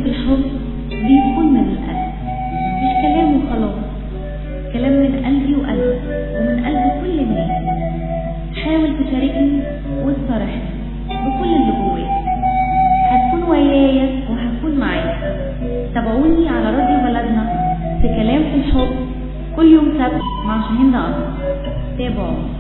في الحب بيكون من القلب، مش كلام وخلاص، كلام من قلبي وقلبك ومن قلب كل الناس. حاول تشاركني وتصارحني بكل اللي جواك، هتكون ويايا وهكون معاك. تابعوني على راديو بلدنا في كلام في الحب كل يوم سبت مع شاهين أنور. تابعوا.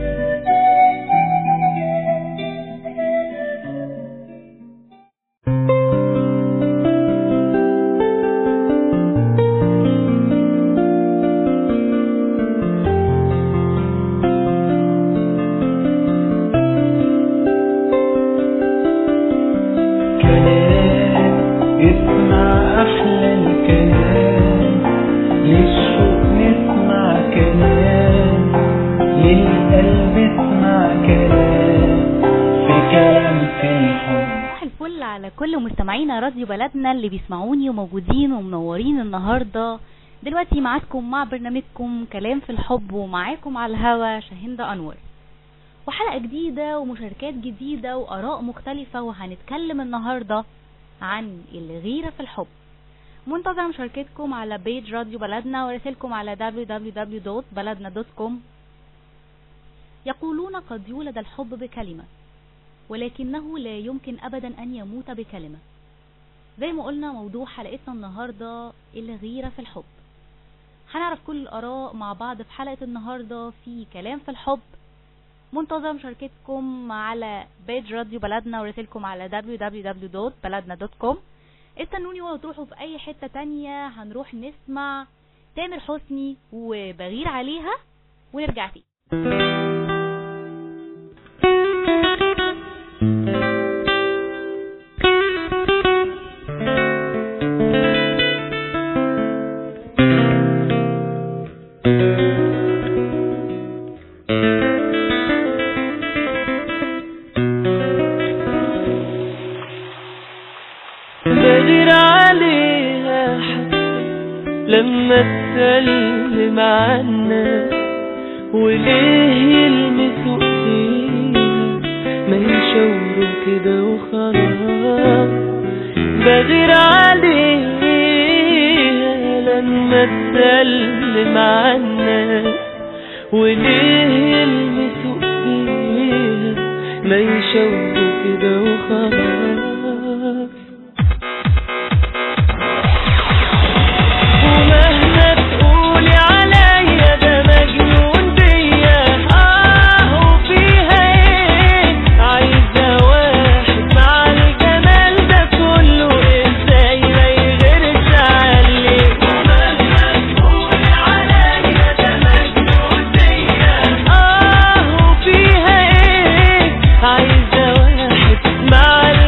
كل مستمعينا راديو بلدنا اللي بيسمعوني وموجودين ومنورين النهاردة دلوقتي معاكم مع برنامجكم كلام في الحب، ومعاكم على الهوا شاهين أنور، وحلقة جديدة ومشاركات جديدة وآراء مختلفة. وهنتكلم النهاردة عن الغيرة في الحب. منتظر مشاركتكم على بيج راديو بلدنا ورسالكم على www.baladna.com. يقولون قد يولد الحب بكلمة، ولكنه لا يمكن أبدا أن يموت بكلمة. زي ما قلنا موضوع حلقتنا النهاردة الغيرة في الحب. هنعرف كل الآراء مع بعض في حلقة النهاردة في كلام في الحب. منتظر مشاركتكم على بيج راديو بلدنا ورسالكم على www.baladna.com. استنوني ولا تروحوا في أي حتة تانية، هنروح نسمع تامر حسني وبغير عليها ونرجع تاني. بغير عليها لما تسلم عنا، وليه يلمسوا ايديها ما يشاوروا كده وخلاص. بغير عليها لما تسلم عنا، وليه يلمسوا ايديها ما يشاوروا كده وخلاص. عايزة واحد مع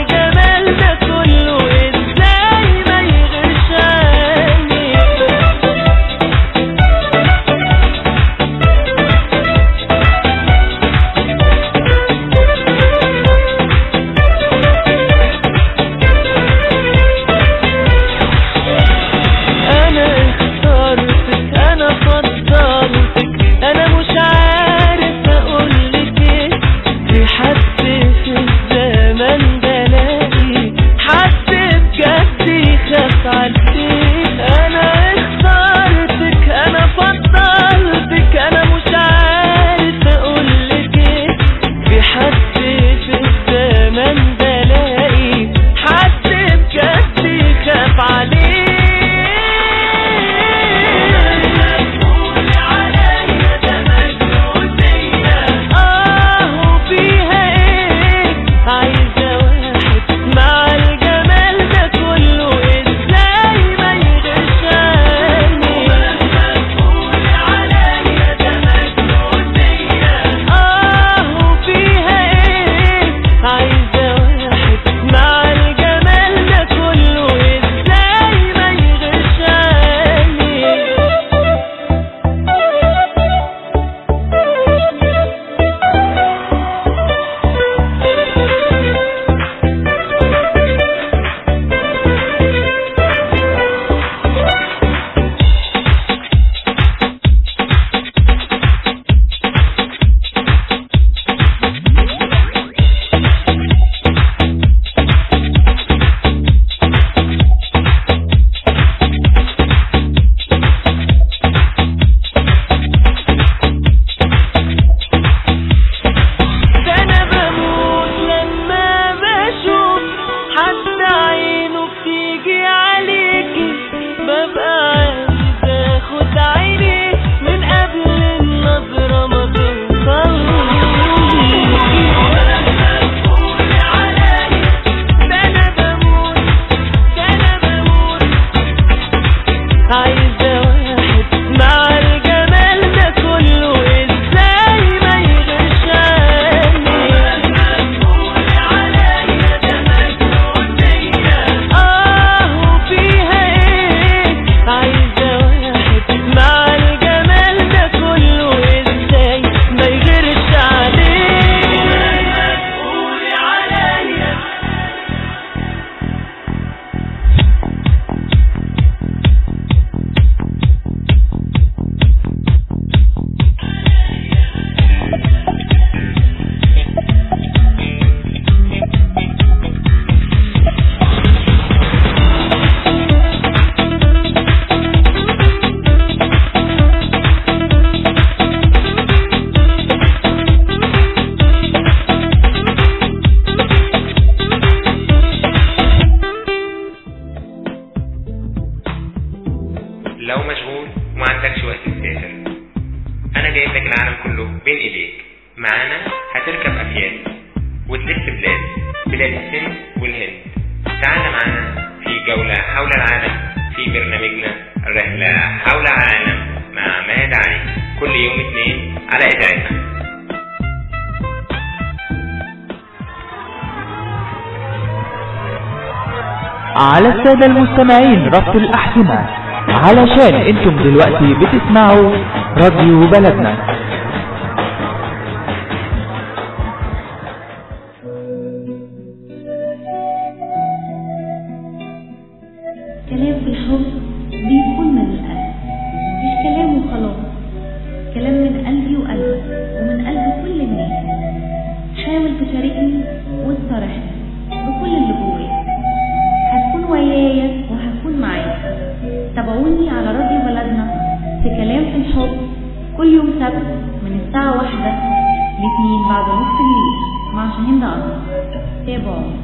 هتركب أفيال وتلف بلاد السند والهند. تعال معنا في جولة حول العالم في برنامجنا رحلة حول العالم مع ماد علي كل يوم 2 على إذاعتنا. على السادة المستمعين ربط الأحزمة علشان انتم دلوقتي بتسمعوا راديو بلدنا. كلام في الحب بيكون من القلب، مش كلام وخلاص، كلام من قلبي وقلبك ومن قلب كل الناس. حاول تشاركني وتصارحني بكل اللي جواك، هتكون ويايا وهكون معاك. تابعوني على راديو بلدنا في كلام في الحب كل يوم سبت من الساعة 1 ل2 بعد نص الليل مع شاهين أنور. تابعوني.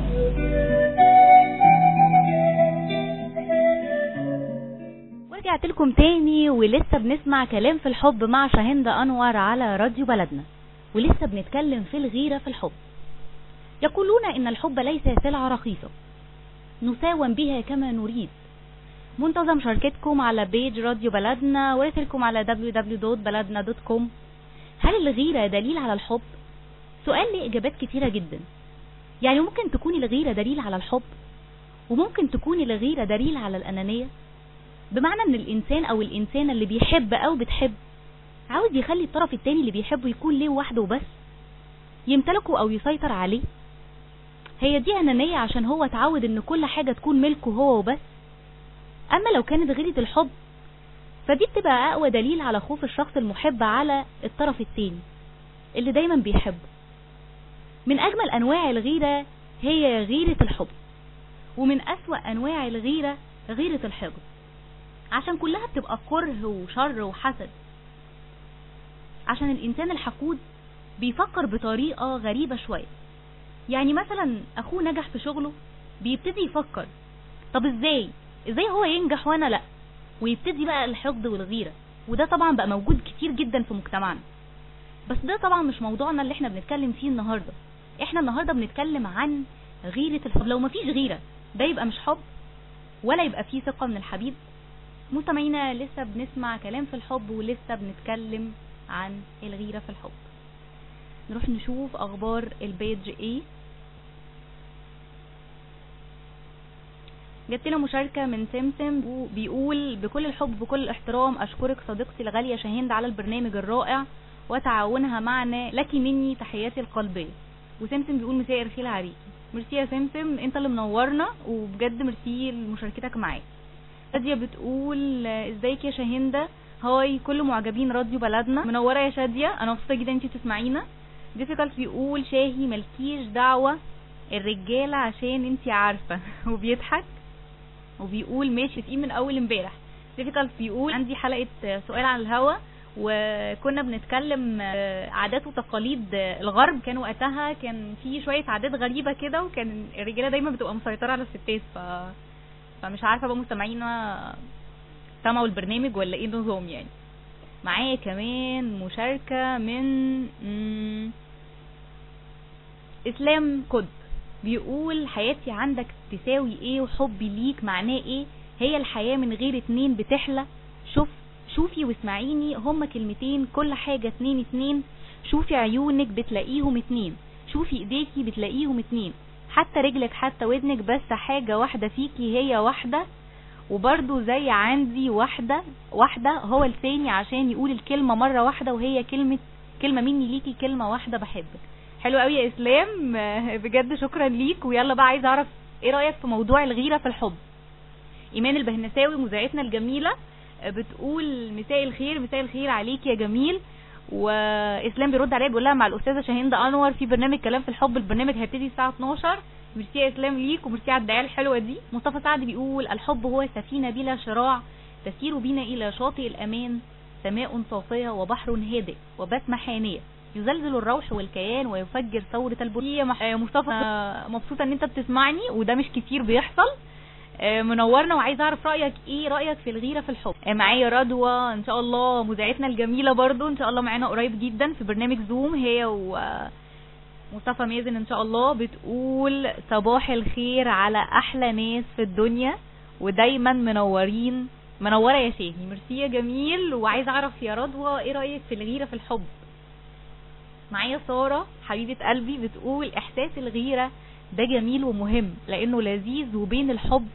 ورجعت لكم تاني ولسه بنسمع كلام في الحب مع شاهين أنور على راديو بلدنا، ولسه بنتكلم في الغيرة في الحب. يقولون إن الحب ليس سلعة رخيصة نساوم بها كما نريد. منتظم مشاركتكم على بيج راديو بلدنا ورسلكم على www.baladna.com. هل الغيرة دليل على الحب؟ سؤال له إجابات كتيرة جدا. يعني ممكن تكون الغيرة دليل على الحب، وممكن تكون الغيرة دليل على الأنانية، بمعنى ان الإنسان أو الإنسانة اللي بيحب أو بتحب عاوز يخلي الطرف التاني اللي بيحبه يكون ليه وحده وبس، يمتلكه أو يسيطر عليه. هي دي أنانية عشان هو اتعود ان كل حاجة تكون ملكه هو وبس. أما لو كانت غيرة الحب فدي بتبقى أقوى دليل على خوف الشخص المحب على الطرف التاني اللي دايما بيحبه. من أجمل أنواع الغيرة هي غيرة الحب، ومن أسوأ أنواع الغيرة غيرة الحقد، عشان كلها بتبقى كره وشر وحسد. عشان الإنسان الحقود بيفكر بطريقة غريبة شوية. يعني مثلا أخوه نجح في شغله بيبتدي يفكر طب ازاي هو ينجح وانا لا، ويبتدي بقى الحقد والغيرة. وده طبعا بقى موجود كتير جدا في مجتمعنا، بس ده طبعا مش موضوعنا اللي احنا بنتكلم فيه النهاردة. احنا النهاردة بنتكلم عن غيرة الحب. لو مفيش غيرة ده يبقى مش حب ولا يبقى فيه ثقة من الحبيب. مستمعينا لسه بنسمع كلام في الحب ولسه بنتكلم عن الغيرة في الحب. نروح نشوف اخبار البيج ايه. جت لنا مشاركة من سمسم بيقول بكل الحب بكل الاحترام اشكرك صديقتي الغالية شاهين على البرنامج الرائع وتعاونها معنا، لك مني تحياتي القلبية. وسمسم بيقول مساء الخير عليكي. ميرسي يا سمسم، انت اللي منورنا وبجد ميرسي لمشاركتك معايا. شادية بتقول ازيك يا شاهندة، هاي كل معجبين راديو بلدنا، منورة يا شادية، انا مبسوطة جدا انتي تسمعينا. ديفيكالت بيقول شاهي ملكيش دعوة الرجالة عشان انتي عارفة وبيضحك وبيقول ماشي تقيم من اول امبارح. ديفيكالت بيقول عندي حلقة سؤال عن الهوا وكنا بنتكلم عادات وتقاليد الغرب. كان وقتها كان في شوية عادات غريبة كده، وكان الرجالة دايما بتبقى مسيطرة على الستات. فمش عارفة بقى مستمعينا سمعوا البرنامج ولا ايه النظام يعني. معايا كمان مشاركة من اسلام كد بيقول حياتي عندك تساوي ايه وحبي ليك معناه ايه، هي الحياة من غير اتنين بتحلى. شوفي واسمعيني هما كلمتين، كل حاجة 2 شوفي عيونك بتلاقيهم 2، شوفي ايديكي بتلاقيهم 2، حتى رجلك حتى ودنك، بس حاجة واحدة فيكي هي واحدة، وبرضو زي عندي واحدة هو لساني عشان يقول الكلمة مرة واحدة، وهي كلمة مني ليكي، كلمة واحدة بحبك. حلو قوي يا اسلام، بجد شكرا ليك. ويلا بقى عايز اعرف ايه رأيك في موضوع الغيرة في الحب. ايمان البهنساوي مذيعتنا الجميلة بتقول مساء الخير عليك يا جميل. واسلام بيرد عليها بيقول لها مع الاستاذه شاهين انور في برنامج كلام في الحب، البرنامج هيبتدي الساعه 12. ميرسي يا اسلام ليك وميرسي على الدعايه الحلوه دي. مصطفى سعد بيقول الحب هو سفينه بلا شراع تسير بنا الى شاطئ الامان، سماء صافيه وبحر هادئ وبسمه حانيه يزلزل الروح والكيان ويفجر ثوره البريه. مصطفى مبسوطه ان انت بتسمعني وده مش كتير بيحصل. منورنا وعايز اعرف رايك ايه، رايك في الغيره في الحب. معايا رضوى ان شاء الله مذيعتنا الجميله برضو ان شاء الله معانا قريب جدا في برنامج زوم، هي مصطفى مازن ان شاء الله بتقول صباح الخير على احلى ناس في الدنيا ودايما منوره يا شاهي. ميرسي يا جميل. وعايز اعرف يا رضوى ايه رايك في الغيره في الحب؟ معايا ساره حبيبه قلبي بتقول احساس الغيره ده جميل ومهم لانه لذيذ، وبين الحب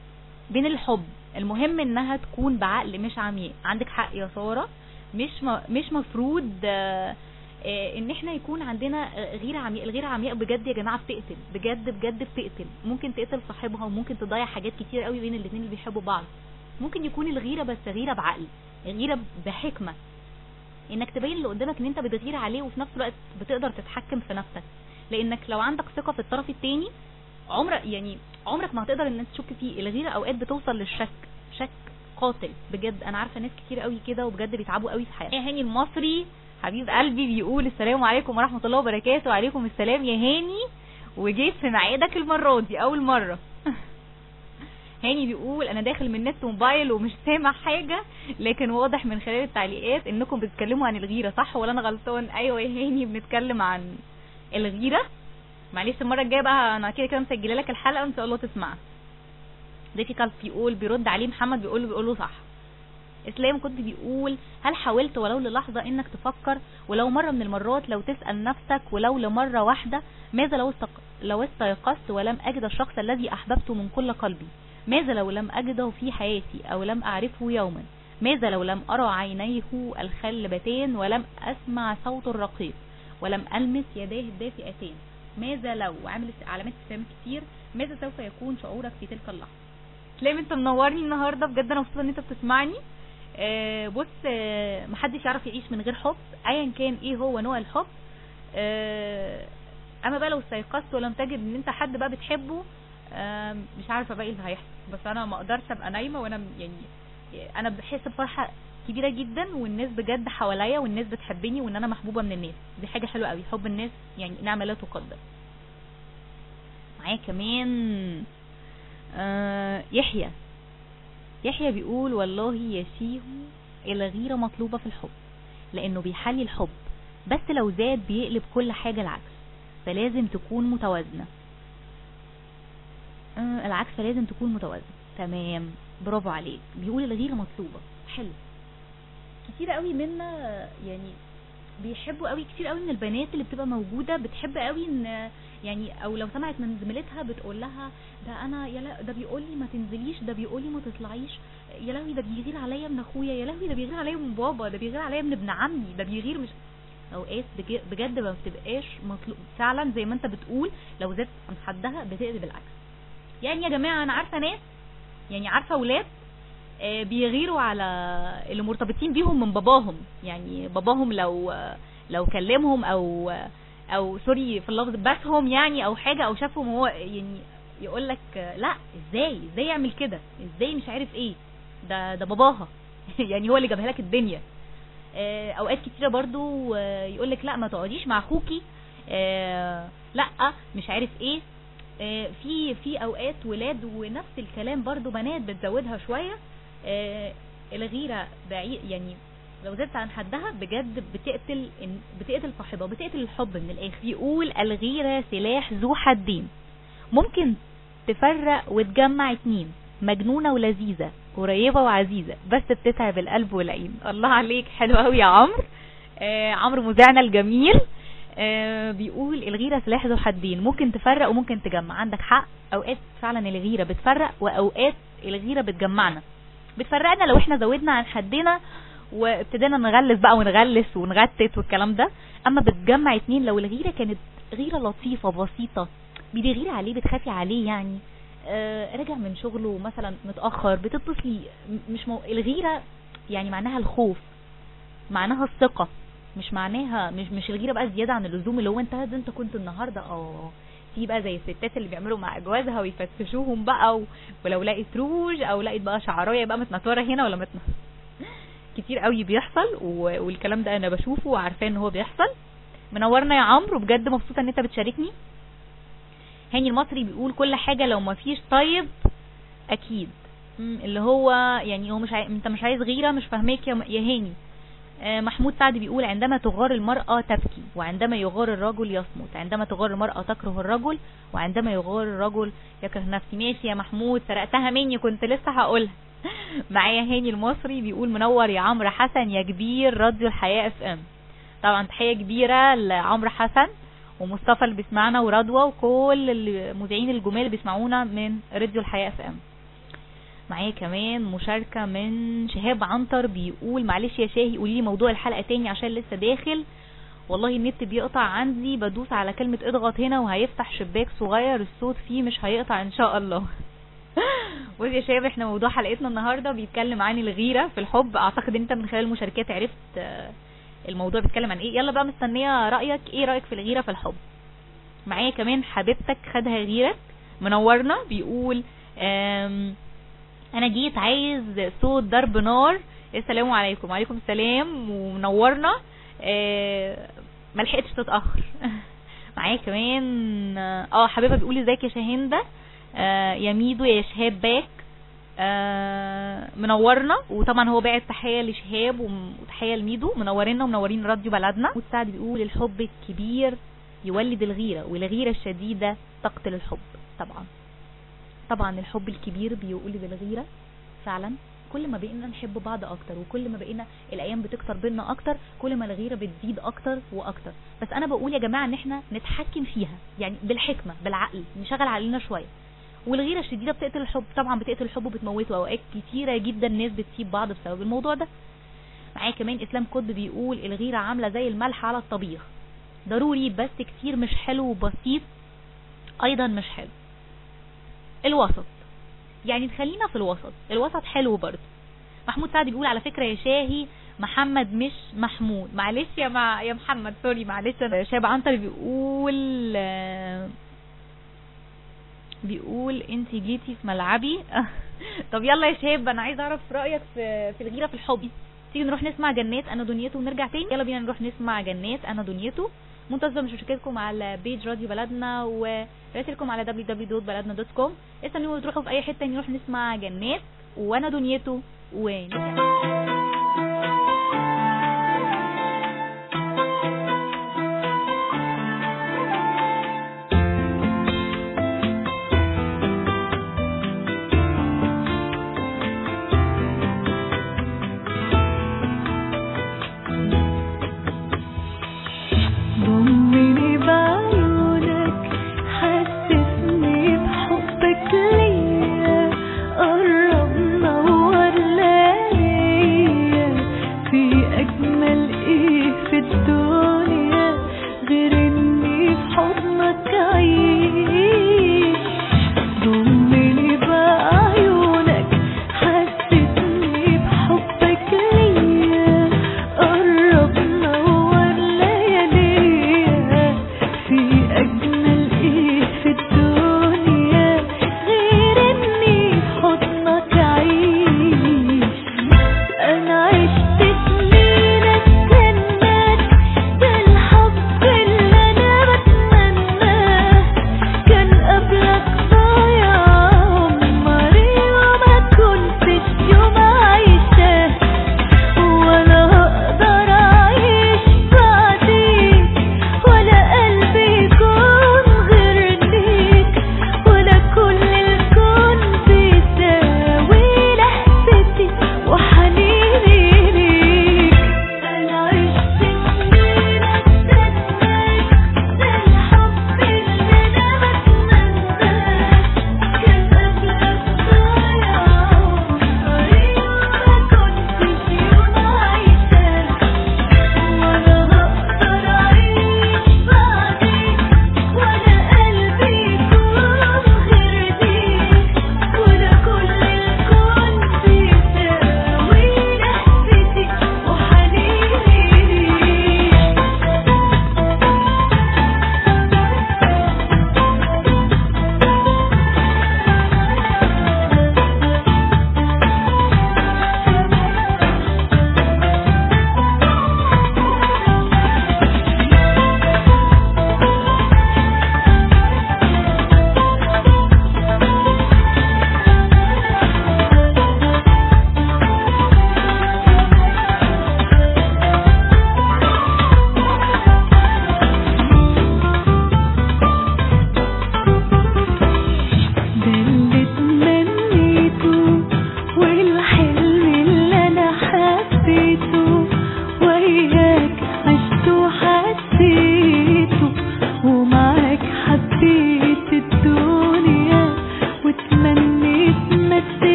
المهم انها تكون بعقل مش عمياء. عندك حق يا ساره، مش مفروض ان احنا يكون عندنا غيره عمياء. الغيره عمياء بجد يا جماعه بتقتل، بجد بتقتل. ممكن تقتل صاحبها وممكن تضيع حاجات كتير قوي بين الاثنين اللي بيحبوا بعض. ممكن يكون الغيره بس غيره بعقل، غيره بحكمه، انك تبين اللي قدامك ان انت بتغير عليه وفي نفس الوقت بتقدر تتحكم في نفسك. لانك لو عندك ثقه في الطرف الثاني عمرك ما هتقدر ان انت تشك فيه. الغيره اوقات بتوصل للشك، شك قاتل بجد. انا عارفه ناس كتير قوي كده وبجد بيتعبوا قوي في حياتهم. هاني المصري حبيب قلبي بيقول السلام عليكم ورحمه الله وبركاته. وعليكم السلام يا هاني، وجيت في ميعادك المره دي اول مره. هاني بيقول انا داخل من نت موبايل ومش سامع حاجه، لكن واضح من خلال التعليقات انكم بتتكلموا عن الغيره، صح ولا انا غلطان؟ ايوه يا هاني بنتكلم عن الغيره. معلش المره الجايه بقى انا كده مسجله لك الحلقه ان شاء الله تسمعها. ديفيكالت بيقول بيرد عليه محمد بيقول له صح. اسلام كنت بيقول هل حاولت ولو للحظه انك تفكر ولو مره من المرات، لو تسال نفسك ولو لمره واحده، ماذا لو استيقظت ولم اجد الشخص الذي احببته من كل قلبي؟ ماذا لو لم اجده في حياتي او لم اعرفه يوما؟ ماذا لو لم ارى عينيه الخلبتان ولم اسمع صوته الرقيق ولم المس يديه الدافئتان؟ ماذا لو، وعامل علامات استفهام كتير، ماذا سوف يكون شعورك في تلك اللحظه؟ تلاقي انت منورني النهارده بجد، انا مبسوطه ان انت بتسمعني. بص، محدش يعرف يعيش من غير حب ايا كان ايه هو نوع الحب. اما بقى لو استيقظت ولم تجد ان انت حد بقى بتحبه، مش عارفه بقى ايه اللي هيحصل. بس انا ما اقدرش ابقى نايمه وانا يعني انا بحس بفرحه كبيره جدا، والناس بجد حواليا والناس بتحبني وان انا محبوبه من الناس. دي حاجه حلوه قوي، حب الناس يعني نعمه لا تقدر. معايا كمان يحيى بيقول والله يا شيهو الغيره مطلوبه في الحب لانه بيحلي الحب، بس لو زاد بيقلب كل حاجه العكس، فلازم تكون متوازنه. العكس، فلازم تكون متوازنه. تمام، برافو عليك. بيقول الغيره مطلوبه. حلو. كتير قوي منا يعني بيحبوا قوي، كتير قوي من البنات اللي بتبقى موجوده بتحب قوي ان يعني او لو سمعت من زميلتها بتقول لها ده انا ده بيقول لي ما تنزليش، ده بيقول لي ما تطلعيش، يا لهوي ده بيغير عليا من اخويا، يا لهوي ده بيغير عليا من بابا، ده بيغير عليا من ابن عمي، ده بيغير. مش اوقات بجد ما بتبقاش مطلوب فعلا زي ما انت بتقول. لو زادت عن حدها بتقلب العكس. يعني يا جماعه انا عارفه ناس، يعني عارفه اولاد بيغيروا على اللي مرتبطين بيهم من باباهم. يعني باباهم لو كلمهم او سوري في اللفظ بسهم يعني او حاجه او شافهم هو يعني يقول لك لا ازاي يعمل كده، ازاي مش عارف ايه، ده باباها يعني هو اللي جابها لك الدنيا. اوقات كتيره برضو يقول لك لا ما تقعديش مع اخوكي، لا مش عارف ايه. في اوقات ولاد ونفس الكلام برضو بنات بتزودها شويه. الغيره بعيد يعني لو زادت عن حدها بجد بتقتل صاحبها، بتقتل الحب من الاخر. يقول الغيره سلاح ذو حدين، ممكن تفرق وتجمع اتنين، مجنونه ولذيذه، قريبه وعزيزه، بس بتتعب القلب والعين. الله عليك، حلو قوي يا عمرو. عمرو مذيعنا الجميل بيقول الغيره سلاح ذو حدين، ممكن تفرق وممكن تجمع. عندك حق، اوقات فعلا الغيره بتفرق واوقات الغيره بتجمعنا. بتفرقنا لو احنا زودنا عن حدنا وابتدينا نغلس بقى ونغلس ونغتت والكلام ده. اما بتجمع اتنين لو الغيره كانت غيره لطيفه بسيطه، بتغيري عليه، بتخافي عليه، يعني راجع من شغله مثلا متاخر بتتصلي. الغيره يعني معناها الخوف، معناها الثقه، مش معناها مش الغيره بقى زياده عن اللزوم اللي هو انت كنت النهارده في بقى زي الستات اللي بيعملوا مع جوازها ويفتشوهم بقى ولو لقيت روج او لقيت بقى شعرايه بقى متنطوره هنا ولا كتير قوي بيحصل. والكلام ده انا بشوفه وعارفاه ان هو بيحصل. منورنا يا عمرو، بجد مبسوطه ان انت بتشاركني. هاني المصري بيقول كل حاجه لو ما فيش طيب اكيد. اللي هو يعني هو انت مش عايز غيره، مش فاهماك يا هاني. محمود سعد بيقول عندما تغار المرأة تبكي، وعندما يغار الرجل يصمت، عندما تغار المرأة تكره الرجل، وعندما يغار الرجل يكره نفسه. ماشي يا محمود، سرقتها مني كنت لسه هقولها. معايا هاني المصري بيقول منور يا عمرو حسن يا كبير راديو الحياة FM. طبعا تحية كبيرة لعمرو حسن ومصطفى اللي بيسمعنا ورضوى وكل المذيعين الجمال اللي بيسمعونا من راديو الحياة FM. معايا كمان مشاركة من شهاب عنتر بيقول معلش يا شاهي قولي لي موضوع الحلقة تاني عشان لسه داخل، والله النت بيقطع عندي، بدوس على كلمة اضغط هنا وهيفتح شباك صغير الصوت فيه مش هيقطع ان شاء الله. بص يا شباب، احنا موضوع حلقتنا النهاردة بيتكلم عن الغيرة في الحب. اعتقد انت من خلال المشاركات عرفت الموضوع بيتكلم عن ايه. يلا بقى مستنية رأيك، ايه رأيك في الغيرة في الحب؟ معايا كمان حبيبتك خدها غيرك منورنا بيقول انا جيت عايز صوت ضرب نار. السلام عليكم. وعليكم السلام ومنورنا. ملحقتش تتأخر. معايا كمان حبيبة بيقول ازيك يا شاهندة يا ميدو يا شهاب باك منورنا. وطبعا هو باعت تحية لشهاب وتحية لميدو، منورنا ومنورين راديو بلدنا. وسعد بيقول الحب الكبير يولد الغيرة والغيرة الشديدة تقتل الحب. طبعا الحب الكبير بيولد الغيرة فعلا. كل ما بقينا نحب بعض اكتر وكل ما بقينا الايام بتكتر بينا اكتر كل ما الغيرة بتزيد اكتر واكتر. بس انا بقول يا جماعة ان احنا نتحكم فيها، يعني بالحكمة بالعقل نشغل عقلنا شوية. والغيرة الشديدة بتقتل الحب، طبعا بتقتل الحب وبتموته. اوقات كتيرة جدا ناس بتسيب بعض بسبب الموضوع ده. معايا كمان اسلام قطب بيقول الغيرة عاملة زي الملح على الطبيخ، ضروري بس كتير مش حلو وبسيط ايضا مش حلو. الوسط، يعني تخلينا في الوسط، الوسط حلو برضه. محمود سعد بيقول على فكرة يا شاهي محمد مش محمود. معلش يا محمد، سوري معلش. شاب عنتر بيقول انت جيتي في ملعبي. طب يلا يا شاب، انا عايز اعرف رأيك في الغيرة في الحب. تيجي نروح نسمع جنات انا دنيته ونرجع تاني. يلا بينا نروح نسمع جنات انا دنيته. منتظر مشاركتكم على بيج راديو بلدنا ورسالكم على www.baladna.com. استنوا تروحوا في اي حته نروح نسمع جنات وانا دنيته ونرجع. Go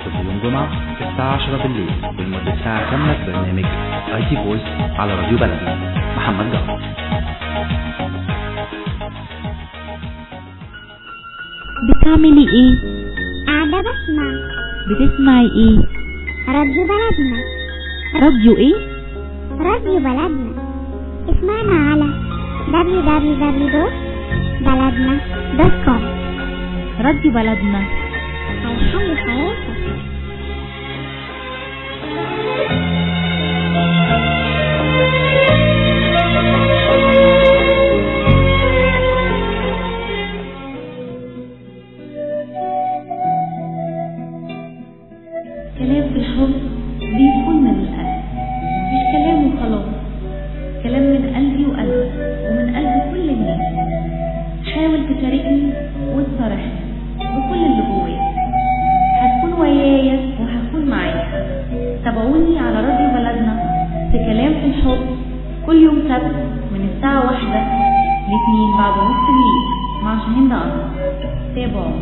كل يوم جمعة الساعة 10 بالليل لمدة ساعة كاملة في برنامج IT Voice على راديو بلدنا. محمد جعفر. بتعملي ايه؟ قاعدة بسمع. بتسمعي ايه؟ راديو بلدنا. راديو ايه؟ راديو بلدنا. اسمعنا على www.baladna.com. راديو بلدنا هيحل حياتك. كلام في الحب بيكون من القلب، مش كلام وخلاص، كلام من قلبي وقلبك ومن قلب كل الناس. حاول تشاركني وتصارحني بكل اللي جواك. هتكون ويايا وهكون معاك. تابعوني على راديو بلدنا في كلام في الحب كل يوم سبت من الساعة 1 ل2 بعد نص الليل مع شاهين أنور. تابعوني.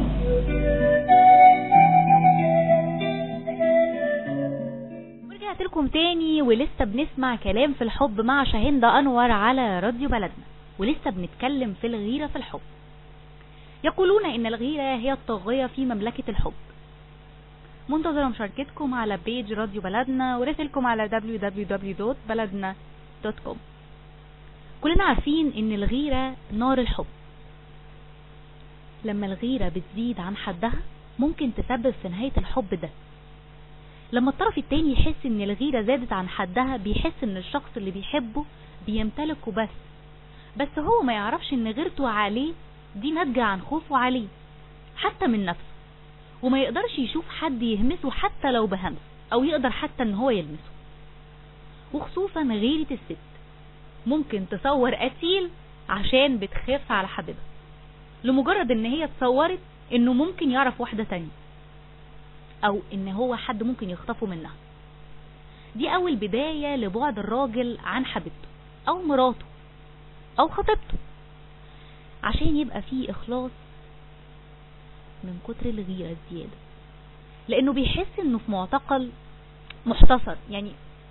ورجعت لكم تاني ولسه بنسمع كلام في الحب مع شاهين أنور على راديو بلدنا، ولسه بنتكلم في الغيرة في الحب. يقولون إن الغيرة هي الطاغية في مملكة الحب. منتظرة مشاركتكم على بيج راديو بلدنا ورسلكم على www.baladna.com. كلنا عارفين إن الغيرة نار الحب. لما الغيرة بتزيد عن حدها ممكن تسبب في نهاية الحب ده. لما الطرف التاني يحس إن الغيرة زادت عن حدها بيحس إن الشخص اللي بيحبه بيمتلكه بس هو ما يعرفش إن غيرته عليه دي ناتجة عن خوفه عليه حتى من نفسه، وما يقدرش يشوف حد يهمسه حتى لو بهمس، او يقدر حتى ان هو يلمسه. وخصوصا غيرة الست ممكن تصور قتيل عشان بتخاف على حبيبها، لمجرد ان هي تصورت انه ممكن يعرف واحدة تانية، او ان هو حد ممكن يخطفه منها. دي اول بداية لبعد الراجل عن حبيبته او مراته او خطيبته. عشان يبقى فيه اخلاص من كتر الغيرة الزيادة، لانه بيحس انه في معتقل محتصر، يعني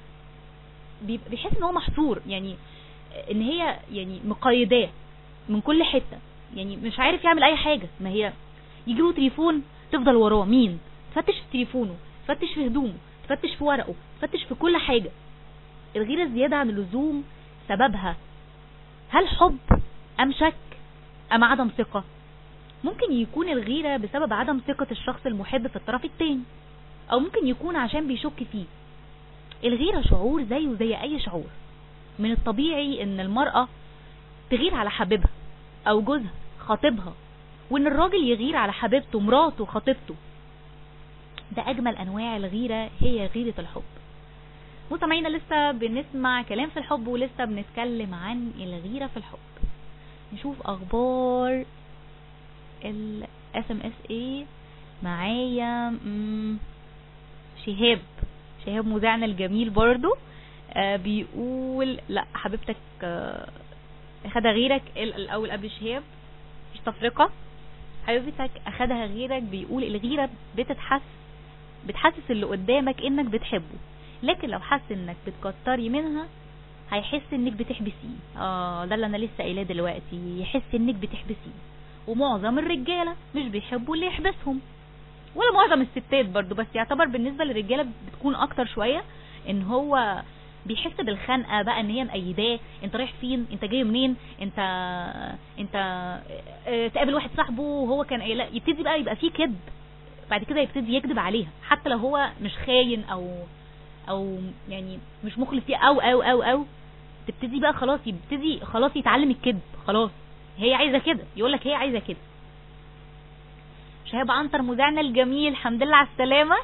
بيحس انه هو محصور، يعني ان هي يعني مقيداه من كل حتة، يعني مش عارف يعمل اي حاجة. ما هي يجيله تليفون تفضل وراه، مين تفتش في تليفونه، تفتش في هدومه، تفتش في ورقه، تفتش في كل حاجة. الغيرة الزيادة عن اللزوم سببها هل حب ام شك ام عدم ثقة؟ ممكن يكون الغيرة بسبب عدم ثقة الشخص المحب في الطرف التاني، او ممكن يكون عشان بيشك فيه. الغيرة شعور زيه زي اي شعور. من الطبيعي ان المرأة تغير على حبيبها او جوزها خطيبها، وان الراجل يغير على حبيبته مراته خطيبته. ده اجمل انواع الغيرة، هي غيرة الحب. مستمعينا لسه بنسمع كلام في الحب ولسه بنتكلم عن الغيرة في الحب. نشوف اخبار ال SMS ايه معايا. شهاب مذيعنا الجميل برضو بيقول لا حبيبتك اخدها غيرك. الاول قبل شهاب مش تفرقة، حبيبتك اخدها غيرك. بيقول الغيرة بتحسس اللي قدامك انك بتحبه، لكن لو حس انك بتكتري منها هيحس انك بتحبسيه. ده اللي انا لسه قايلاه دلوقتي، يحس انك بتحبسيه. ومعظم الرجالة مش بيحبوا اللي يحبسهم، ولا معظم الستات برضو، بس يعتبر بالنسبة للرجالة بتكون اكتر شوية، ان هو بيحس بالخنقة بقى، ان هي مقيداه. انت رايح فين؟ انت جاي منين؟ انت تقابل واحد صاحبه وهو كان لا، يبتدي بقى يبقى فيه كذب. بعد كده يبتدي يكذب عليها حتى لو هو مش خاين او يعني مش مخلص فيه او تبتدي بقى خلاص يتعلم الكذب. خلاص هي عايزة كده، يقولك هي عايزة كده. شهاب عنتر مذيعنا الجميل، الحمد لله على السلامة.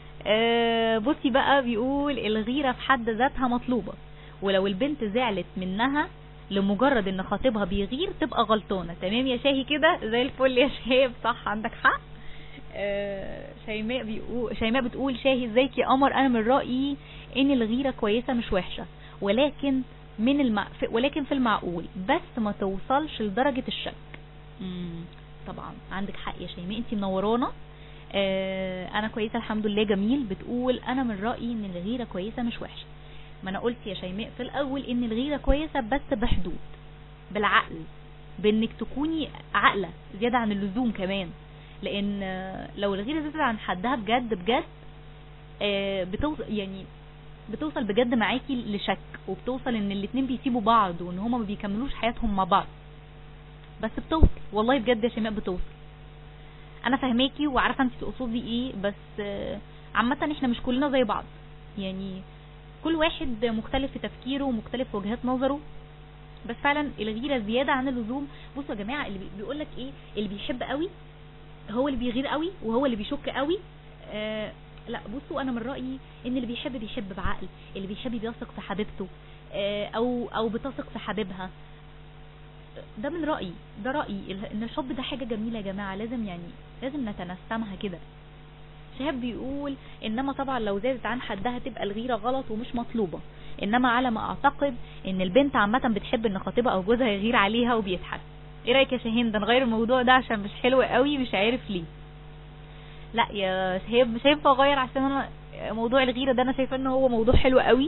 بصي بقى، بيقول الغيرة في حد ذاتها مطلوبة، ولو البنت زعلت منها لمجرد ان خطيبها بيغير تبقى غلطانة. تمام يا شاهي كده زي الفل يا شهاب، صح عندك حق. شيماء بتقول شاهي ازيك يا قمر، انا من رأيي ان الغيرة كويسة مش وحشة، ولكن في المعقول، بس ما توصلش لدرجة الشك. طبعا عندك حق يا شيماء، انتي منورانا. انا كويسه الحمد لله. جميل بتقول انا من رايي ان الغيره كويسه مش وحشه. ما انا قلت يا شيماء في الاول ان الغيره كويسه بس بحدود، بالعقل، بانك تكوني عاقله زياده عن اللزوم كمان. لان لو الغيره زادت عن حدها بجد بجد بتوصل بجد معاكي لشك، وبتوصل ان الاتنين بيسيبوا بعض وان هما ما بيكملوش حياتهم مع بعض. بس بتوصل والله بجد يا شيماء بتوصل. انا فاهماكي وعارفه انت تقصدي ايه، بس عامه احنا مش كلنا زي بعض، يعني كل واحد مختلف في تفكيره ومختلف في وجهات نظره. بس فعلا الغيره زياده عن اللزوم. بصوا يا جماعه، اللي بيقول لك ايه، اللي بيحب قوي هو اللي بيغير قوي وهو اللي بيشك قوي. لا بصوا، انا من رايي ان اللي بيحب بعقل، اللي بيحب بيثق في حبيبته او بتثق في حبيبها. ده من رايي، ده رايي ان الحب ده حاجه جميله يا جماعه، لازم نتنسمها كده. شهاب بيقول انما طبعا لو زادت عن حدها تبقى الغيره غلط ومش مطلوبه، انما على ما اعتقد ان البنت عامه بتحب ان خطيبها او جوزها يغير عليها وبيضحك. ايه رايك يا شاهين؟ ده نغير الموضوع ده عشان مش حلو قوي، مش عارف ليه. لا يا شهاب مش هينفع اغير، عشان انا موضوع الغيره ده انا شايفه ان هو موضوع حلو قوي.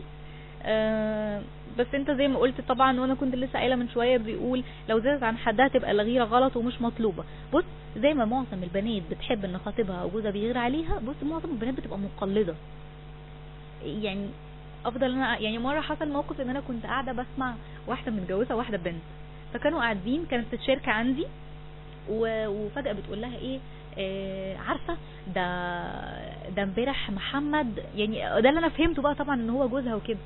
بس انت زي ما قلت طبعا، وانا كنت لسه قايله من شويه، بيقول لو زادت عن حدها تبقى الغيره غلط ومش مطلوبه. بص، زي ما معظم البنات بتحب ان خطيبها او جوزها بيغير عليها، بص معظم البنات بتبقى مقلده. يعني افضل انا، يعني مره حصل موقف ان انا كنت قاعده بسمع واحده متجوزه واحده بنت، فكانوا قاعدين، كانت في الشركه عندي، وفجاه بتقول لها ايه، عارفه ده امبارح محمد، يعني ده اللي انا فهمته بقى طبعا ان هو جوزها وكده.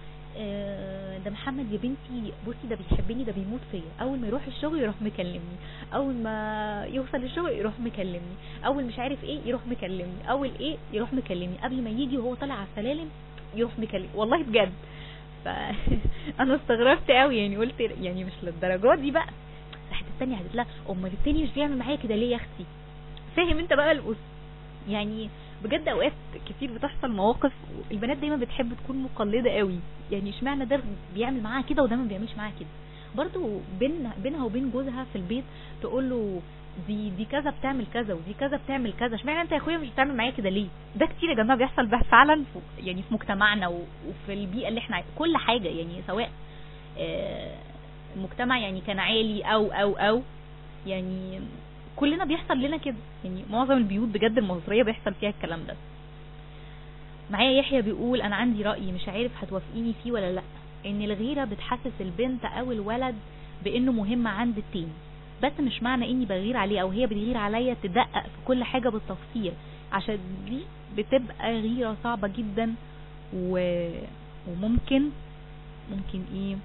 ده محمد يا بنتي بصي ده بيحبني، ده بيموت فيا، اول ما يروح الشغل يروح مكلمني، اول ما يوصل الشغل يروح مكلمني، اول مش عارف ايه يروح مكلمني، اول ايه يروح مكلمني، قبل ما يجي وهو طالع على السلالم يروح مكلمني، والله بجد. انا استغربت قوي، يعني قلت يعني مش للدرجات دي بقى. راحت الثانيه قالت لها امال التاني مش بيعمل معايا كده ليه يا اختي؟ فاهم انت بقى يعني بجد اوقات كتير بتحصل مواقف البنات دايما بتحب تكون مقلده قوي، يعني اشمعنى ده بيعمل معاها كده وده ما بيعملش معاها كده. برضو بينها وبين جوزها في البيت تقول له دي كذا بتعمل كذا ودي كذا بتعمل كذا، اشمعنى انت يا اخويا مش بتعمل معايا كده ليه؟ ده كتير يا جماعه بيحصل فعلا يعني في مجتمعنا وفي البيئه اللي احنا كل حاجه، يعني سواء المجتمع يعني كان عالي او يعني كلنا بيحصل لنا كده، يعني معظم البيوت بجد المصرية بيحصل فيها الكلام ده. معايا يحيى بيقول انا عندي رأي مش عارف هتوافقيني فيه ولا لا، ان الغيرة بتحسس البنت او الولد بانه مهم عند التاني، بس مش معنى اني بغير عليه او هي بتغير عليا تدقق في كل حاجة بالتفصيل، عشان دي بتبقى غيرة صعبة جدا وممكن ايه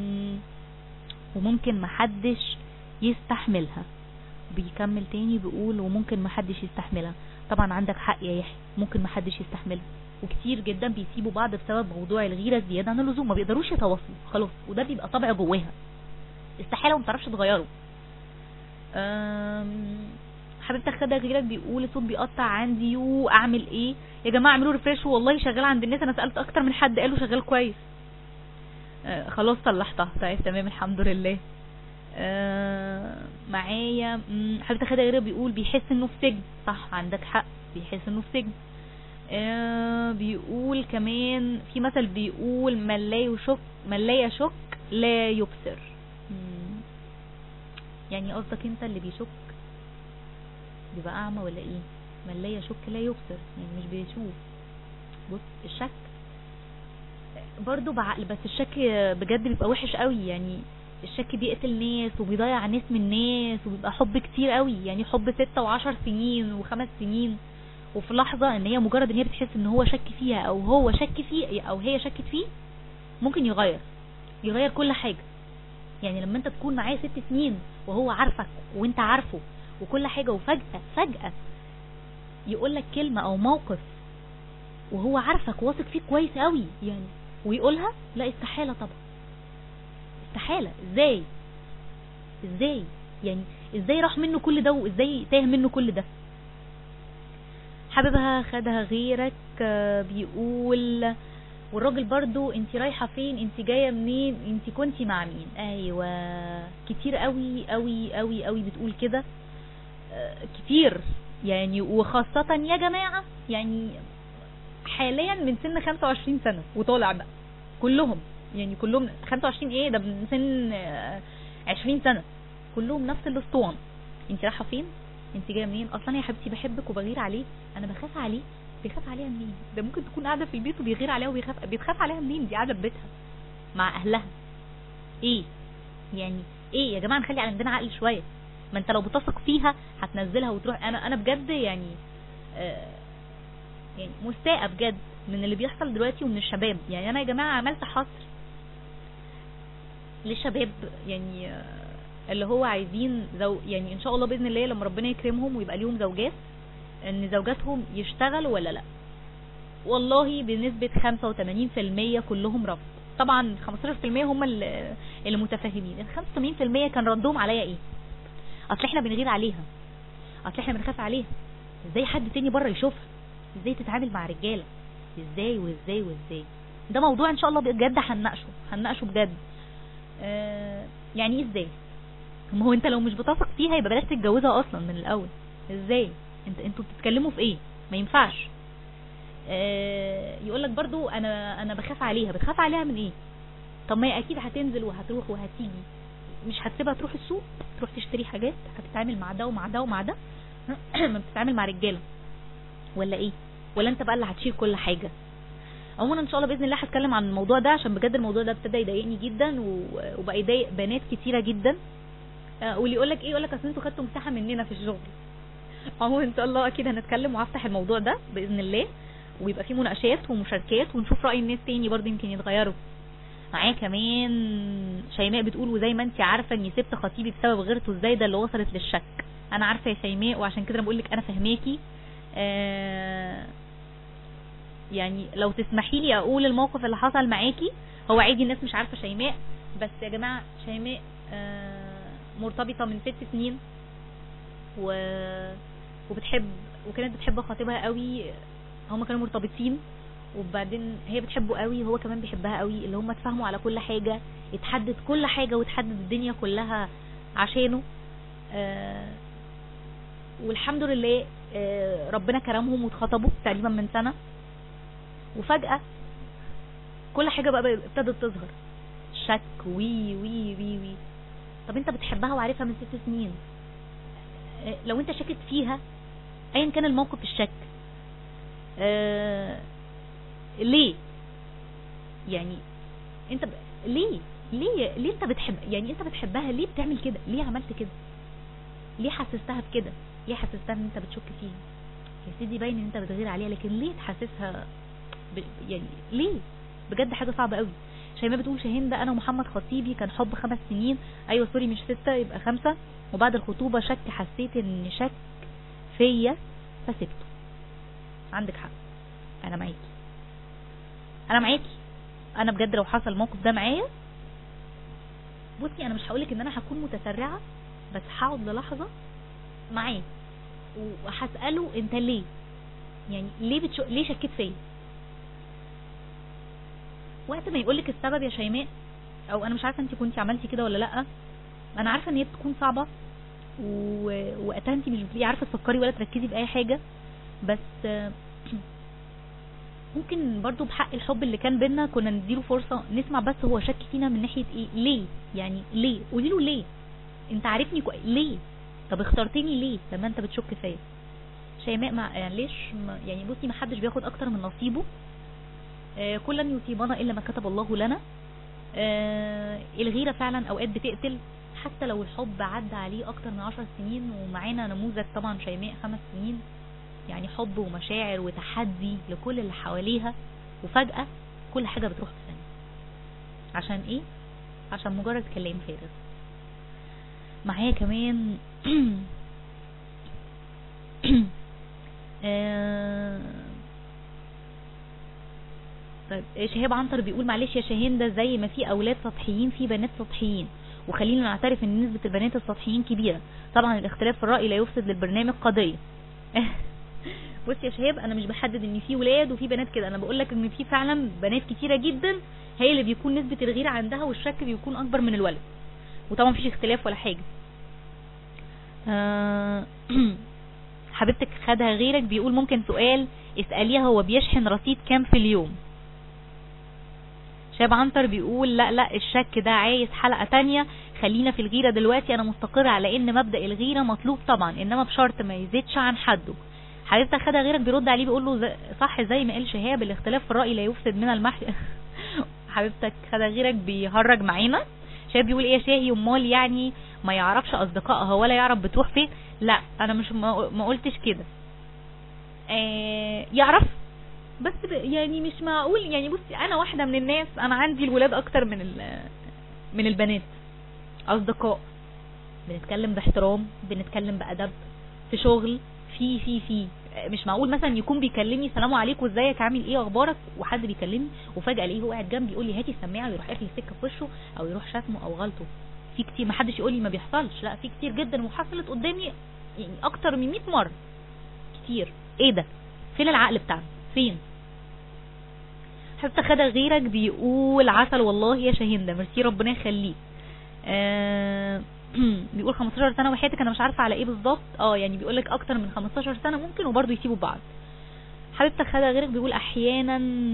وممكن محدش يستحملها. بيكمل تاني بيقول وممكن محدش يستحملها. طبعا عندك حق يا يحيى، ممكن محدش يستحملها، وكتير جدا بيسيبوا بعض بسبب موضوع الغيرة الزيادة عن اللزوم، ما بيقدروش يتواصلوا خلاص، وده بيبقى طبع جواها استحالة وما تعرفش تغيره. حبيبتك خدها غيرك بيقول الصوت بيقطع عندي واعمل ايه يا جماعه؟ اعملوا ريفريش، والله شغال عند الناس، انا سالت اكتر من حد قالوا شغال كويس. خلاص صلحتها، طيب تمام الحمد لله. معايا حبيبتك خدها غيرك بيقول بيحس انه في سجن، صح عندك حق بيحس انه في سجن. بيقول كمان في مثل بيقول من لا يشك لا يبصر. يعني قصدك انت اللي بيشك بيبقى اعمى ولا ايه؟ من لا يشك لا يبصر، يعني مش بيشوف. بص الشك برضو بعقل، بس الشك بجد بيبقى وحش قوي، يعني الشك بيقتل ناس وبيضيع ناس من ناس، وبيبقى حب كتير قوي، يعني حب 6 و10 سنين و5 سنين، وفي لحظة ان هي مجرد ان هي بتحس ان هو شك فيها او هو شك فيه او هي شكت فيه، ممكن يغير كل حاجة. يعني لما انت تكون معاه 6 سنين وهو عارفك وانت عارفه وكل حاجة، وفجأة يقولك كلمة او موقف وهو عارفك واثق فيك كويس قوي يعني ويقولها، لا استحالة طبعا، استحالة. ازاي يعني ازاي راح منه كل ده وازاي تاه منه كل ده؟ حبيبها خدها غيرك بيقول والراجل برضو انت رايحة فين، انت جاية منين، انت كنتي مع مين؟ ايوه كتير قوي قوي قوي قوي بتقول كده، كتير يعني وخاصة يا جماعة يعني حاليا من سن 25 سنة وطالع بقى كلهم، يعني كلهم 25 ايه ده، من سن 20 سنة كلهم نفس الاسطوانة. انت رايحة فين؟ انت جاية منين؟ اصلا يا حبيبتي بحبك وبغير عليه، انا بخاف عليه. بيخاف عليها منين؟ ده ممكن تكون قاعدة في البيت وبيغير عليها بيتخاف عليها منين؟ دي قاعدة في بيتها مع اهلها. ايه يعني ايه يا جماعة؟ نخلي عندنا عقل شوية. ما انت لو بتثق فيها هتنزلها وتروح. انا بجد يعني يعني مستاءة بجد من اللي بيحصل دلوقتي ومن الشباب. يعني انا يا جماعة عملت حصر للشباب يعني اللي هو عايزين يعني ان شاء الله باذن الله لما ربنا يكرمهم ويبقى ليهم زوجات، ان زوجاتهم يشتغلوا ولا لا. والله بنسبة 85% كلهم رفض. طبعا 15% هم اللي متفاهمين. ال 85% كان ردهم عليا ايه؟ اصل احنا بنغير عليها، اصل احنا بنخاف عليها، ازاي حد تاني بره يشوفها، ازاي تتعامل مع رجاله، ازاي وازاي وازاي. ده موضوع ان شاء الله بجد هنناقشه بجد. يعني ايه ازاي؟ ما هو انت لو مش بتثق فيها يبقى بلاش تتجوزها اصلا من الاول. ازاي؟ انتوا بتتكلموا في ايه؟ ما ينفعش. يقولك برضو انا بخاف عليها. بتخاف عليها من ايه؟ طب ما هي اكيد هتنزل وهتروح وهتيجي، مش هتسيبها تروح السوق تروح تشتري حاجات؟ هتتعامل مع ده ومع ده ومع ده ما بتتعامل مع رجاله ولا ايه؟ ولا انت بقى اللي هتشيل كل حاجه؟ عموما ان شاء الله باذن الله هتكلم عن الموضوع ده، عشان بجد الموضوع ده ابتدى يضايقني جدا وبقى يضايق بنات كتيره جدا. واللي يقولك ايه؟ يقولك اصل انتوا خدتوا مساحه مننا في الشغل. عموما ان شاء الله اكيد هنتكلم وهفتح الموضوع ده باذن الله، ويبقى فيه مناقشات ومشاركات ونشوف راي الناس تاني برضه يمكن يتغيروا. معايا كمان شيماء بتقول وزي ما انت عارفه اني سبت خطيبي بسبب غيرته الزايده اللي وصلت للشك. انا عارفه يا شيماء، وعشان كده انا بقول لك انا فهماكي. يعني لو تسمحي لي اقول الموقف اللي حصل معاكي. هو عادي الناس مش عارفه شيماء، بس يا جماعه شيماء مرتبطه من 6 سنين وكانت بتحب خطيبها قوي. هما كانوا مرتبطين وبعدين هي بتحبه قوي وهو كمان بيحبها قوي، اللي هما اتفاهموا على كل حاجه، اتحدد كل حاجه وتحدد الدنيا كلها عشانه. والحمد لله ربنا كرمهم واتخطبوا تقريبا من سنه، وفجأة كل حاجة بقى ابتدت تظهر شك وي وي وي وي. طب انت بتحبها وعارفها من 6 سنين، لو انت شكت فيها ايا كان الموقف الشك ليه؟ يعني انت ليه انت بتحب، يعني انت بتحبها ليه بتعمل كده؟ ليه عملت كده؟ ليه حسستها بكده؟ ليه حسستها ان انت بتشك فيها؟ يا سيدي باين ان انت بتغير عليها، لكن ليه تحسسها يعني ليه؟ بجد حاجة صعبة قوي. شيماء بتقول شاهين ده انا ومحمد خطيبي كان حب 5 سنين. ايوه سوري مش 6 يبقى 5. وبعد الخطوبة شك، حسيت ان شك فيا فسبته. عندك حق، انا معاكي انا بجد لو حصل الموقف ده معايا، بصي انا مش هقولك ان انا هكون متسرعة، بس هقعد للحظة معاه وهسأله انت ليه؟ يعني ليه شكيت فيا؟ وقت ما يقولك السبب يا شيماء، او انا مش عارفه انت كنتي عملتي كده ولا لا، انا عارفه ان هي بتكون صعبه ووقتها انت مش بتبقي عارفه تفكري ولا تركزي باي حاجه، بس ممكن برضو بحق الحب اللي كان بينا كنا نديله فرصه نسمع بس هو شك فينا من ناحيه ايه. ليه؟ يعني ليه؟ قولي له ليه؟ انت عارفني ليه؟ طب اخترتني ليه لما انت بتشك فيا؟ شيماء يعني ليش يعني بصي ما حدش بياخد اكتر من نصيبه. كلا يصيبنا الا ما كتب الله لنا. الغيره فعلا اوقات بتقتل، حتى لو الحب عدى عليه اكتر من 10 سنين. ومعانا نموذج طبعا شيماء 5 سنين، يعني حب ومشاعر وتحدي لكل اللي حواليها، وفجأة كل حاجة بتروح في ثانية. عشان ايه؟ عشان مجرد كلام فارغ. معايا كمان طيب شهاب عنتر بيقول معلش يا شاهين، ده زي ما في اولاد سطحيين في بنات سطحيين، وخلينا نعترف ان نسبة البنات السطحيين كبيرة. طبعا الاختلاف في الرأي لا يفسد للبرنامج قضية. بصي يا شهاب انا مش بحدد ان في ولاد وفي بنات كده، انا بقول لك ان في فعلا بنات كتيرة جدا هي اللي بيكون نسبة الغيرة عندها والشك بيكون اكبر من الولد، وطبعا مفيش اختلاف ولا حاجة. حبيبتك خدها غيرك بيقول ممكن سؤال اسأليها هو بيشحن رصيد كام في اليوم. شاب عنتر بيقول لا الشك ده عايز حلقة تانية، خلينا في الغيرة دلوقتي. انا مستقر على ان مبدأ الغيرة مطلوب طبعا، انما بشرط ما يزيدش عن حده. حبيبتك خدها غيرك بيرد عليه بيقول له صح زي ما قال شهاب، الاختلاف في الرأي لا يفسد من المحي. حبيبتك خدها غيرك بيهرج معانا. شاب بيقول ايه يا شاهي، امال يعني ما يعرفش اصدقائها ولا يعرف بتروح فين؟ لا انا مش ما قلتش كده. يعرف بس يعني مش معقول. يعني بصي انا واحدة من الناس، انا عندي الولاد اكتر من البنات اصدقاء، بنتكلم باحترام، بنتكلم بأدب، في شغل، في مش معقول مثلا يكون بيكلمني سلام عليكم ازيك عامل ايه اخبارك، وحد بيكلمني وفجأة الاقيه هو قاعد جنبي يقول لي هاتي السماعه ويروح قافل السكه في وشه او يروح شتمه او غلطه. في كتير، ما حدش يقول لي ما بيحصلش، لا في كتير جدا وحصلت قدامي يعني اكتر من 100 مره كتير. ايه ده؟ فين العقل بتاعنا؟ فين؟ حتى خدها غيرك بيقول عسل والله يا شاهين، ميرسي ربنا يخليك. بيقول 15 سنة وحياتك انا مش عارفة على ايه بالظبط. يعني بيقولك اكتر من 15 سنة ممكن وبرضه يسيبوا بعض. حبيبتك خدها غيرك بيقول احيانا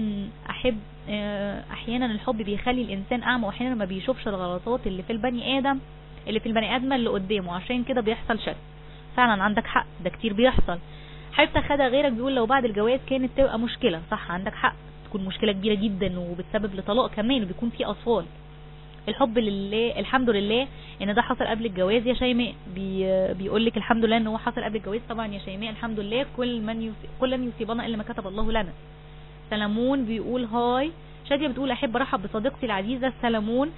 الحب بيخلي الانسان اعمى، واحيانا ما بيشوفش الغلطات اللي في البني ادم اللي قدامه، عشان كده بيحصل شك. فعلا عندك حق، ده كتير بيحصل. حبيبتك خدها غيرك بيقول لو بعد الجواز كانت تبقى مشكلة، صح عندك حق، تكون مشكلة كبيرة جدا وبتسبب لطلاق كمان وبيكون في اطفال. الحب لله، الحمد لله ان ده حصل قبل الجواز يا شيماء. بيقول لك الحمد لله ان هو حصل قبل الجواز. طبعا يا شيماء الحمد لله، كل لن يصيبنا الا ما كتب الله لنا. سلمون بيقول هاي. شادية بتقول احب ارحب بصديقتي العزيزة سلمون،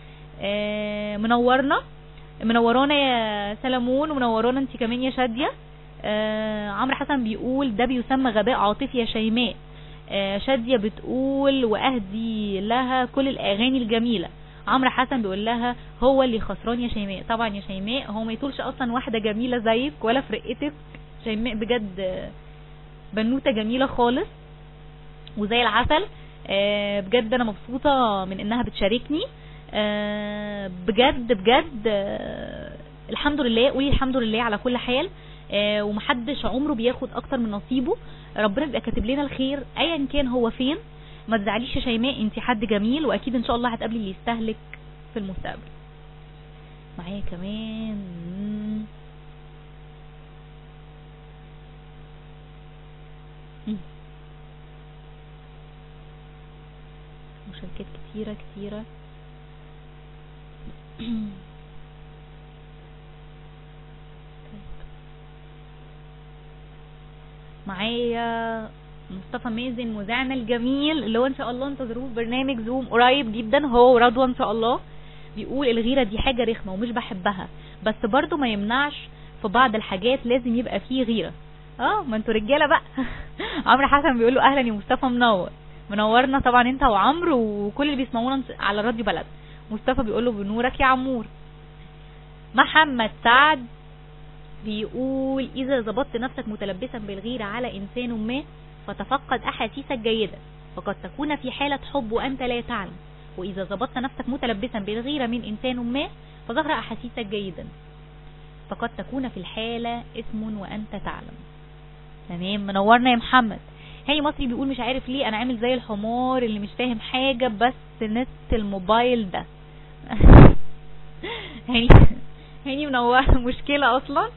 منورانا يا سلمون، ومنورانا انت كمان يا شادية. عمرو حسن بيقول ده بيسمى غباء عاطفي يا شيماء. شادية بتقول واهدي لها كل الاغاني الجميلة. عمرو حسن بيقول لها هو اللي خسران يا شيماء. طبعا يا شيماء هو ما يطولش اصلا واحدة جميلة زيك ولا فرقتك. شيماء بجد بنوتة جميلة خالص وزي العسل. بجد انا مبسوطة من انها بتشاركني. بجد الحمد لله. قولي الحمد لله على كل حال. ومحدش عمره بياخد اكتر من نصيبه، ربنا بيبقى كاتب لنا الخير ايا كان هو فين. ما تزعليش يا شيماء، انت حد جميل واكيد ان شاء الله هتقابلي اللي يستهلك في المستقبل. معايا كمان مشاركات كتيرة معايا مصطفى مازن مذيعنا الجميل اللي هو ان شاء الله انتظروه في برنامج زوم قريب جدا هو ورضوى ان شاء الله. بيقول الغيرة دي حاجة رخمة ومش بحبها، بس برضو ما يمنعش في بعض الحاجات لازم يبقى فيه غيرة. ما انتوا رجالة بقى. عمرو حسن بيقول له اهلا يا مصطفى، منورنا طبعا انت وعمرو وكل اللي بيسمعونا على راديو بلد. مصطفى بيقول له بنورك يا عمور. محمد سعد بيقول اذا ظبطت نفسك متلبسا بالغيرة على انسان ما فتفقد احاسيسك جيدة، فقد تكون في حالة حب وانت لا تعلم، واذا ظبطت نفسك متلبسا بالغيرة من انسان ما فظهر احاسيسك جيدا، فقد تكون في الحالة اسم وانت تعلم. تمام، منورنا يا محمد. هاني مصري بيقول مش عارف ليه انا عامل زي الحمار اللي مش فاهم حاجة بس نت الموبايل ده. هاني منور مشكلة اصلا.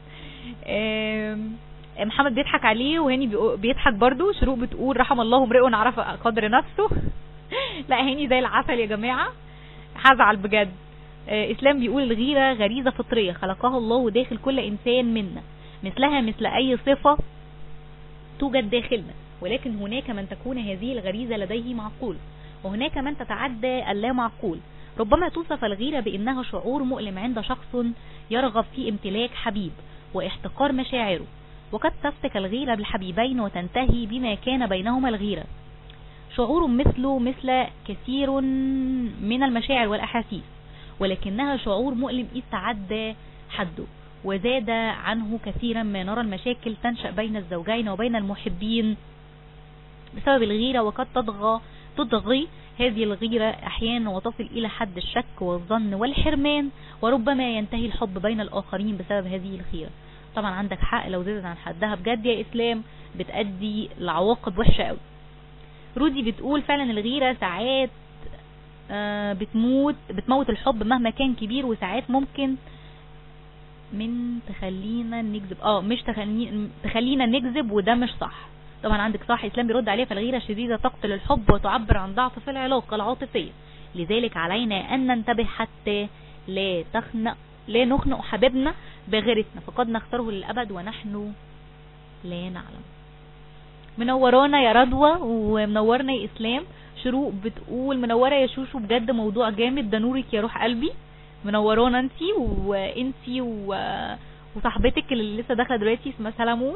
محمد بيضحك عليه وهاني بيضحك برضو. شروق بتقول رحم الله امرئ عرف قدر نفسه. لا هاني زي العسل يا جماعة، هزعل بجد. اسلام بيقول الغيرة غريزة فطرية خلقها الله داخل كل انسان منا، مثلها مثل اي صفة توجد داخلنا، ولكن هناك من تكون هذه الغريزة لديه معقول، وهناك من تتعدى اللا معقول. ربما توصف الغيرة بانها شعور مؤلم عند شخص يرغب في امتلاك حبيب واحتقار مشاعره، وقد تفتك الغيرة بالحبيبين وتنتهي بما كان بينهما الغيرة. شعور مثل كثير من المشاعر والأحاسيس، ولكنها شعور مؤلم إذ تعدى حده وزاد عنه كثيرا ما نرى المشاكل تنشأ بين الزوجين وبين المحبين بسبب الغيرة، وقد تضغي هذه الغيرة أحيانا وتصل إلى حد الشك والظن والحرمان، وربما ينتهي الحب بين الآخرين بسبب هذه الغيرة. طبعا عندك حق، لو زادت عن حدها بجد يا اسلام بتأدي لعواقب وحشة قوي. رودي بتقول فعلا الغيرة ساعات بتموت الحب مهما كان كبير، وساعات ممكن تخلينا نكذب مش تخلينا نكذب، وده مش صح. طبعا عندك صح. اسلام بيرد عليها فالغيرة الشديدة تقتل الحب وتعبر عن ضعف في العلاقة العاطفية، لذلك علينا ان ننتبه حتى لا نخنق حبيبنا بغيرتنا، فقد نختاره للأبد ونحن لا نعلم. منورانا يا رضوى ومنورنا يا اسلام. شروق بتقول منورة يا شوشو، بجد موضوع جامد، ده نورك يا روح قلبي. منورانا انتي وصاحبتك اللي لسه داخله دلوقتي اسمها سلامون.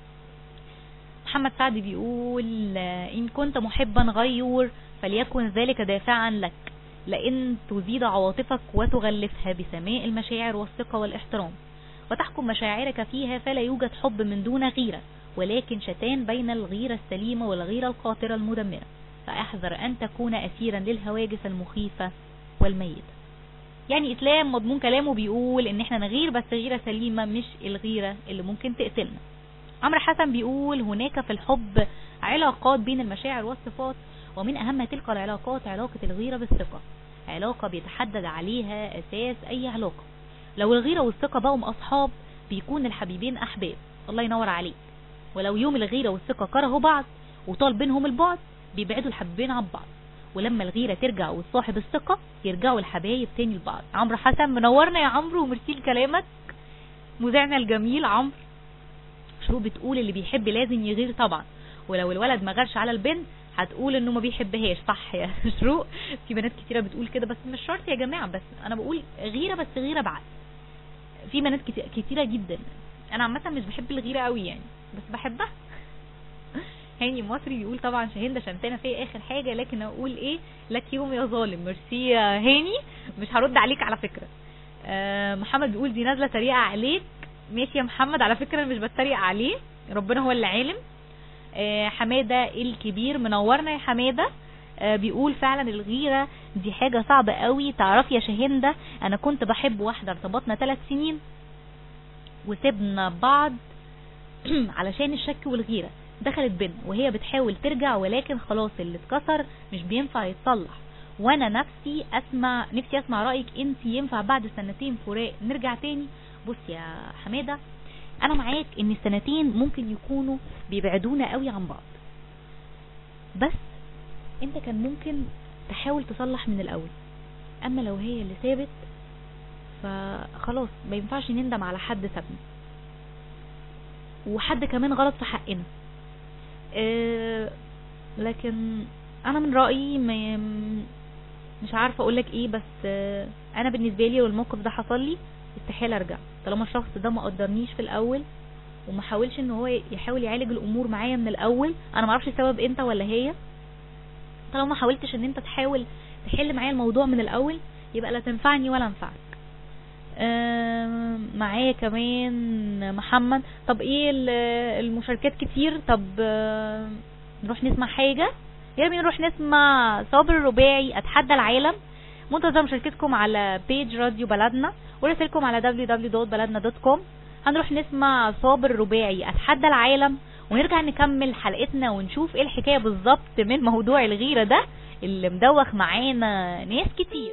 محمد سعد بيقول ان كنت محبا غيور فليكن ذلك دافعا لك، لان تزيد عواطفك وتغلفها بسماء المشاعر والثقة والاحترام، وتحكم مشاعرك فيها، فلا يوجد حب من دون غيرة، ولكن شتان بين الغيرة السليمة والغيرة القاطرة المدمرة، فاحذر ان تكون اسيرا للهواجس المخيفة والميتة. يعني اسلام مضمون كلامه بيقول ان احنا نغير بس غيرة سليمة، مش الغيرة اللي ممكن تقتلنا. عمرو حسن بيقول هناك في الحب علاقات بين المشاعر والصفات، ومن اهم تلك العلاقات علاقة الغيرة بالثقة، علاقة بيتحدد عليها اساس اي علاقة. لو الغيرة والثقة بقوا اصحاب بيكون الحبيبين احباب. الله ينور عليك. ولو يوم الغيرة والثقة كرهوا بعض وطال بينهم البعد بيبعدوا الحبيبين عن بعض، ولما الغيرة ترجع والصاحب الثقة يرجعوا الحبايب تاني لبعض. عمرو حسن منورنا يا عمرو وميرسي لكلامك مذيعنا الجميل عمرو. شروق بتقول اللي بيحب لازم يغير طبعا، ولو الولد ما غيرش على البنت هتقول انه ما بيحبهاش. صح يا شروق، في بنات كتيرة بتقول كده، بس مش شرط يا جماعة، بس انا بقول غيرة بس غيرة بعد. في بنات كتيرة جدا. انا عامة مش بحب الغيرة قوي يعني، بس بحبها. هاني مصري بيقول طبعا شاهين شمتانة في اخر حاجة، لكن اقول ايه لك يوم يا ظالم. ميرسي يا هاني، مش هرد عليك على فكرة. محمد بيقول دي نازلة تريقة عليك. ماشي يا محمد، على فكرة انا مش بتريق عليه، ربنا هو اللي عالم. حمادة الكبير منورنا يا حمادة. بيقول فعلا الغيرة دي حاجة صعبة قوي. تعرف يا شاهين انا كنت بحب واحدة ارتبطنا 3 سنين وسبنا بعض علشان الشك والغيرة، دخلت بينا وهي بتحاول ترجع، ولكن خلاص اللي اتكسر مش بينفع يتصلح. وانا نفسي اسمع رأيك، انت ينفع بعد 2 سنين فراق نرجع تاني؟ بص يا حمادة، انا معاك ان 2 سنين ممكن يكونوا بيبعدونا قوي عن بعض، بس انت كان ممكن تحاول تصلح من الاول. اما لو هي اللي سابت فخلاص ما ينفعش نندم على حد سابنا، وحد كمان غلط في حقنا. لكن انا من رأيي مش عارفة اقولك ايه، بس انا بالنسبة لي والموقف ده حصل لي استحيل ارجع طالما الشخص ده ما قدرنيش في الاول وما حاولش ان هو يحاول يعالج الامور معايا من الاول. انا ما اعرفش السبب انت ولا هي. طالما ما حاولتش ان انت تحاول تحل معايا الموضوع من الاول يبقى لا تنفعني ولا انفعك. معايا كمان محمد. طب ايه المشاركات كتير. طب نروح نسمع حاجة. يلا بينا نروح نسمع صابر الرباعي اتحدى العالم. منتظر مشاركتكم على بيج راديو بلدنا ورسلكم على www.baladna.com. هنروح نسمع صابر الرباعي اتحدى العالم ونرجع نكمل حلقتنا ونشوف ايه الحكاية بالظبط من موضوع الغيرة ده اللي مدوخ معانا ناس كتير.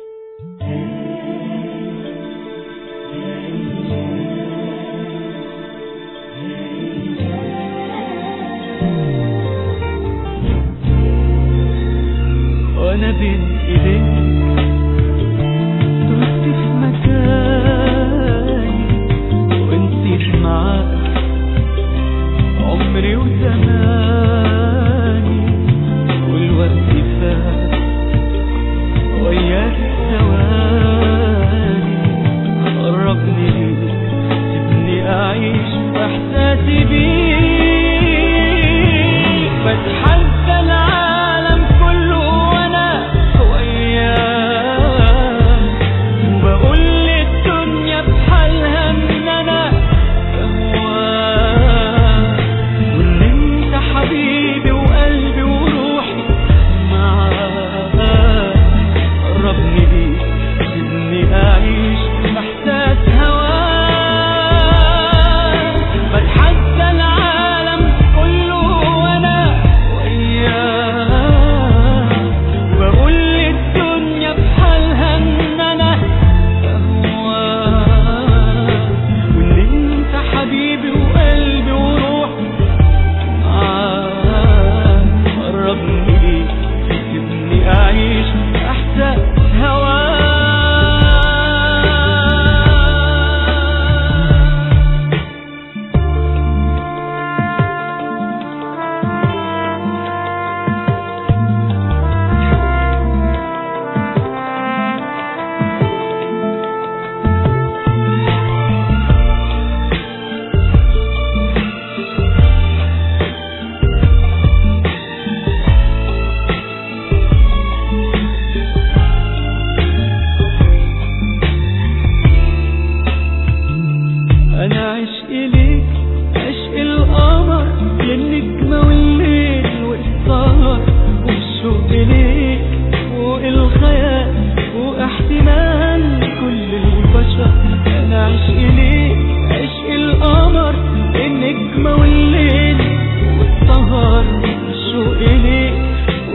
وانا بين ايديك دوست في مكاني ونسيت معاك عمري وزماني، والوقت فات وياك ثواني. قربني ليك سيبني اعيش احساسي بيك، بتحدى العالم كله وانا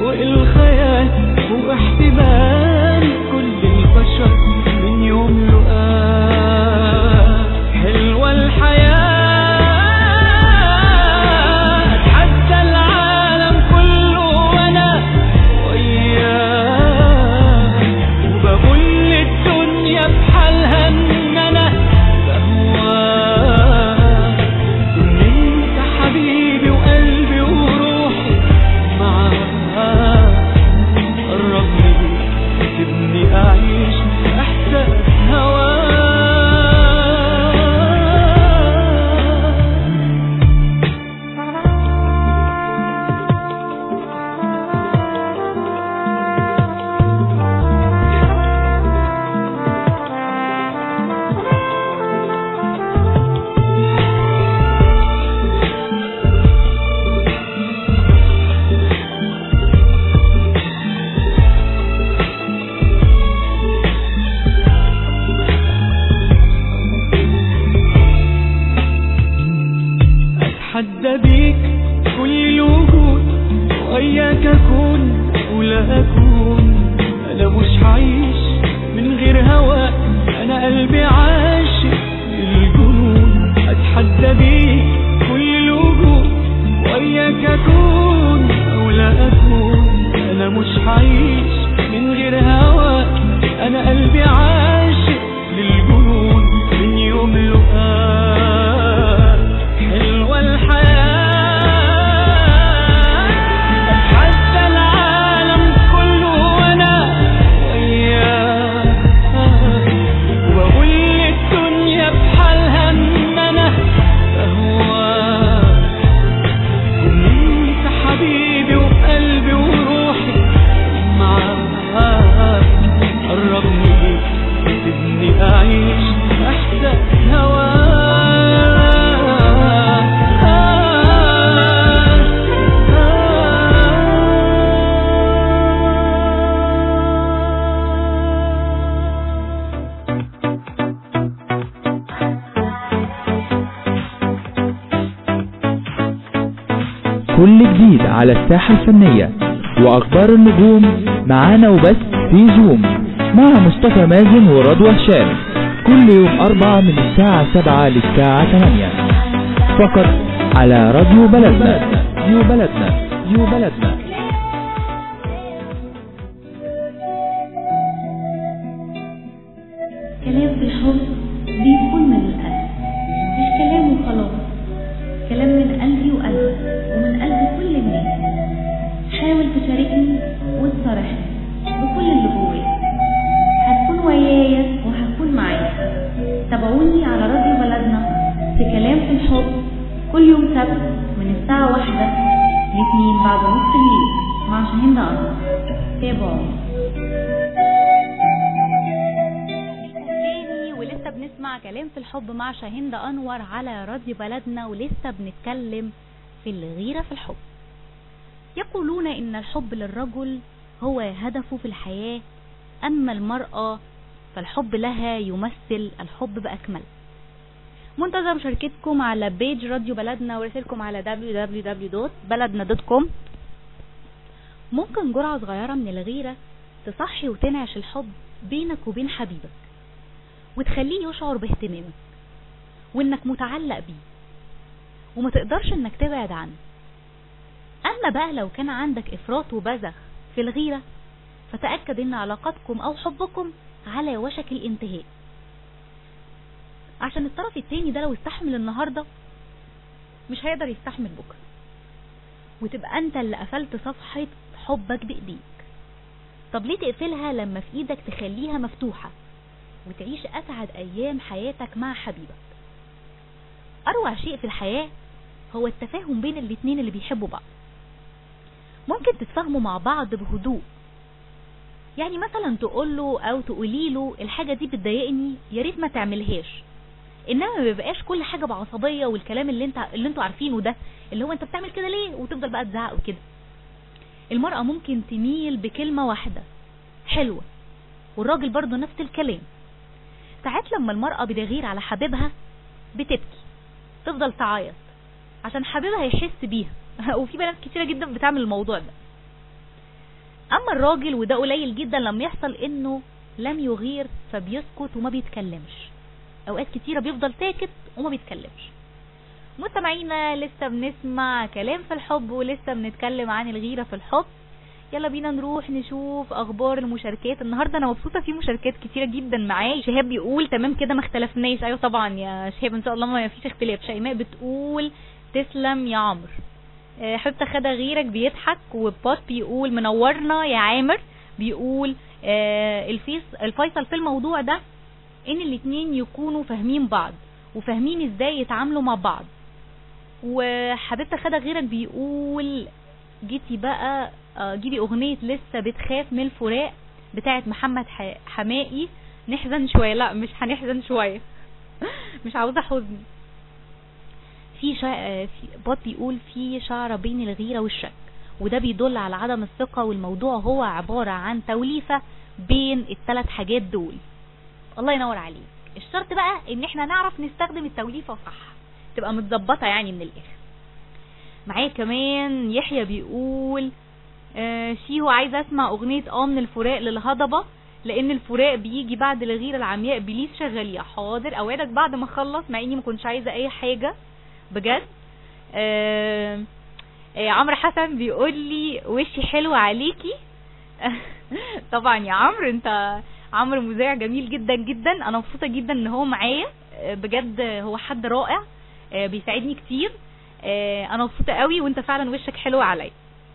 فوق الخيال واحتمال كل البشر من يوم لقاه. حلوة الحياة أتحدى العالم كله وأنا وياه، وبقول للدنيا بحالها إن أنا بهواك. أنت حبيبي وقلبي وروحي معاك، قربني سيبني أعيش إحساس هواك. أتحدى بيك كل الوجود، وإياك أكون ولا أكون. أنا مش عايش من غير هواك، أنا قلبي عاشق الجنون. أتحدى بيك كل الوجود، وإياك أكون ولا أكون. أنا مش عايش من غير هواك، أنا قلبي عاشق للجنون من يوم لقاك. حلوة الحياة أتحدى العالم كله وأنا وياه، وبقول للدنيا بحالها إن أنا بهواك. وأنت حبيبي وقلبي وروحي معاك، قربني سيبني أعيش إحساس هواك. كل جديد على الساحة الفنية وأخبار النجوم معانا وبس في زوم مع مصطفى مازن ورضوى هشام، كل يوم 4 من الساعة 7 للساعة 8 فقط على راديو بلدنا. راديو بلدنا، راديو بلدنا. كلام في الحب بيكون من القلب، مش كلام وخلاص، كلام من قلبي وقلبك ومن قلب كل الناس. حاول تشاركني وتصارحني بكل اللي جواك، هتكون ويايا وهكون معاك. تابعوني على راديو بلدنا في كلام في الحب كل يوم سبت من الساعة 1 ل2 بعد نص الليل مع شاهين أنور. تابعوني. ولسه بنسمع كلام في الحب مع شاهين أنور على راديو بلدنا، ولسه بنتكلم في الغيرة في الحب. يقولون إن الحب للرجل هو هدفه في الحياة، أما المرأة فالحب لها يمثل الحب بأكمل. منتظر مشاركتكم على بيج راديو بلدنا ورسالكم على www.baladna.com. ممكن جرعة صغيرة من الغيرة تصحي وتنعش الحب بينك وبين حبيبك، وتخليه يشعر باهتمامك وانك متعلق بيه وما تقدرش انك تبعد عنه. اما بقى لو كان عندك افراط وبذخ في الغيرة، فتأكد ان علاقتكم او حبكم على وشك الانتهاء، عشان الطرف التاني ده لو استحمل النهاردة مش هيقدر يستحمل بكرة، وتبقى انت اللي قفلت صفحة حبك بايديك. طب ليه تقفلها لما في ايدك تخليها مفتوحة وتعيش اسعد ايام حياتك مع حبيبك؟ اروع شيء في الحياة هو التفاهم بين الاتنين اللي بيحبوا بعض. ممكن تتفاهموا مع بعض بهدوء، يعني مثلا تقوله او تقوليله الحاجة دي بتضايقني يا ريت ما تعملهاش، انما ما بيبقاش كل حاجة بعصبية والكلام اللي انتوا عارفينه ده، اللي هو انت بتعمل كده ليه وتفضل بقى تزعق وكده. المرأة ممكن تميل بكلمة واحدة حلوة، والراجل برضو نفس الكلام. ساعات لما المرأة بتغير على حبيبها بتبكي، تفضل تعيط عشان حبيبها يحس بيها وفي بنات كتيرة جدا بتعمل الموضوع ده. اما الراجل وده قليل جدا لما يحصل انه لم يغير فبيسكت وما بيتكلمش، اوقات كتيرة بيفضل ساكت وما بيتكلمش. مستمعينا لسه بنسمع كلام في الحب ولسه بنتكلم عن الغيرة في الحب. يلا بينا نروح نشوف اخبار المشاركات. النهارده انا مبسوطه في مشاركات كتيره جدا معايا. شهاب بيقول تمام كده ما اختلفناش. ايوه طبعا يا شهاب ان شاء الله ما فيش اختلاف. شيماء بتقول تسلم يا عمرو. حبيبتي خدها غيرك بيضحك. وبوت بيقول منورنا يا عامر. بيقول الفيصل في الموضوع ده ان الاتنين يكونوا فاهمين بعض وفاهمين ازاي يتعاملوا مع بعض. وحبيبتي خدها غيرك بيقول جيتي بقى جيبي اغنية لسه بتخاف من الفراق بتاعت محمد حمائي نحزن شوية. لا مش هنحزن شوية مش عاوزة حزن. في بوت بيقول في شعرة بين الغيرة والشك وده بيدل على عدم الثقة والموضوع هو عبارة عن توليفة بين الثلاث حاجات دول. الله ينور عليك. الشرط بقى ان احنا نعرف نستخدم التوليفة صح تبقى متظبطة يعني من الاخر. معايا كمان يحيى بيقول شيهو عايز اسمع اغنية من الفراق للهضبة لان الفراق بيجي بعد الغيرة العمياء. بليز شغالية. حاضر اوعدك بعد ما اخلص مع اني ما كنتش عايزة اي حاجة بجد. عمرو حسن بيقول لي وشي حلو عليكي. طبعا يا عمرو انت عمرو مذيع جميل جدا جدا. انا مبسوطة جدا ان هو معايا بجد. هو حد رائع بيساعدني كتير. انا مبسوطة قوي وانت فعلا وشك حلو عليا.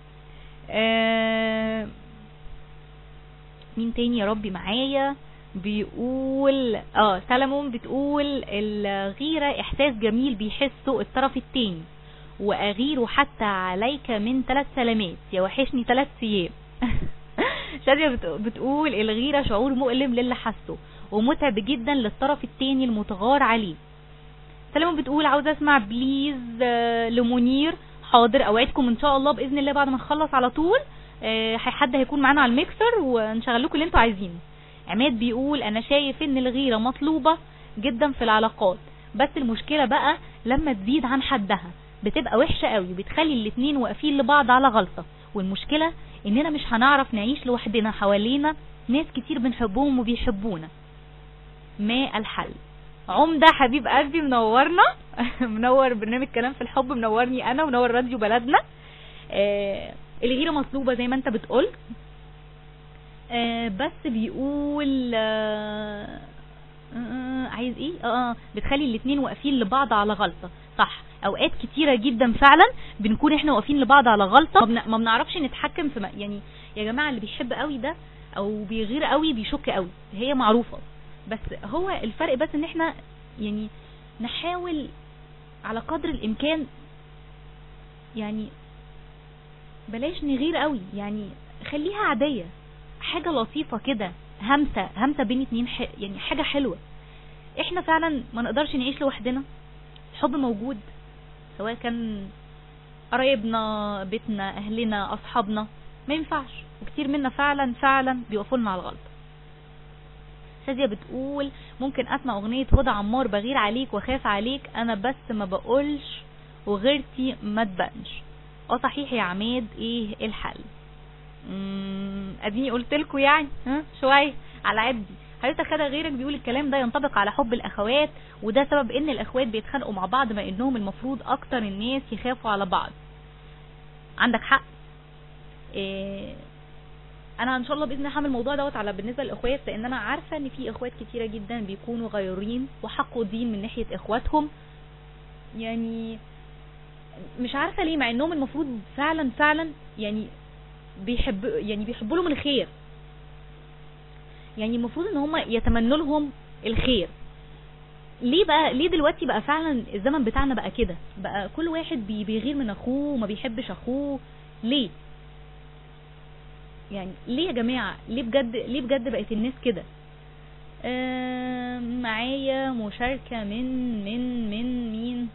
مين تاني يا ربي معايا بيقول سلمون بتقول الغيرة احساس جميل بيحسه الطرف التاني واغيره حتى عليك من 3 سلامات يا وحشني 3 ايام. شادية بتقول الغيرة شعور مؤلم للي حسه ومتعب جدا للطرف التاني المتغار عليه. سلمون بتقول عاوزة اسمع بليز لمنير. حاضر اوعدكم ان شاء الله باذن الله بعد ما نخلص على طول حد هيكون معانا على الميكسر ونشغل لكم اللي انتوا عايزينه. عماد بيقول انا شايف ان الغيرة مطلوبة جدا في العلاقات بس المشكلة بقى لما تزيد عن حدها بتبقى وحشة قوي بتخلي الاتنين واقفين لبعض على غلطة. والمشكلة اننا مش هنعرف نعيش لوحدنا حوالينا ناس كتير بنحبهم وبيحبونا. ما الحل؟ عمدة حبيب قلبي منورنا منور برنامج كلام في الحب. منورني انا ومنور راديو بلدنا. الغيرة مطلوبة زي ما انت بتقول. بس بيقول عايز ايه بتخلي الاتنين واقفين لبعض على غلطة. صح اوقات كتيرة جدا فعلا بنكون احنا واقفين لبعض على غلطة ما بنعرفش نتحكم في يعني يا جماعة اللي بيحب قوي ده او بيغير قوي بيشك قوي هي معروفة. بس هو الفرق بس ان احنا يعني نحاول على قدر الامكان يعني بلاش نغير قوي يعني خليها عادية حاجة لطيفة كده همسة بين اتنين يعني حاجة حلوة. احنا فعلا ما نقدرش نعيش لوحدنا. الحب موجود سواء كان قرايبنا بيتنا اهلنا اصحابنا ما ينفعش وكتير منا فعلا بيوقفوا لنا على الغلط. شادية بتقول ممكن اسمع اغنية هدى عمار بغير عليك وخاف عليك انا بس ما بقولش وغيرتي ما تبانش. صحيح يا عماد ايه الحل؟ اديني قلت لكم يعني شويه على عدي. حضرتك خدها غيرك بيقول الكلام ده ينطبق على حب الاخوات وده سبب ان الاخوات بيتخانقوا مع بعض ما انهم المفروض اكتر الناس يخافوا على بعض. عندك حق. انا ان شاء الله باذن الله هعمل الموضوع دوت على بالنسبه للاخوات لان انا عارفه ان في اخوات كتيره جدا بيكونوا غيورين وحقودين من ناحيه اخواتهم. يعني مش عارفه ليه مع انهم المفروض فعلا يعني بيحبوا لهم الخير. يعني المفروض ان هم يتمنوا لهم الخير. ليه دلوقتي بقى فعلا الزمن بتاعنا بقى كده بقى كل واحد بيغير من اخوه وما بيحبش اخوه؟ ليه يعني ليه يا جماعة؟ ليه بجد بقت الناس كده؟ معايا مشاركة من مين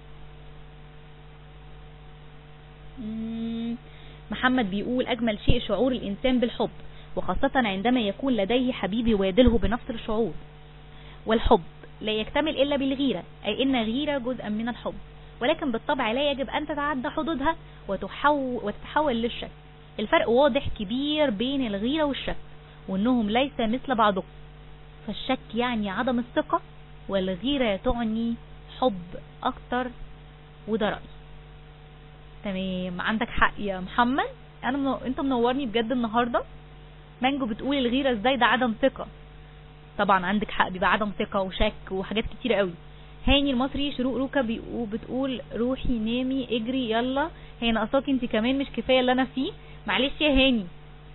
محمد بيقول اجمل شيء شعور الانسان بالحب وخاصة عندما يكون لديه حبيب يوادله بنفس الشعور. والحب لا يكتمل الا بالغيرة اي ان غيرة جزءا من الحب ولكن بالطبع لا يجب ان تتعدى حدودها وتتحول للشك. الفرق واضح كبير بين الغيرة والشك، وانهم ليس مثل بعضهم. فالشك يعني عدم الثقة، والغيرة تعني حب اكتر، وده رأيي. تمام، عندك حق يا محمد، انت منورني بجد النهاردة. مانجو بتقول الغيرة ازاي، ده عدم ثقة. طبعا عندك حق، بيبقى عدم ثقة وشك وحاجات كتيرة قوي. هاني المصري شروق روكا بتقول روحي نامي اجري يلا، هي ناقصاكي انت كمان، مش كفاية اللي انا فيه، معلش يا هاني.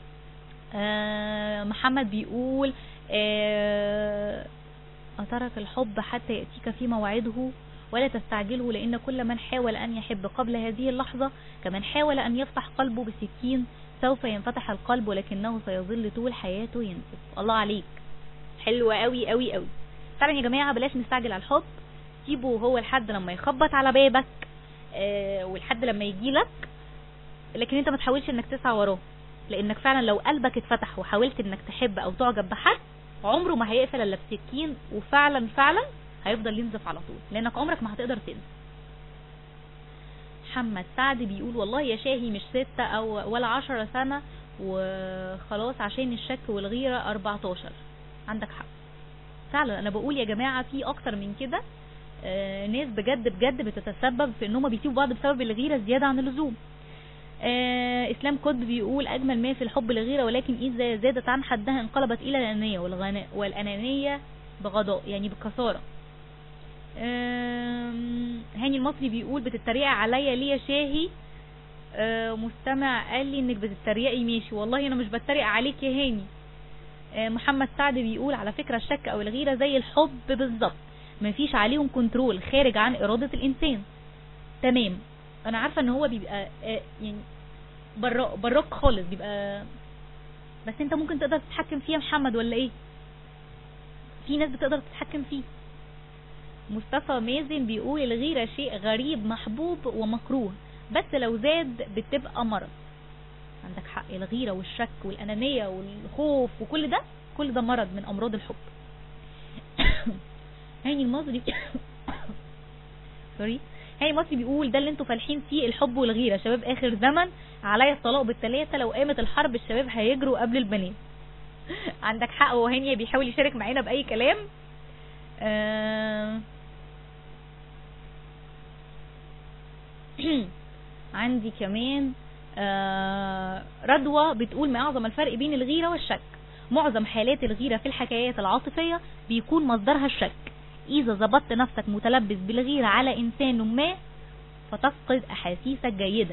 محمد بيقول أترك الحب حتى يأتيك في موعده ولا تستعجله، لأن كل من حاول أن يحب قبل هذه اللحظة كمن حاول أن يفتح قلبه بسكين، سوف ينفتح القلب ولكنه سيظل طول حياته ينزف. الله عليك، حلوة قوي قوي قوي فعلا يا جماعة. بلاش نستعجل على الحب، سيبه هو لحد لما يخبط على بابك ولحد لما يجيلك، لكن انت ما تحاولش انك تسعى وراه، لانك فعلا لو قلبك اتفتح وحاولت انك تحب او تعجب بحد عمره ما هيقفل الا بسكين، وفعلا فعلا هيفضل ينزف على طول، لانك عمرك ما هتقدر تنزف. محمد سعد بيقول والله يا شاهي مش 6 أو ولا 10 سنة وخلاص، عشان الشك والغيرة 14. عندك حق فعلا، انا بقول يا جماعة في اكتر من كده ناس بجد بجد بتتسبب في انهم بيسيبوا بعض بسبب الغيرة زيادة عن اللزوم. اسلام كود بيقول اجمل ما في الحب الغيرة، ولكن اذا زادت عن حدها انقلبت الى الانانية، والانانية بغضاء يعني بكثارة. هاني المصري بيقول بتتريق عليا ليه يا شاهي؟ مستمع قال لي انك بتتريقي، ماشي والله انا مش بتريق عليك يا هاني. محمد سعد بيقول على فكرة الشك او الغيرة زي الحب بالظبط، مفيش عليهم كنترول خارج عن ارادة الانسان. تمام، انا عارفة ان هو بيبقى يعني براك خالص بيبقى، بس انت ممكن تقدر تتحكم فيه يا محمد ولا ايه؟ في ناس بتقدر تتحكم فيه. مصطفى مازن بيقول الغيرة شيء غريب محبوب ومكروه، بس لو زاد بتبقى مرض. عندك حق، الغيرة والشك والأنانية والخوف وكل ده مرض من أمراض الحب. هاني المصري سوري، هاني المصري بيقول ده اللي انتوا فالحين فيه، الحب والغيرة. شباب آخر زمن عليا الطلاق بالثلاثة، لو قامت الحرب الشباب هيجروا قبل البنات. عندك حق، وهاني بيحاول يشارك معانا بأي كلام. عندي كمان رضوى بتقول ما أعظم الفرق بين الغيرة والشك. معظم حالات الغيرة في الحكايات العاطفية بيكون مصدرها الشك. إذا ضبطت نفسك متلبس بالغيرة على إنسان ما فتفقد أحاسيسك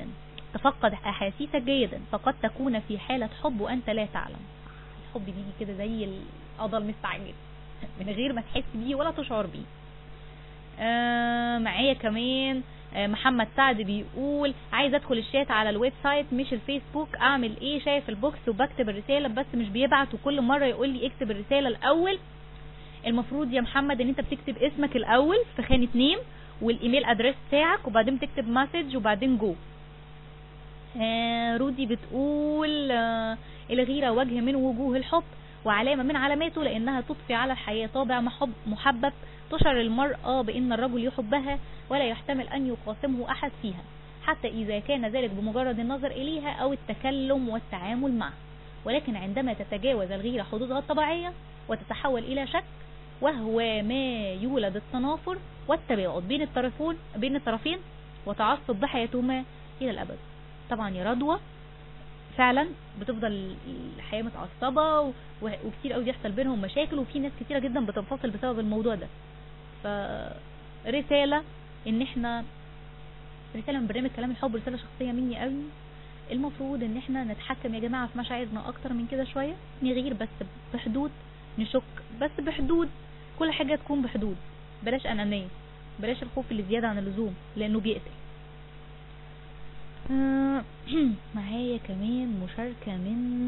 جيدا، فقد تكون في حالة حب وأنت لا تعلم. الحب بيجي كده زي القضاء المستعجل من غير ما تحس بيه ولا تشعر بيه. معايا كمان محمد سعد بيقول عايز ادخل الشات على الويب سايت مش الفيسبوك، اعمل ايه؟ شايف البوكس وبكتب الرسالة بس مش بيبعت، وكل مرة يقول لي اكتب الرسالة الاول. المفروض يا محمد ان انت بتكتب اسمك الاول في خانة نيم والايميل ادريس بتاعك، وبعدين تكتب مسج وبعدين جو. رودي بتقول الغيرة وجه من وجوه الحب وعلامة من علاماته، لانها تضفي على الحياة طابع محبب، تشعر المرأة بان الرجل يحبها ولا يحتمل ان يقاسمه احد فيها، حتى اذا كان ذلك بمجرد النظر اليها او التكلم والتعامل معها. ولكن عندما تتجاوز الغيرة حدودها الطبيعية وتتحول الى شك، وهو ما يولد التنافر والتباعد بين الطرفين وتعصب بحياتهما الى الابد. طبعا يا رضوى فعلا بتفضل الحياة متعصبة وكتير قوي بيحصل بينهم مشاكل، وفي ناس كتيرة جدا بتنفصل بسبب الموضوع ده. فرسالة ان احنا رسالة من برنامج كلام الحب، رسالة شخصية مني قوي، المفروض ان احنا نتحكم يا جماعة في مشاعرنا اكتر من كده شوية، نغير بس بحدود، نشك بس بحدود، كل حاجة تكون بحدود، بلاش انانية، بلاش الخوف اللي زيادة عن اللزوم لانه بيقتل. معايا كمان مشاركة من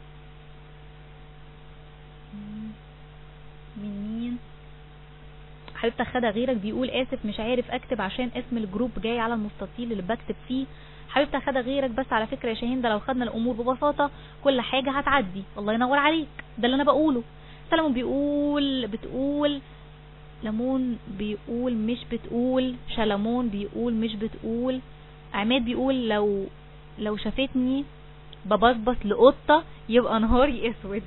مين؟ حبيبتك خدها غيرك بيقول اسف مش عارف اكتب عشان اسم الجروب جاي على المستطيل اللي بكتب فيه. حبيبتك خدها غيرك، بس على فكرة يا شاهين ده لو خدنا الامور ببساطة كل حاجة هتعدي. الله ينور عليك، ده اللي انا بقوله. سلمون بتقول لمون بيقول مش بتقول، شلمون بيقول مش بتقول، عماد بيقول لو شافتني ببصبص لقطة يبقى نهاري اسود.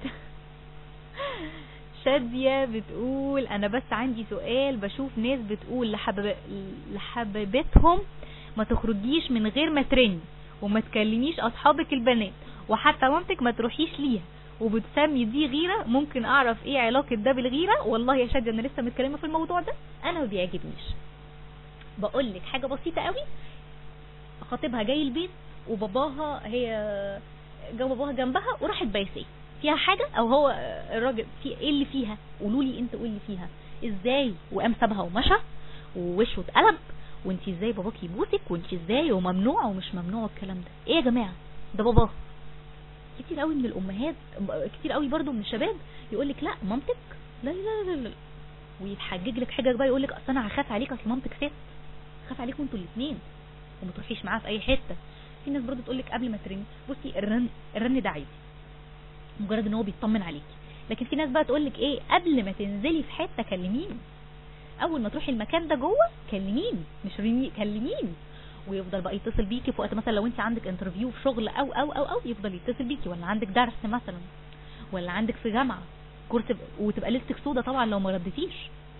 شادية بتقول انا بس عندي سؤال، بشوف ناس بتقول لحبيبتهم ما تخرجيش من غير ما ترني وما تكلميش اصحابك البنات وحتى مامتك ما تروحيش ليها، وبتسمي دي غيرة. ممكن اعرف ايه علاقة ده بالغيرة؟ والله يا شادية انا لسه متكلمة في الموضوع ده، انا ما بيعجبنيش. بقول لك حاجة بسيطة قوي، خطيبها جاي البيت وباباها هي جو باباها جنبها وراحت بايسيه، فيها حاجة؟ او هو الراجل في ايه اللي فيها؟ قولوا لي انت، قولي فيها ازاي؟ وقام سابها ومشى ووشه اتقلب، وانت ازاي باباك يبوسك، وانت ازاي وممنوع ومش ممنوع الكلام ده؟ ايه يا جماعة؟ ده باباها. كتير قوي من الامهات، كتير قوي برضو من الشباب يقولك لا مامتك لا لا لا لا، ويتحجج لك حاجة بقى، يقولك اصل انا هخاف عليك، اصل مامتك ست، خاف عليكم انتوا الاثنين وما تروحيش معاه في اي حته. في ناس برضو تقولك قبل ما ترني، بصي الرن ده عادي مجرد ان هو بيطمن عليكي، لكن في ناس بقى تقولك ايه، قبل ما تنزلي في حته كلميني، اول ما تروحي المكان ده جوه كلميني، مش رني، كلميني. ويفضل بقى يتصل بيكي في وقت مثلا لو انت عندك انترفيو في شغل او يفضل يتصل بيكي، ولا عندك درس مثلا، ولا عندك في جامعه كورس، وتبقى ليلتك سودا طبعا لو ما ردتيش.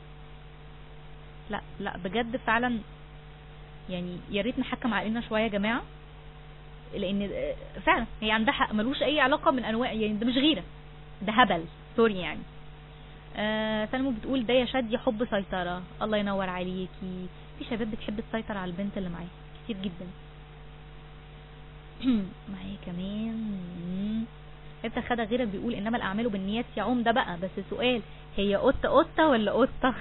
لا لا بجد فعلا يعني يا ريت نحكم عقلنا شويه يا جماعه، لان فعلا هي عندها حق، ملوش اي علاقه من انواع، يعني ده مش غيره، ده هبل، سوري يعني. سلمى بتقول ده يا شادية حب سيطره. الله ينور عليكي، في شباب بتحب تسيطر على البنت اللي معاها كتير جدا. معايا كمان انت خدها غيرك بيقول انما الاعمال بالنيات يا عم. ده بقى بس سؤال، هي قطه ولا قطه؟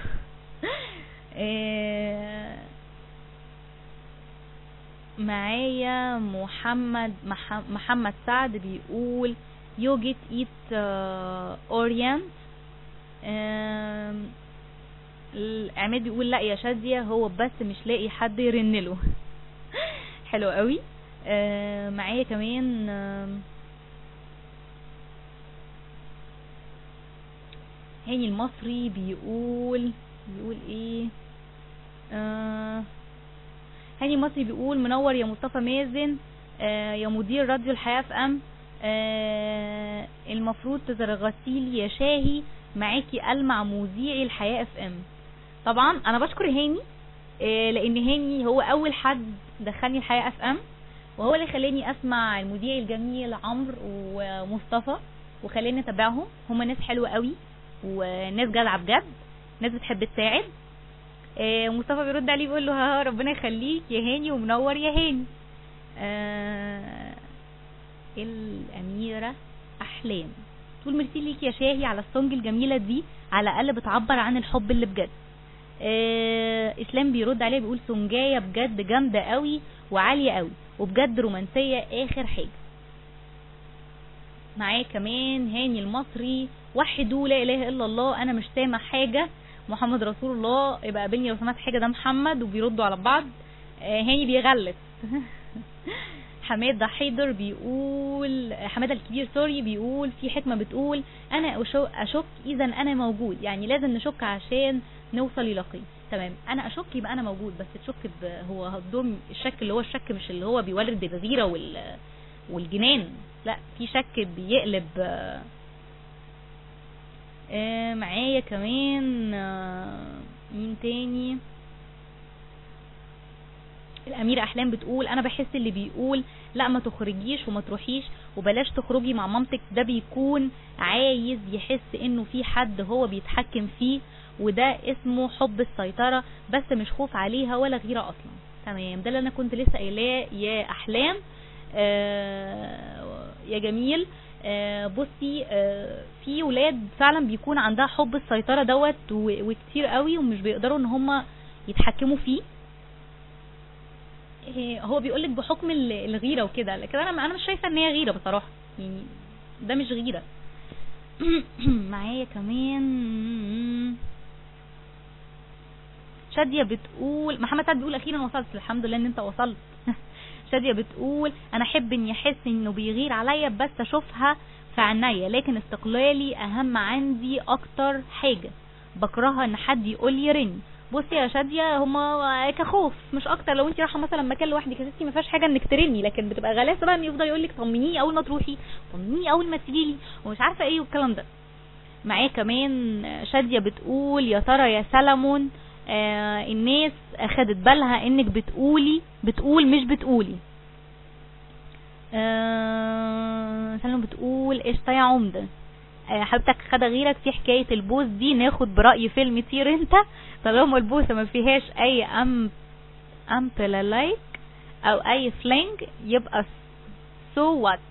معايا محمد سعد بيقول you get eat orient. عماد بيقول لا يا شادية هو بس مش لاقي حد يرنله. حلو قوي. معايا كمان هاني المصري بيقول ايه، هاني المصري بيقول منور يا مصطفى مازن، يا مدير راديو الحياة في ام، المفروض تزرغتيلي يا شاهي معاكي ألمع مذيعي الحياة في ام. طبعا انا بشكر هاني، لان هاني هو اول حد دخلني الحياة في ام، وهو اللي خلاني اسمع المذيع الجميل عمرو ومصطفى، وخلاني اتابعهم. هم ناس حلوة قوي وناس جدعة بجد، ناس بتحب تساعد. مصطفى بيرد عليه بيقول له ها ربنا يخليك يا هاني ومنور يا هاني. الأميرة أحلام تقول ميرسي ليك يا شاهي على السونج الجميلة دي، على الأقل بتعبر عن الحب اللي بجد. إسلام بيرد عليه بيقول سونجاية بجد جامدة قوي وعالية قوي وبجد رومانسية آخر حاجة. معايا كمان هاني المصري وحدوا لا إله إلا الله أنا مش سامع حاجة محمد رسول الله، يبقى قابلني لو سمعت حاجة ده محمد، وبيردوا على بعض. هاني بيغلط. حمادة حيدر بيقول، حمادة الكبير سوري، بيقول في حكمة بتقول انا اشك اذا انا موجود، يعني لازم نشك عشان نوصل ليقين. تمام، انا اشك يبقى انا موجود، بس تشك هو هضم الشك اللي هو الشك مش اللي هو بيولد الغيرة والجنان، لا في شك بيقلب. معايا كمان مين تاني؟ الأميرة أحلام بتقول أنا بحس اللي بيقول لا ما تخرجيش وما تروحيش وبلاش تخرجي مع مامتك ده بيكون عايز يحس إنه في حد هو بيتحكم فيه، وده اسمه حب السيطرة، بس مش خوف عليها ولا غيرة أصلا. تمام، ده اللي أنا كنت لسه قايلاه يا أحلام. يا جميل. بصي في ولاد فعلا بيكون عندها حب السيطرة دوت وكتير قوي، ومش بيقدروا ان هم يتحكموا فيه. هو بيقولك بحكم الغيرة وكده، لكن انا مش شايفة ان هي غيرة بصراحة، يعني ده مش غيرة. معايا كمان شادية بتقول، محمد سعد بيقول اخيرا وصلت، الحمد لله ان انت وصلت. شادية بتقول انا احب ان يحس انه بيغير عليا بس اشوفها في عينيا، لكن استقلالي اهم عندي اكتر حاجة، بكرهها ان حد يقول لي رن، بصي يا شاديه هما كخوف مش اكتر. لو انت رايحه مثلا مكان لوحدك يا ستي ما فيهاش حاجه انك ترمي، لكن بتبقى غلاسه بقى ان يفضل يقول لك طمنيني اول ما تروحي، طمنيني اول ما تيجي لي، ومش عارفه ايه والكلام ده. معايا كمان شاديه بتقول يا ترى يا سلمون الناس اخدت بالها انك بتقول مش بتقولي. سلمون بتقول قشطه يا عمده، حضرتك خد غيرك في حكايه البوس دي، ناخد براي فيلم طير انت، طالما البوسه ما فيهاش اي امبلايك او اي فلانج يبقى سو وات.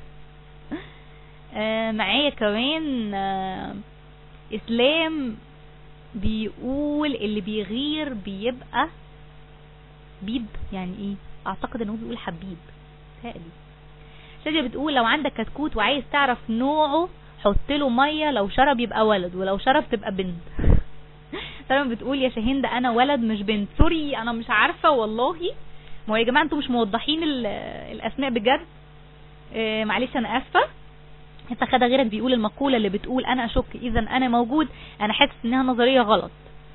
معايا كمان اسلام بيقول اللي بيغير بيبقى بيب، يعني ايه؟ اعتقد انه بيقول حبيب تقريبا. شادية بتقول لو عندك كتكوت وعايز تعرف نوعه حط له ميه، لو شرب يبقى ولد ولو شرب تبقى بنت. سلمى بتقول يا شاهين ده انا ولد مش بنت. سوري انا مش عارفه والله، ما هو يا جماعه انتوا مش موضحين الاسماء بجد. معلش انا اسفه. انت خد غيرك بيقول المقوله اللي بتقول انا اشك اذا انا موجود، انا حاسس انها نظريه غلط.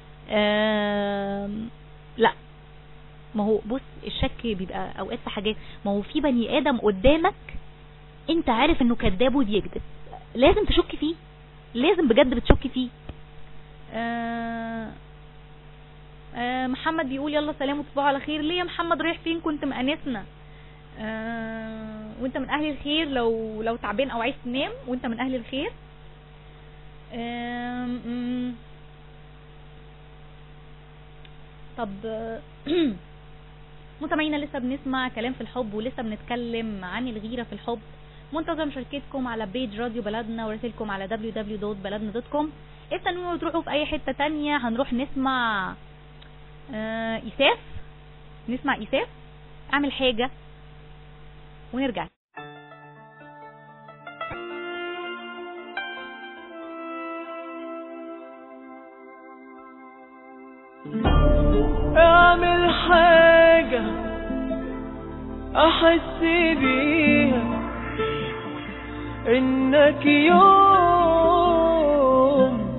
لا ما هو بص الشك بيبقى اوقات في حاجات، ما هو في بني ادم قدامك انت عارف انه كذاب وبيكذب، لازم تشك فيه، لازم بجد بتشك فيه. محمد بيقول يلا سلام وتصبحوا على خير. ليه يا محمد رايح فين؟ كنت مأنسنا. وانت من اهل الخير، لو تعبان او عايز تنام وانت من اهل الخير. طب متابعينا لسه بنسمع كلام في الحب ولسه بنتكلم عن الغيرة في الحب. منتظر مشاركتكم على بيج راديو بلدنا ورسالكم على www.baladna.com. استنوا تروحوا في اي حتة تانية. هنروح نسمع إيساف، نسمع إيساف اعمل حاجة ونرجع. اعمل حاجة احس بيها انك يوم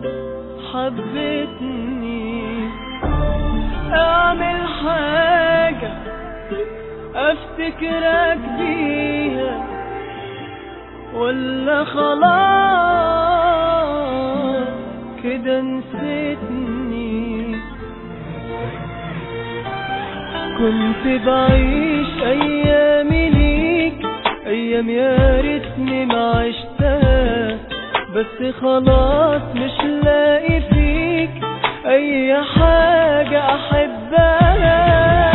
حبتني، اعمل حاجة افتكرك بيها ولا خلاص كده نسيتني. كنت بعيش ايامي ليك، ايام يا ريتني ما عشتها، بس خلاص مش لاقي فيك اي حاجة احبها.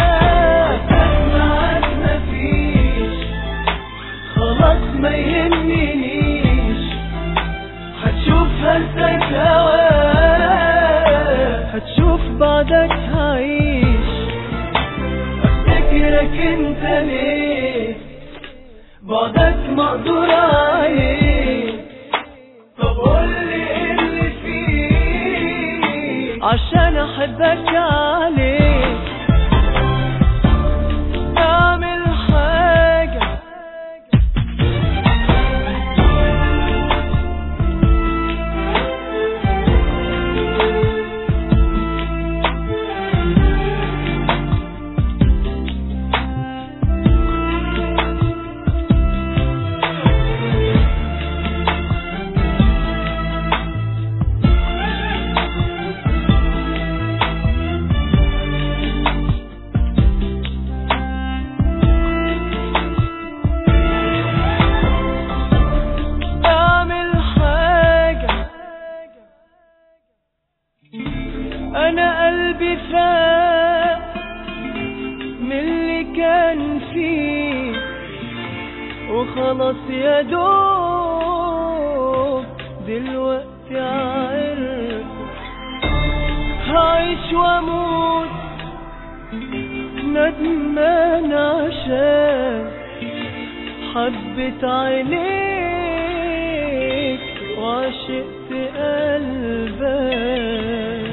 معاك مفيش خلاص ما يهمنيش، هتشوف هنساك هواك، هتشوف بعدك هعيش. افتكرك انت ليه بعدك مقدور عليه، طب قولي ايه اللي فيه عشان احبك عليه. اعمل حاجة انا قلبي فاق من اللي كان فيه وخلاص يا دوب دلوقتي عرف هعيش واموت ندمان عشان حبيت عينيك وعشقت قلبك.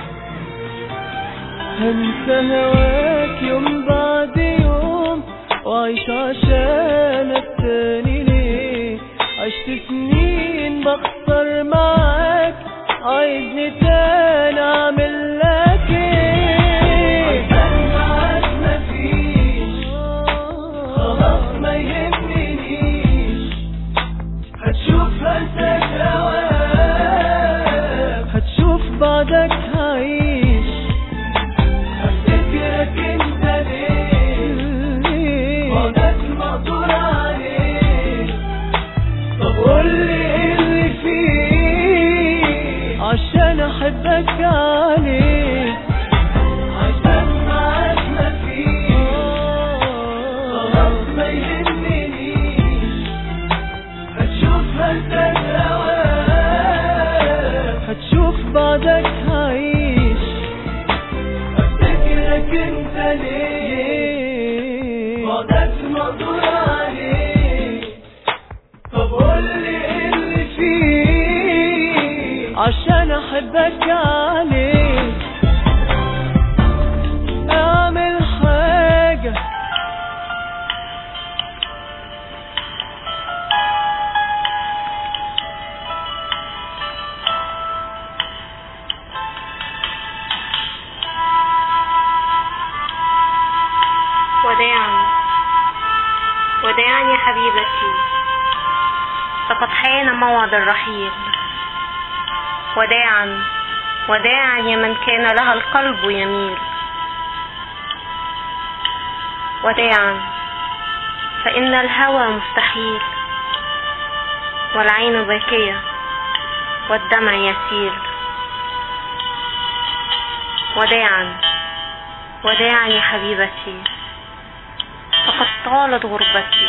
هنسى هواك يوم بعد يوم وعيش عشانك تاني ليه، عشت سنين بخسر معاك، عايزني تاني اعمل لك ايه؟ احبك عليه عشان معاك مفيش خلاص ما يهمنيش هتشوف هزك هواك هتشوف بعدك هعيش افتكرك انت ليه بعدك مقدور عليه طب قولي ايه اللي فيه عشان احبك عليه اعمل حاجة وداعا وداعا يا حبيبتي، فقد حان موعد الرحيل. وداعا وداعا يا من كان لها القلب يميل. وداعا فإن الهوى مستحيل، والعين باكية والدمع يسيل. وداعا وداعا يا حبيبتي، فقد طالت غربتي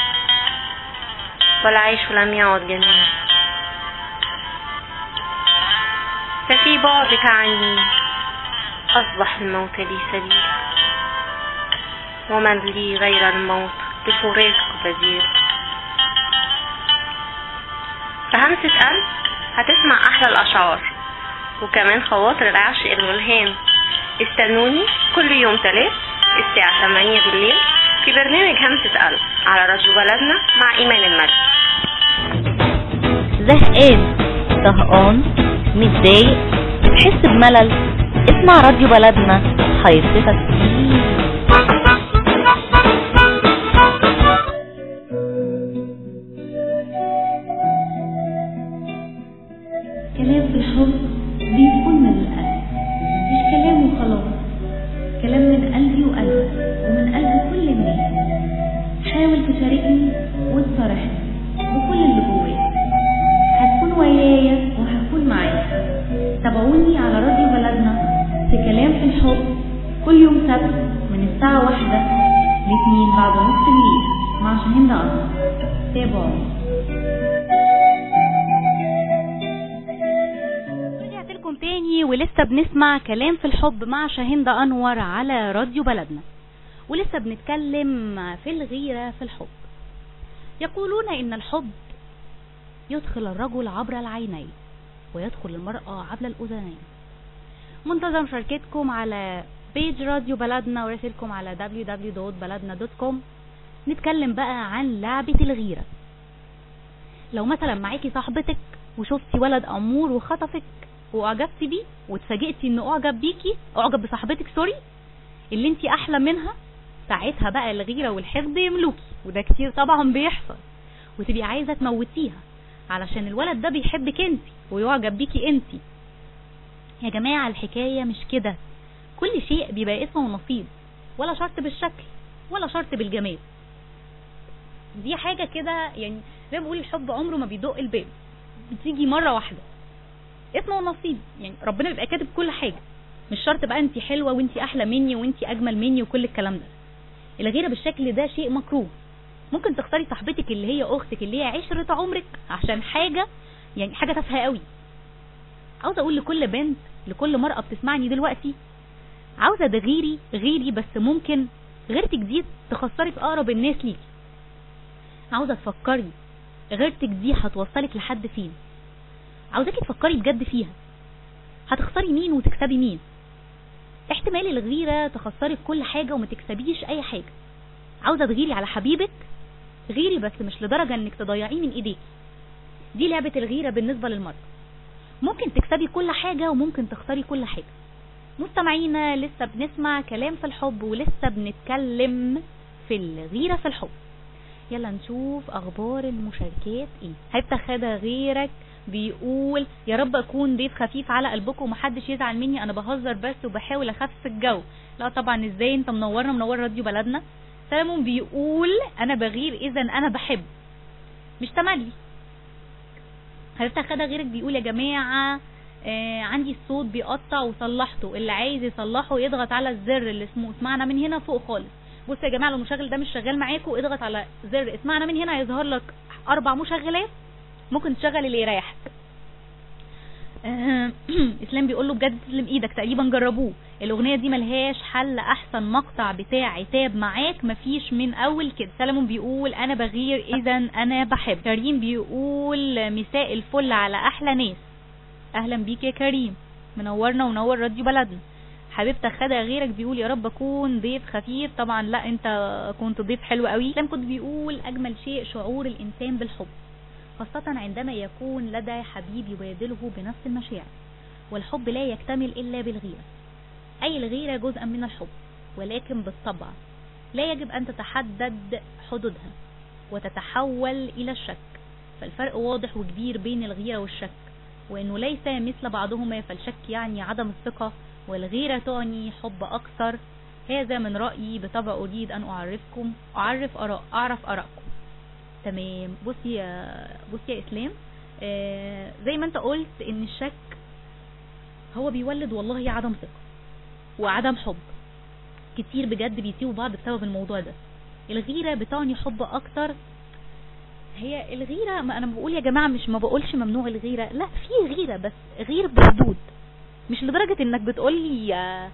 والعيش لم يعد جميل. ففي بعدك عني أصبح الموت لي سبيل، ومن لي غير الموت لفراقك بديل. فهمسة قلب هتسمع أحلى الأشعار وكمان خواطر العاشق الملهام. استنوني كل يوم 3 الساعة 8 بالليل في برنامج همسة قلب على راديو بلدنا مع إيمان الملك. زهقان، طهقان، متضايق، تحس بملل، اسمع راديو بلدنا هيبسطك كتير. كلام في الحب بيكون من القلب، مش كلام وخلاص، كلام من قلبي وقلبك ومن قلب كل الناس. حاول تشاركني وتصارحني بكل اللي جواك، هتكون ويايا وهكون معاك. تابعوني على راديو بلدنا في كلام في الحب كل يوم سبت من الساعة 1 ل2 بعد نص الليل مع شاهين أنور. تابعوني. رجعت لكم تاني ولسه بنسمع كلام في الحب مع شاهين أنور على راديو بلدنا، ولسه بنتكلم في الغيرة في الحب. يقولون إن الحب يدخل الرجل عبر العينين ويدخل المرأة عبر الأذنين. منتظر مشاركتكم على بيج راديو بلدنا ورسلكم على www.baladna.com. نتكلم بقى عن لعبة الغيرة. لو مثلا معاكي صاحبتك وشفتي ولد أمور وخطفك وأعجبتي بيه واتفاجئتي إنه أعجب بصاحبتك اللي انتي أحلى منها، ساعتها بقى الغيرة والحقد يملوكي، وده كتير طبعا بيحصل، وتبقي عايزة تموتيها علشان الولد ده بيحبك انتي ويعجب بيكي انتي. يا جماعة الحكاية مش كده، كل شيء بيبقى اسمه ونصيب، ولا شرط بالشكل ولا شرط بالجمال. دي حاجة كده يعني زي ما بقول الحب عمره ما بيدق الباب، بتيجي مرة واحدة، اسمه ونصيب. يعني ربنا بيبقى كاتب كل حاجة، مش شرط بقى انتي حلوة وانتي احلى مني وانتي اجمل مني وكل الكلام ده. الغيرة بالشكل ده شيء مكروه. ممكن تختاري صاحبتك اللي هي اختك اللي هي عشرة عمرك عشان حاجة يعني حاجة تافهة قوي. عاوزة اقول لكل بنت، لكل مرأة بتسمعني دلوقتي، عاوزة غيري بس ممكن غيرتك دي تخسري في اقرب الناس ليكي. عاوزة تفكري غيرتك دي هتوصلك لحد فين. عاوزاكي تفكري بجد فيها، هتخسري مين وتكسبي مين. احتمال الغيرة تخسري كل حاجة وما تكسبيش اي حاجة. عاوزة تغيري على حبيبك، غيري بس مش لدرجة انك تضيعيه من ايديك. دي لعبة الغيرة بالنسبة للمرأة. ممكن تكسبي كل حاجة وممكن تخسري كل حاجة. مستمعينا لسه بنسمع كلام في الحب ولسه بنتكلم في الغيرة في الحب. يلا نشوف اخبار المشاركات ايه. هيفتح خدا غيرك بيقول يا رب اكون ضيف خفيف على قلبكم ومحدش يزعل مني، انا بهزر بس وبحاول اخفف الجو. لا طبعا ازاي، انت منورنا منور راديو بلدنا. سلمون بيقول انا بغير اذا انا بحب مش تملي. هيفتح خدا غيرك بيقول يا جماعة عندي الصوت بيقطع وصلحته، اللي عايز يصلحه يضغط على الزر اللي اسمه اسمعنا من هنا فوق خالص. بصوا يا جماعه لو المشغل ده مش شغال معاكم اضغط على زر اسمعنا من هنا، هيظهر لك 4 مشغلات ممكن تشغل اللي يريحك. اسلام بيقول له بجد تسلم ايدك، تقريبا جربوه، الاغنيه دي ملهاش حل، احسن مقطع بتاع عتاب معاك مفيش من اول كده. سلمون بيقول انا بغير اذا انا بحب. كريم بيقول مساء الفل على احلى ناس. اهلا بيك يا كريم، منورنا ونور راديو بلدنا. حبيبتك خدها غيرك بيقول يا رب اكون ضيف خفيف. طبعا لا انت كنت ضيف حلو قوي. اسلام كنت بيقول اجمل شيء شعور الانسان بالحب، خاصة عندما يكون لدى حبيب يبادله بنفس المشاعر، والحب لا يكتمل إلا بالغيرة. أي الغيرة جزءا من الحب، ولكن بالطبع لا يجب أن تتحدد حدودها وتتحول إلى الشك، فالفرق واضح وكبير بين الغيرة والشك، وأنه ليس مثل بعضهما، فالشك يعني عدم الثقة والغيرة تعني حب أكثر. هذا من رأيي، بطبع أريد أن أعرف آراءكم. تمام. بصي يا اسلام، زي ما انت قلت ان الشك هو بيولد والله عدم ثقة وعدم حب، كتير بجد بيسيبوا بعض بسبب الموضوع ده. الغيرة بتعني حب اكتر. هي الغيرة، ما انا بقول يا جماعة مش ما بقولش ممنوع الغيرة، لا في غيرة بس غير بحدود، مش لدرجة انك بتقولي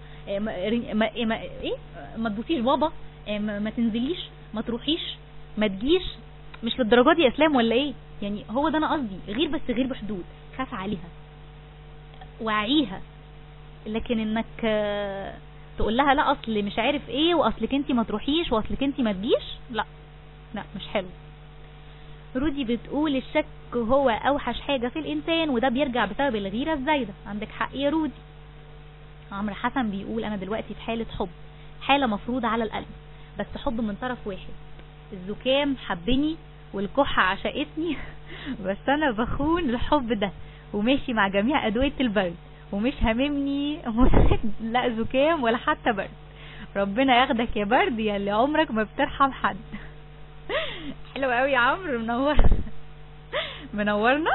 ما تبوسيش بابا، ما تنزليش، ما تروحيش، ما تجيش، مش للدرجات دي يا اسلام ولا ايه؟ يعني هو ده انا قصدي، غير بس غير بحدود، خاف عليها وعيها، لكن انك تقول لها لا اصل مش عارف ايه، واصلك انتي ما تروحيش، واصلك انتي ما تجيش، لا مش حلو. رودي بتقول الشك هو اوحش حاجة في الانسان، وده بيرجع بسبب الغيرة الزايدة. عندك حق يا رودي. عمرو حسن بيقول انا دلوقتي في حالة حب، حالة مفروضة على القلب، بس حب من طرف واحد. الزكام حبني والكحة عشقتني بس انا بخون الحب ده وماشي مع جميع ادوية البرد، ومش هاممني لا زكام ولا حتى برد. ربنا ياخدك يا برد يا اللي عمرك ما بترحم حد. حلو قوي يا عمرو، منورنا.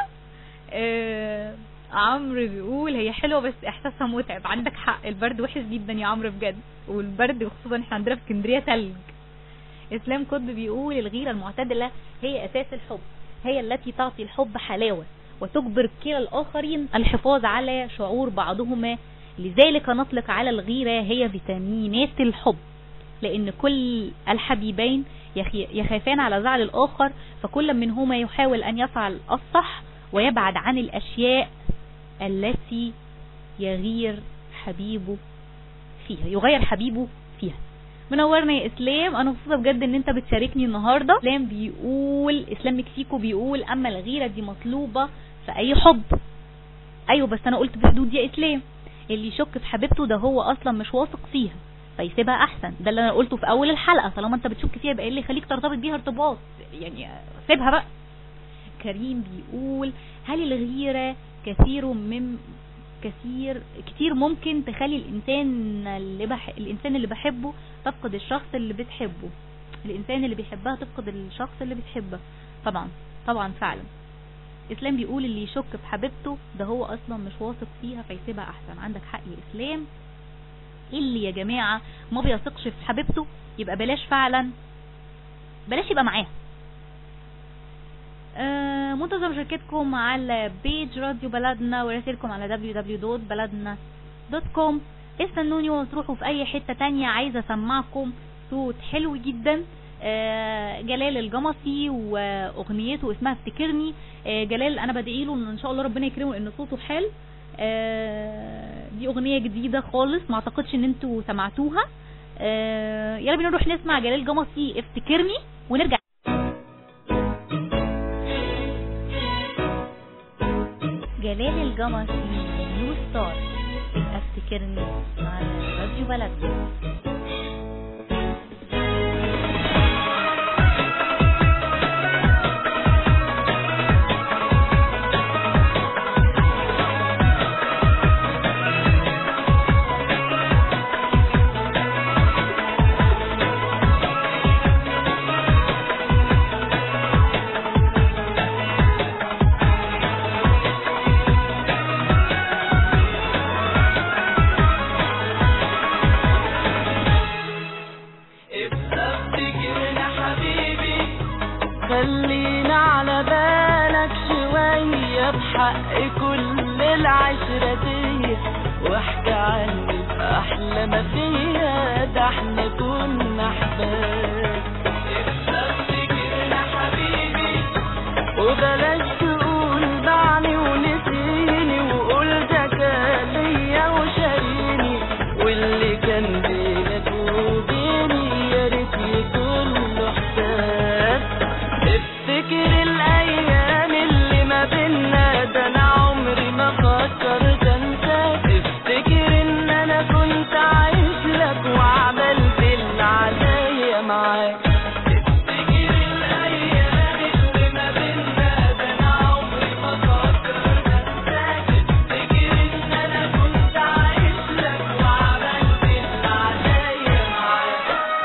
عمرو بيقول هي حلوة بس احساسها متعب. عندك حق، البرد وحش جدا يا عمرو بجد، والبرد خصوصا احنا عندنا في اسكندرية ثلج. اسلام قطب بيقول الغيرة المعتدلة هي اساس الحب، هي التي تعطي الحب حلاوة وتجبر كلا الاخرين الحفاظ على شعور بعضهما. لذلك نطلق على الغيرة هي فيتامينات الحب، لان كل الحبيبين يخافان على زعل الاخر، فكل منهما يحاول ان يفعل الصح ويبعد عن الاشياء التي يغير حبيبه فيها. منورنا يا اسلام، انا مبسوطه بجد ان انت بتشاركني النهارده. اسلام مكسيكو بيقول اما الغيره دي مطلوبه في اي حب. ايوه بس انا قلت بحدود يا اسلام. اللي يشك في حبيبته ده هو اصلا مش واثق فيها، فيسيبها احسن. ده اللي انا قلته في اول الحلقه، طالما انت بتشك فيها يبقى ايه اللي يخليك ترتبط بيها ارتباط؟ يعني سيبها بقى. كريم بيقول هل الغيره كتير ممكن تخلي الانسان اللي بحبه تفقد الشخص اللي بتحبه، الانسان اللي بيحبها تفقد الشخص اللي بتحبه. طبعا فعلا. اسلام بيقول اللي يشك في حبيبته ده هو اصلا مش واثق فيها فيسيبها احسن. عندك حق يا اسلام. اللي يا جماعة ما بيثقش في حبيبته يبقى بلاش يبقى معاها. منتظر مشاركتكم على بيج راديو بلدنا ورسائلكم على www.baladna.com. استنوني وتروحوا في اي حتة تانية. عايزة اسمعكم صوت حلو جدا، جلال الجمصي واغنيته اسمها افتكرني. جلال انا بدعيله ان شاء الله ربنا يكرمه ان صوته حلو. دي اغنية جديدة خالص، ما اعتقدش ان انتوا سمعتوها. يلا بينا نروح نسمع جلال جمصي افتكرني ونرجع. جلال الجمصي نيو ستار افتكرني على راديو بلدنا. بحق كل العشرة دي، واحكي عني بأحلى ما فيها، ده احنا كنا أحباب. افتكرنا حبيبي وبلاش تقول بعني ونسيني، وقول ده كان ليا وشاريني، واللي كان بينك وبيني يا ريت يكون له حساب. افتكر الايام اللي ما بينا، ده انا عمري ما فكرت انساك. افتكر ان انا كنت عايش لك وعملت اللي عليا معاك. افتكر الايام اللي ما بينا، ده انا عمري ما فكرت انساك. افتكر ان انا كنت عايش لك وعملت اللي عليا معاك.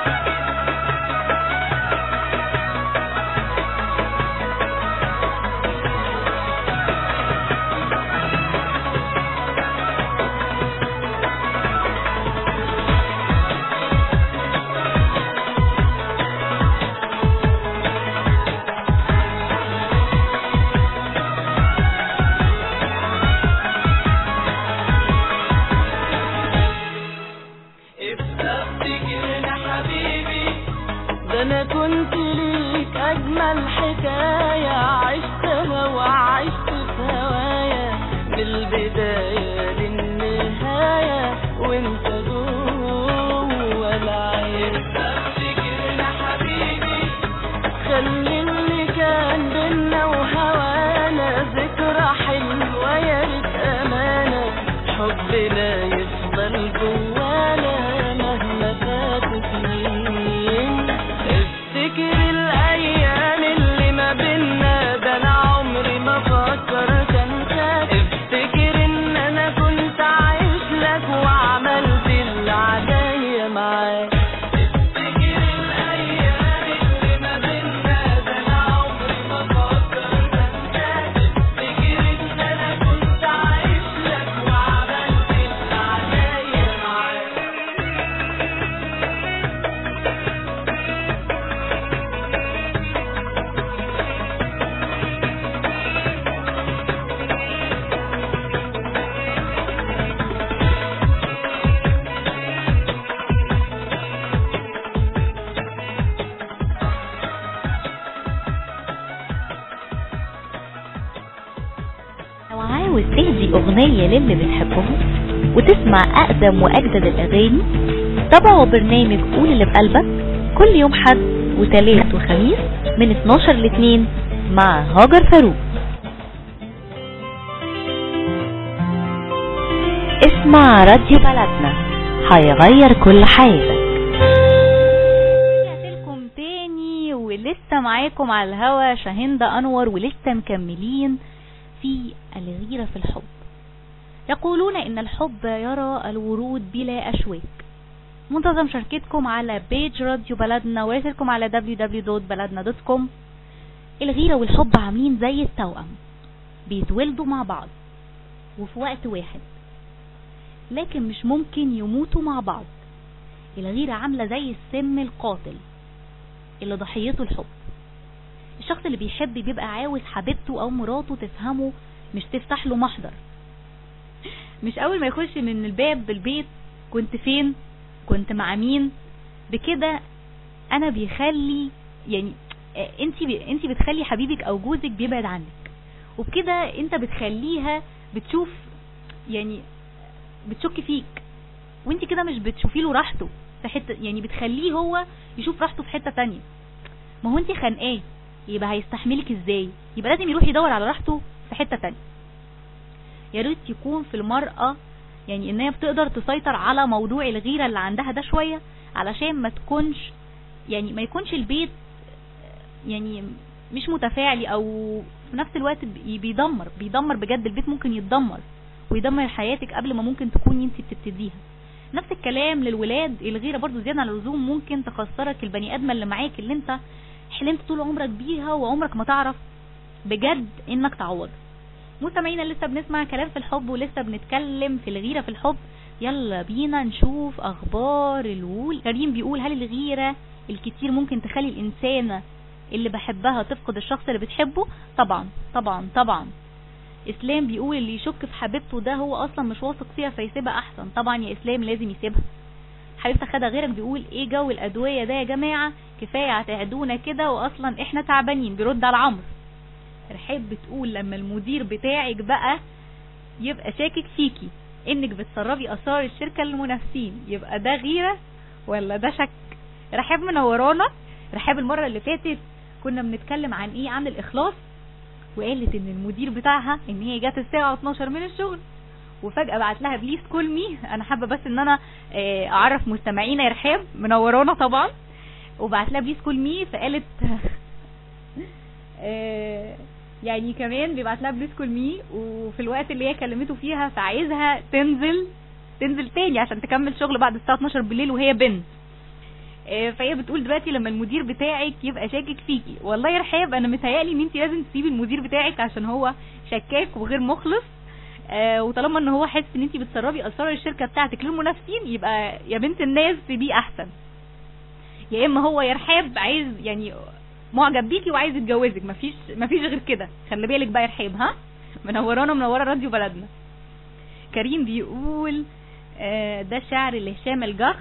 افتكرنا حبيبي، ده انا كنت ليك اجمل حكاية، عشتها وعشت في هوايا من البداية للنهاية وانت جوه العين. افتكرنا حبيبي، خلي اللي كان بينا وهوانا ذكرى حلوة يا ريت امانة، حبنا يفضل جوانا مهما فاتت سنين. افتكر الايام اللي ما بينا، ده انا عمري ما فكرت انساك. افتكر ان انا كنت عايش لك وعملت اللي عليا معاك. افتكر الايام اللي ما بينا، ده انا عمري ما فكرت انساك. افتكر ان انا كنت عايش لك وعملت اللي عليا معاك. لو عاوز تهدي أغنية للي بتحبهم وتسمع أقدم وأجدد الأغاني، تابعوا برنامج قول اللي بقلبك كل يوم حد وتلات وخميس من 12 ل 2 مع هاجر فاروق. اسمع راديو بلدنا، هيغير كل حياتك. لكم تاني ولسه معاكم على الهوا شاهندة أنور، ولسه مكملين في الغيرة في الحب. يقولون إن الحب يرى الورود بلا أشواك. منتظم مشاركتكم على بيج راديو بلدنا، ورسلكم على www.baladna.com. الغيرة والحب عاملين زي التوأم، بيتولدوا مع بعض وفي وقت واحد، لكن مش ممكن يموتوا مع بعض. الغيرة عاملة زي السم القاتل اللي ضحيته الحب. الشخص اللي بيحب بيبقى عاوز حبيبته او مراته تفهمه، مش تفتح له محضر. مش اول ما يخش من الباب بالبيت كنت فين، كنت مع مين، بكده انا بيخلي يعني انت بتخلي حبيبك او جوزك بيبعد عنك، وبكده انت بتخليها بتشوف يعني بتشك فيك، وانت كده مش بتشوفي له راحته في حته، يعني بتخليه هو يشوف راحته في حته تانية. ما هو انت خانقاه، يبقى هيستحملك ازاي؟ يبقى لازم يروح يدور على راحته في حته تانية. يا ريت يكون في المرأة يعني ان هي بتقدر تسيطر على موضوع الغيرة اللي عندها ده شوية، علشان ما تكونش يعني ما يكونش البيت يعني مش متفاعلي، او في نفس الوقت بيدمر بجد. البيت ممكن يتدمر ويدمر حياتك قبل ما ممكن تكوني انت بتبتديها. نفس الكلام للولاد، الغيرة برضو زيادة عن اللزوم ممكن تخسرك البني ادم اللي معاك، اللي انت حلمت طول عمرك بيها وعمرك ما تعرف بجد انك تعوض. مستمعينا لسه بنسمع كلام في الحب ولسه بنتكلم في الغيرة في الحب. يلا بينا نشوف اخبار الوول. كريم بيقول: هل الغيرة الكتير ممكن تخلي الانسانة اللي بحبها تفقد الشخص اللي بتحبه؟ طبعا طبعا طبعا. اسلام بيقول اللي يشك في حبيبته ده هو اصلا مش واثق فيها فيسيبها احسن. طبعا يا اسلام لازم يسيبها. حبيبتك خدها غيرك بيقول ايه جو الادويه ده يا جماعه، كفايه هتعدونا كده واصلا احنا تعبانين. بيرد على عمرو. رحاب بتقول لما المدير بتاعك بقى يبقى شاكك فيكي انك بتسربي اسرار الشركه للمنافسين، يبقى ده غيره ولا ده شك؟ رحاب منورانا. رحاب المره اللي فاتت كنا بنتكلم عن ايه؟ عن الاخلاص، وقالت ان المدير بتاعها ان هي جات الساعه 12 من الشغل وفجاه بعت لها بليز كول مي. انا حابه بس ان انا اعرف مستمعينا يا رحاب منورانا طبعا. وبعت لها بليز كول مي فقالت يعني كمان بيبعت لها بليز كول مي وفي الوقت اللي هي كلمته فيها فعايزها تنزل تاني عشان تكمل شغل بعد الساعه 12 بالليل وهي بنت. فهي بتقول دلوقتي لما المدير بتاعك يبقى شاكك فيكي. والله يا رحاب انا متهيألي ان انت لازم تسيبي المدير بتاعك عشان هو شكاك وغير مخلص. وطالما ان هو حاسس ان انت بتسربي اسرار الشركه بتاعتك للمنافسين يبقى يا بنت الناس سيبيه احسن. يا اما هو يا رحاب عايز يعني معجب بيكي وعايز يتجوزك، مفيش غير كده. خلي بالك بقى يا رحاب. ها منورانا منوره راديو بلدنا. كريم بيقول ده شعر لهشام الجخ.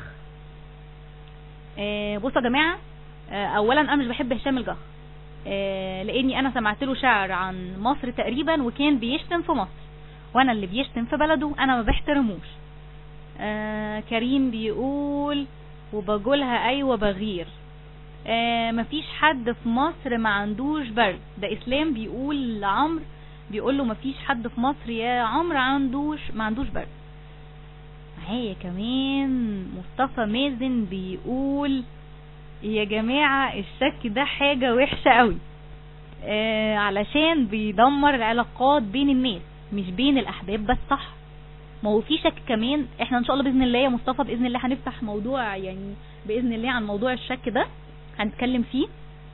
بصوا يا جماعه، اولا انا مش بحب هشام الجخ لاني انا سمعت له شعر عن مصر تقريبا وكان بيشتم في مصر، وانا اللي بيشتم في بلده انا ما بحترموش. كريم بيقول وبقولها ايوه بغير. مفيش حد في مصر ما عندوش برد. ده اسلام بيقول لعمرو، بيقول له مفيش حد في مصر يا عمرو ما عندوش برد. معايا كمان مصطفى مازن بيقول يا جماعة الشك ده حاجة وحشة قوي علشان بيدمر العلاقات بين الناس مش بين الاحباب بس. صح، ما هو في شك كمان. احنا ان شاء الله باذن الله يا مصطفى باذن الله هنفتح موضوع يعني باذن الله عن موضوع الشك ده هنتكلم فيه.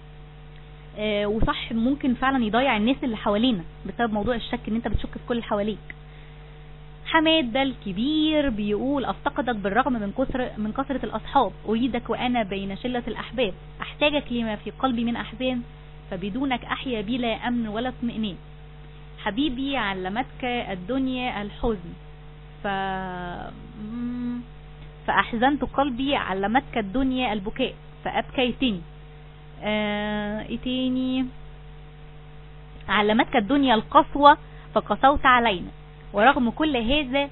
وصح ممكن فعلا يضيع الناس اللي حوالينا بسبب موضوع الشك ان انت بتشك في كل اللي حواليك. حماد ده الكبير بيقول افتقدك بالرغم من كثرة الاصحاب، اريدك وانا بين شلة الاحباب، احتاجك لما في قلبي من احزان، فبدونك احيا بلا امن ولا اطمئنان. حبيبي علمتك الدنيا الحزن فاحزنت قلبي، علمتك الدنيا البكاء فابكيتني. ايه تاني؟ علمتك الدنيا القسوة فقسوت علينا، ورغم كل هذا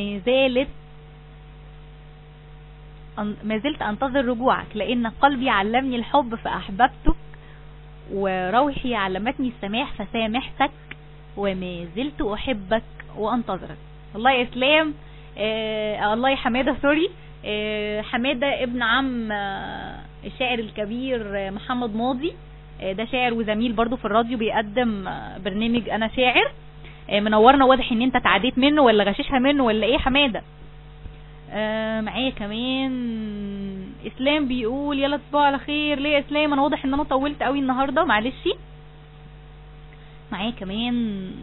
ما زلت انتظر رجوعك، لان قلبي علمني الحب فاحببتك، وروحي علمتني السماح فسامحتك، وما زلت احبك وانتظرك. الله يا اسلام. الله يا حمادة سوري. حمادة ابن عم الشاعر الكبير محمد ماضي. ده شاعر وزميل برضو في الراديو بيقدم برنامج انا شاعر. منورنا. واضح ان انت تعديت منه ولا غششها منه ولا ايه حمادة. معايا كمان اسلام بيقول يلا تصبحوا على خير. ليه يا اسلام؟ انا واضح ان انا طولت قوي النهارده معلش. معايا كمان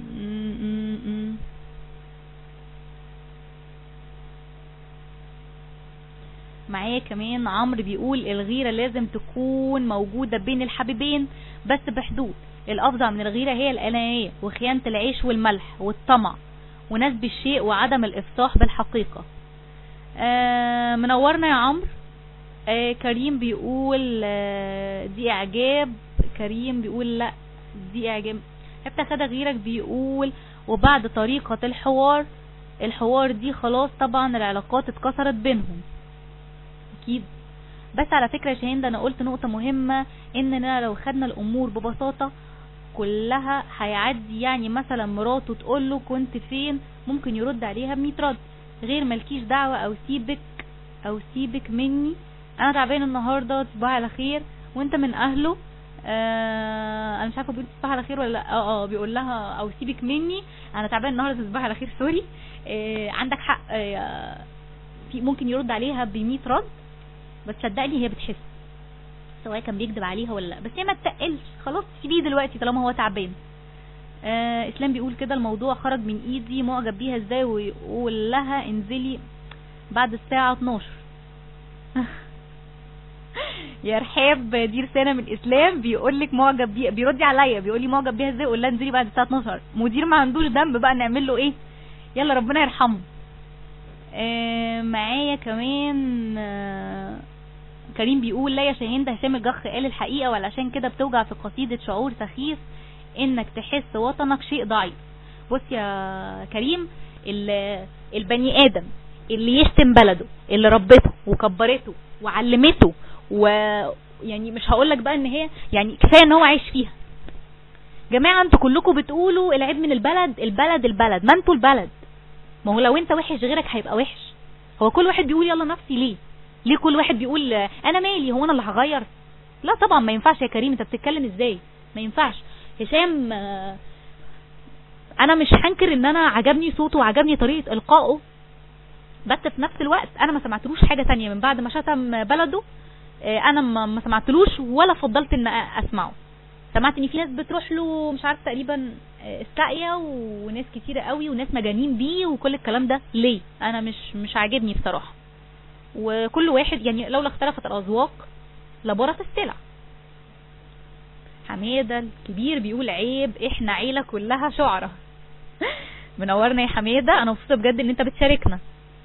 عمرو بيقول الغيرة لازم تكون موجودة بين الحبيبين بس بحدود. الافظع من الغيرة هي الانانية وخيانة العيش والملح والطمع ونسب الشيء وعدم الافصاح بالحقيقة. منورنا يا عمرو. كريم بيقول دي اعجاب. كريم بيقول لا دي اعجاب. حتى خد غيرك بيقول وبعد طريقة الحوار دي خلاص طبعا العلاقات اتكسرت بينهم اكيد. بس على فكرة يا شاهين ده انا قلت نقطة مهمة اننا لو خدنا الامور ببساطة كلها هيعدي. يعني مثلا مراته تقول له كنت فين ممكن يرد عليها ب100 رد غير مالكيش دعوة او سيبك مني انا تعبان النهاردة تصبح على خير. وانت من اهله انا مش عارفه بيقول تصبح على خير ولا لا. بيقول لها او سيبك مني انا تعبان النهارده تصبح على خير سوري. عندك حق. في ممكن يرد عليها ب100 رد بس صدقني هي بتحس سواء كان بيكذب عليها ولا لا. بس هي ما تتقلش خلاص سيبيه دلوقتي طالما هو تعبان. اسلام بيقول كده الموضوع خرج من ايدي معجب بيها ازاي ويقول لها انزلي بعد الساعه 12. يا رحاب دي رساله من الاسلام بيقول لك معجب بيه، بيرد عليا بيقول لي معجب بيها ازاي؟ اقول لها انزلي بعد الساعه 12. مدير ما عندوش ذنب بقى، نعمل له ايه؟ يلا ربنا يرحمه. معايا كمان كريم بيقول لا يا شاهين، ده هشام الجخ قال الحقيقه، وعلشان كده بتوجع في قصيده شعور سخيف انك تحس وطنك شيء ضعيف. بص يا كريم، البني ادم اللي يشتم بلده اللي ربته وكبرته وعلمته، ويعني مش هقولك بقى ان هي يعني كفايه ان هو عايش فيها. جماعه انتوا كلكم بتقولوا العيب من البلد البلد البلد، ما انتوا البلد. ما هو لو انت وحش غيرك هيبقى وحش. هو كل واحد بيقول يلا نفسي ليه كل واحد بيقول انا مالي، هو انا اللي هغير؟ لا طبعا ما ينفعش يا كريم، انت بتتكلم ازاي؟ ما ينفعش. هشام انا مش هنكر ان انا عجبني صوته وعجبني طريقه القائه، بس في نفس الوقت انا ما سمعتلوش حاجه تانية من بعد ما شتم بلده. انا ما سمعتلوش ولا فضلت ان اسمعه. سمعت ان في ناس بتروح له مش عارف تقريبا استقيا، وناس كتيره قوي وناس مجانين بيه وكل الكلام ده. ليه؟ انا مش عاجبني بصراحه. وكل واحد يعني لولا اختلفت الاذواق لبارت السلع. حماده الكبير بيقول عيب، احنا عيله كلها شعراء. منورنا يا حماده، انا مبسوطه بجد ان انت بتشاركنا.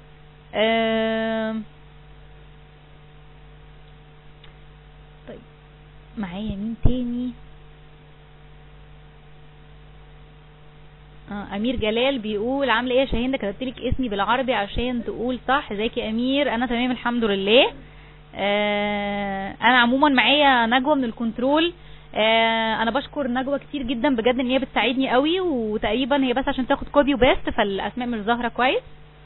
طيب معايا مين تاني؟ امير جلال بيقول عامله ايه يا شاهين، ده كتبتلك اسمي بالعربي عشان تقول صح. ازيك يا امير؟ انا تمام الحمد لله. انا عموما معايا نجوى من الكنترول. انا بشكر نجوى كتير جدا بجد ان هي بتساعدني قوي، وتقريبا هي بس عشان تاخد كوبي وباست فالاسماء مش ظاهره كويس.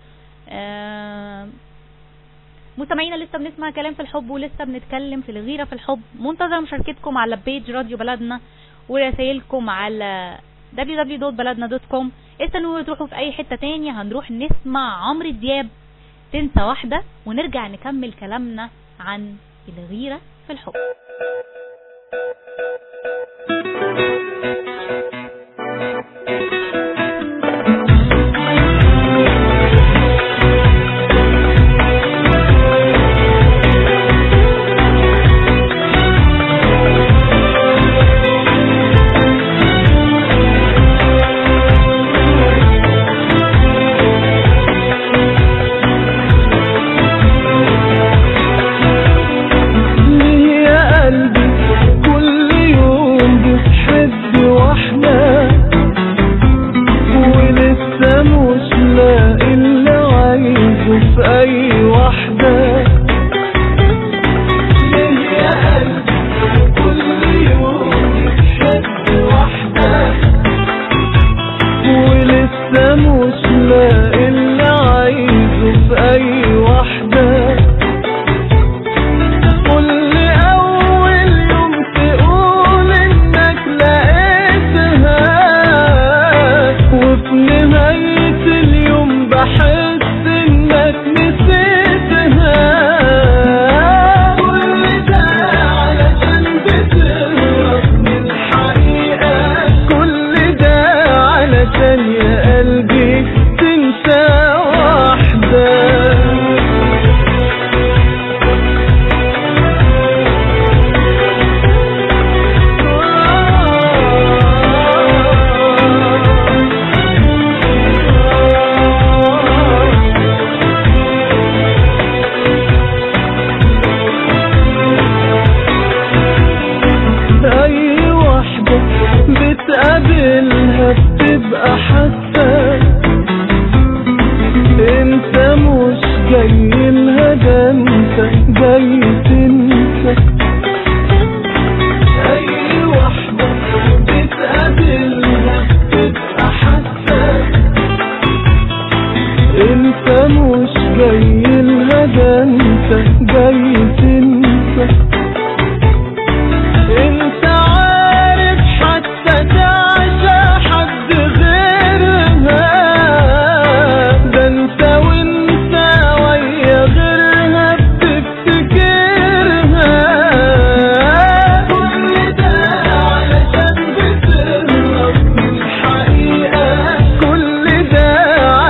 مستمعينا لسه بنسمع كلام في الحب ولسه بنتكلم في الغيرة في الحب. منتظر مشاركتكم على بيج راديو بلدنا ورسائلكم على www.baladna.com. استنوا تروحوا في اي حتة تاني، هنروح نسمع عمرو دياب تنسى واحدة ونرجع نكمل كلامنا عن الغيرة في الحب.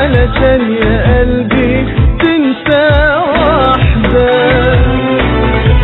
يا قلبي تنسى واحدة.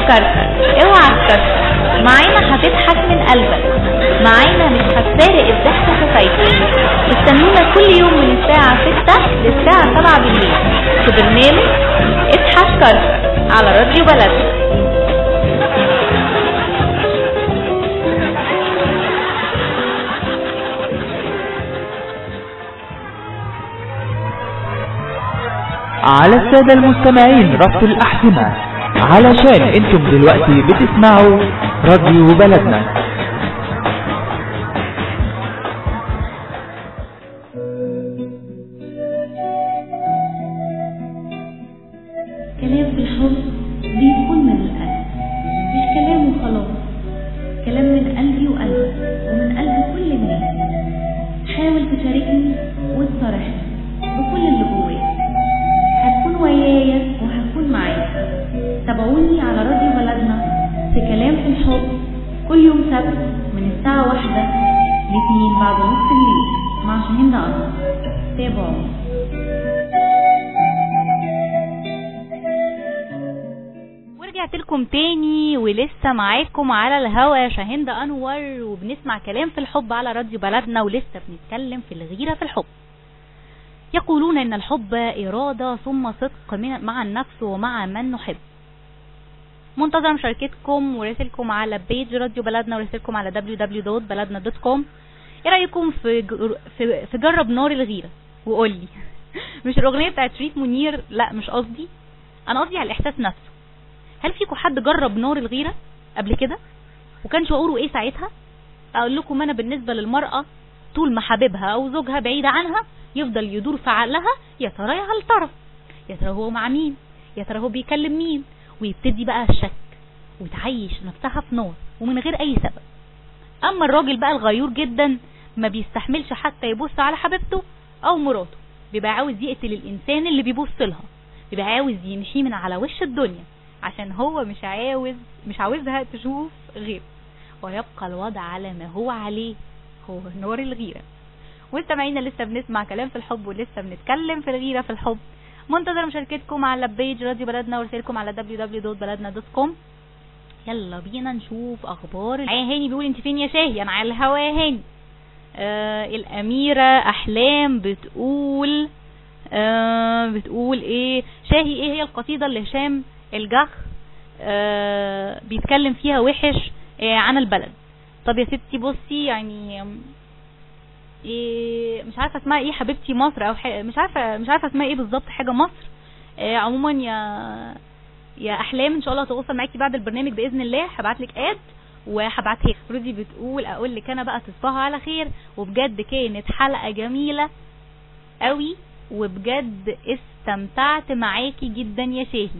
هتكركر، اوعى تكركر معانا، هتضحك من قلبك معانا، مش هتفارق الضحك شفايفك. استنونا كل يوم من الساعة 6 للساعة 7 بالليل في برنامج اضحك كركر على راديو بلدنا. على السادة المستمعين ربط الأحزمة، علشان انتم دلوقتي بتسمعوا راديو بلدنا. كلام في الحب بيكون من القلب، مش كلام وخلاص، كلام من قلبي وقلبك ومن قلب كل الناس. حاول تشاركني وتصارحني بكل اللي جواك، هتكون ويايا وهكون معاك. تابعوني على راديو بلدنا في كلام في الحب كل يوم سبت من الساعة 1 ل2 بعد نص الليل مع شاهين أنور. تابعوني. ورجعت لكم تاني ولسه معاكم على الهوا شاهين أنور، وبنسمع كلام في الحب على راديو بلدنا، ولسه بنتكلم في الغيرة في الحب. يقولون ان الحب إرادة ثم صدق مع النفس ومع من نحب. منتظر مشاركتكم ورسالكم على بيج راديو بلدنا ورسالكم على www.baladna.com. ايه رأيكم في جرب نار الغيرة وقولي مش الأغنية بتاعت شريف منير، لا مش قصدي، انا قصدي على الإحساس نفسه. هل فيكم حد جرب نار الغيرة قبل كده وكان شعوره ايه ساعتها؟ اقول لكم انا بالنسبة للمرأة طول ما حبيبها او زوجها بعيد عنها يفضل يدور في عقلها، يا ترى يا هل ترى، يا ترى هو مع مين، يا ترى هو بيكلم مين، ويبتدي بقى الشك وتعيش نفسها في نار ومن غير اي سبب. اما الراجل بقى الغيور جدا ما بيستحملش حتى يبص على حبيبته او مراته، بيبقى عاوز يقتل الانسان اللي بيبص لها، بيبقى عاوز يمشي من على وش الدنيا عشان هو مش عاوزها تشوف غيره، ويبقى الوضع على ما هو عليه، هو نار الغيرة. مستمعينا لسه بنسمع كلام في الحب ولسه بنتكلم في الغيرة في الحب. منتظر مشاركتكم على بيج راديو بلدنا ورسالكم على www.baladna.com. يلا بينا نشوف اخبار. هاني بيقول انت فين يا شاهي؟ انا على الهوا يا هاني. الاميرة احلام بتقول ايه شاهي، ايه هي القصيدة اللي هشام الجخ بيتكلم فيها وحش عن البلد؟ طب يا ستي بصي، يعني إيه مش عارفه اسمها ايه حبيبتي مصر او مش عارفه اسمها ايه بالظبط، حاجه مصر. عموما يا احلام ان شاء الله هتوصل معاكي بعد البرنامج باذن الله، هبعت لك اد وهبعتها. رودي بتقول اقول لك انا بقى تصبحوا على خير، وبجد كانت حلقه جميله قوي، وبجد استمتعت معاكي جدا يا شاهي.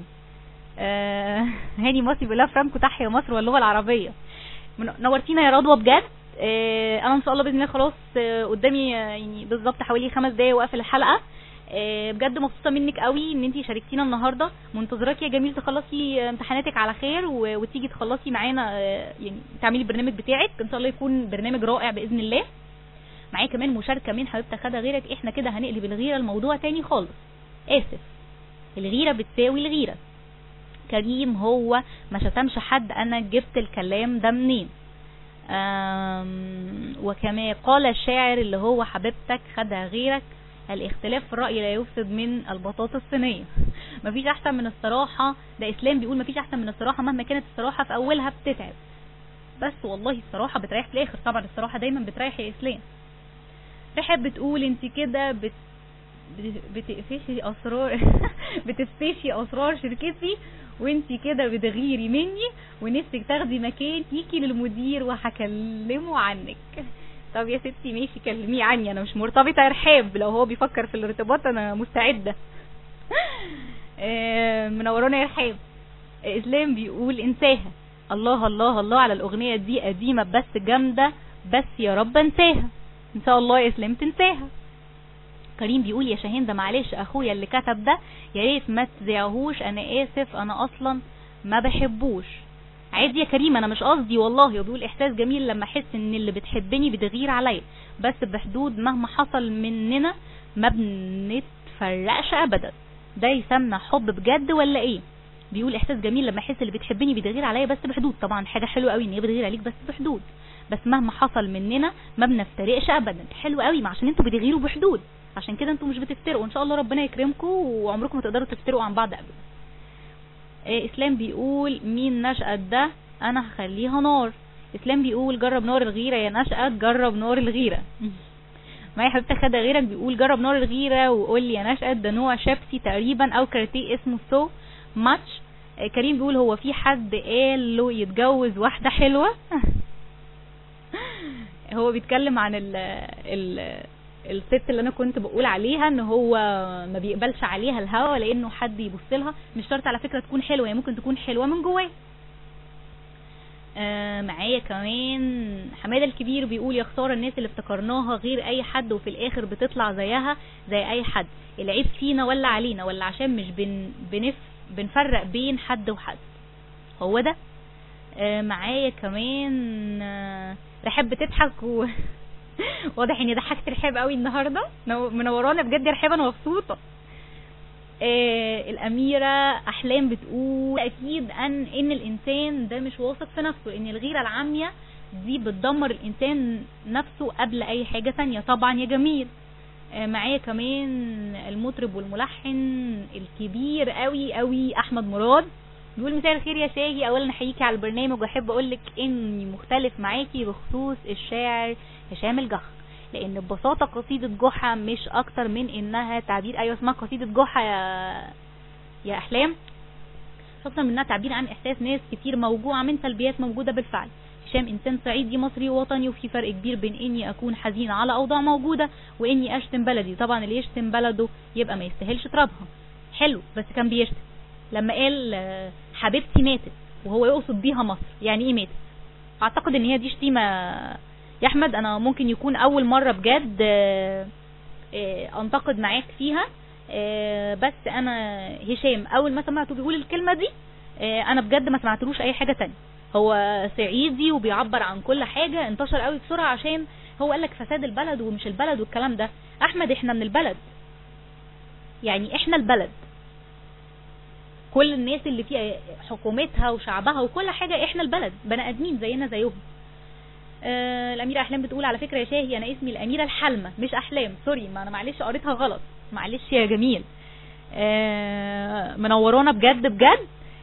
هاني مصري بيقول فرانكو تحيا مصر واللغه العربيه. نورتينا يا رضوى بجد. انا ان شاء الله باذن الله خلاص قدامي يعني بالظبط حوالي 5 دقايق واقفل الحلقه. بجد مبسوطه منك قوي ان انتي شاركتينا النهارده. منتظراكي يا جميل تخلصي امتحاناتك على خير وتيجي تخلصي معانا، يعني تعملي البرنامج بتاعك ان شاء الله يكون برنامج رائع باذن الله. معايا كمان مشاركه من حبيبتي خدها غيرك. احنا كده هنقلب الغيره الموضوع تاني خالص. اسف، الغيره بتساوي الغيره. كريم هو ما شتمش حد، انا جبت الكلام ده منين؟ وكما قال الشاعر اللي هو حبيبتك خدها غيرك، الاختلاف في الرأي لا يفسد من البطاطا الصينية. مفيش احسن من الصراحة، ده اسلام بيقول مفيش احسن من الصراحة مهما كانت الصراحة في اولها بتتعب، بس والله الصراحة بتريح في الاخر. طبعا الصراحة دايما بتريح يا اسلام. رحب بتقول انت كده بتقفشي اسرار بتفشي اسرار شركتي، وانتي كده بتغيري مني ونفسك تاخدي مكان تيجي للمدير وهكلمه عنك. طب يا ستي ماشي كلميه عني، انا مش مرتبطه يا رحاب، لو هو بيفكر في الارتباط انا مستعده. منورانا يا رحاب. اسلام بيقول انساها. الله الله الله على الاغنيه دي، قديمه بس جامده، بس يا رب انساها. ان شاء الله يا اسلام تنساها. كريم بيقول يا شاهين ده معلش اخويا اللي كتب ده يا ريت ما تذيعهوش، انا اسف انا اصلا ما بحبوش. عادي يا كريم انا مش قصدي والله. وبيقول احساس جميل لما احس ان اللي بتحبني بتغير عليا، بس بحدود مهما حصل مننا ما بنتفرقش ابدا. ده يسمى حب بجد ولا ايه؟ بيقول احساس جميل لما احس اللي بتحبني بتغير عليا بس بحدود. طبعا حاجه حلوه قوي ان هي بتغير عليك بس بحدود، بس مهما حصل مننا ما بنفترقش ابدا. حلو قوي، ما عشان انتوا بتغيروا بحدود، عشان كده انتوا مش بتفترقوا. ان شاء الله ربنا يكرمكم وعمركم ما تقدروا تفترقوا عن بعض ابدا. اسلام بيقول مين نشأت ده انا هخليها نار. اسلام بيقول جرب نار الغيره يا نشأت، جرب نار الغيره. معايا حبيبتي خدها غيرك بيقول جرب نار الغيره وقول لي يا نشأت ده نوع شيبسي تقريبا او كاراتيه اسمه سو ماتش. كريم بيقول هو في حد قال له يتجوز واحده حلوه؟ هو بيتكلم عن الست اللي انا كنت بقول عليها ان هو ما بيقبلش عليها الهوى لانه حد يبص لها. مش شرط على فكره تكون حلوه، هي ممكن تكون حلوه من جواه. معايا كمان حماده الكبير بيقول يا خساره الناس اللي افتكرناها غير اي حد وفي الاخر بتطلع زيها زي اي حد. العيب فينا ولا علينا ولا عشان مش بنفرق بين حد وحد؟ هو ده. معايا كمان رحاب بتضحك واضح اني ضحكت رحاب قوي النهارده، منورانا بجد يا رحاب، انا مبسوطه. الأميرة أحلام بتقول أكيد أن الإنسان ده مش واثق في نفسه، إن الغيرة العامية دي بتدمر الإنسان نفسه قبل أي حاجة تانية. طبعا يا جميل. معايا كمان المطرب والملحن الكبير قوي قوي أحمد مراد بيقول مساء الخير يا شاهي، أولا أحييكي على البرنامج وأحب أقولك إني مختلف معاكي بخصوص الشاعر هشام الجح، لان ببساطه قصيده جحا مش اكتر من انها تعبير. ايوه اسمها قصيده جحا يا احلام، مش اكتر من انها تعبير عن احساس ناس كتير موجوعه من سلبيات موجوده بالفعل. هشام انسان صعيدي مصري وطني، وفي فرق كبير بين اني اكون حزين على اوضاع موجوده واني اشتم بلدي. طبعا اللي يشتم بلده يبقى ما يستاهلش ترابها. حلو، بس كان بيشتم لما قال حبيبتي ماتت وهو يقصد بيها مصر. يعني ايه ماتت؟ اعتقد ان هي دي شتيمه يا احمد. انا ممكن يكون اول مرة بجد انتقد معاك فيها، بس انا هشام اول ما سمعته بيقول الكلمة دي انا بجد ما سمعتلوش اي حاجة تانية. هو صعيدي وبيعبر عن كل حاجة، انتشر قوي بسرعة عشان هو قالك فساد البلد ومش البلد والكلام ده. احمد احنا من البلد، يعني احنا البلد، كل الناس اللي فيها حكومتها وشعبها وكل حاجة احنا البلد، بني ادمين زينا زيهم. الأميرة أحلام بتقول على فكرة يا شاهي أنا اسمي الأميرة الحلمة مش أحلام، سوري، ما أنا معلش قريتها غلط، معلش يا جميل. منورانا بجد بجد.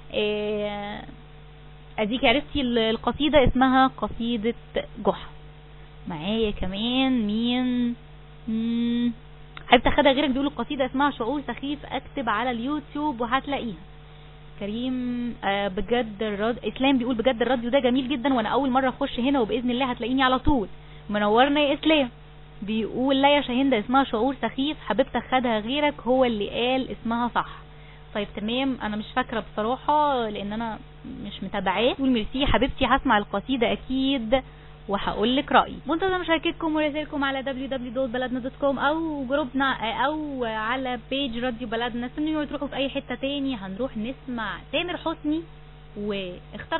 أديك عرفتي القصيدة اسمها قصيدة جحا. معايا كمان مين حبيت أخدها غيرك بيقول القصيدة اسمها شعور سخيف، أكتب على اليوتيوب وهتلاقيها. كريم بجد اسلام بيقول بجد الراديو ده جميل جدا وانا اول مره اخش هنا وباذن الله هتلاقيني على طول. منورنا يا اسلام. بيقول لا يا شاهين ده اسمها شعور سخيف، حبيبتك خدها غيرك هو اللي قال اسمها صح. طيب تمام، انا مش فاكره بصراحه لان انا مش متابعاه. بيقول ميرسي حبيبتي، هسمع القصيده اكيد وهقول لك رايي. منتظر مشاركتكم ورسائلكم على www.baladna.com او جروبنا او على بيج راديو بلدنا. استنوا تروحوا في اي حته تاني، هنروح نسمع تامر حسني واخترت.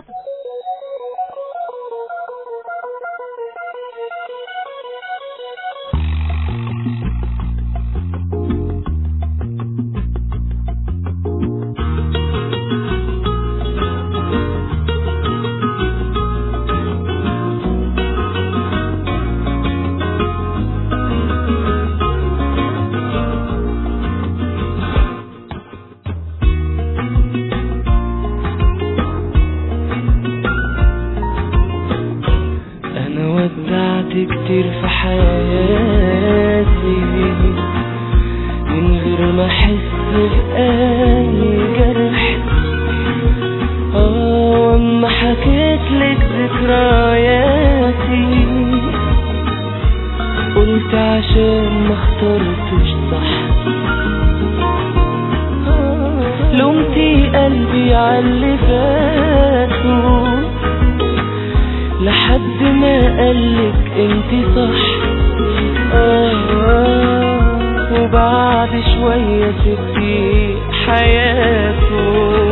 كتير في حياتي من غير ما احس بأي جرح. واما حكيت لك ذكرياتي قلت عشان ما اخترتش صح. لومتي قلبي عاللي فاتوا لحد ما قالك انتي صح. وبعد شوية سبتي حياته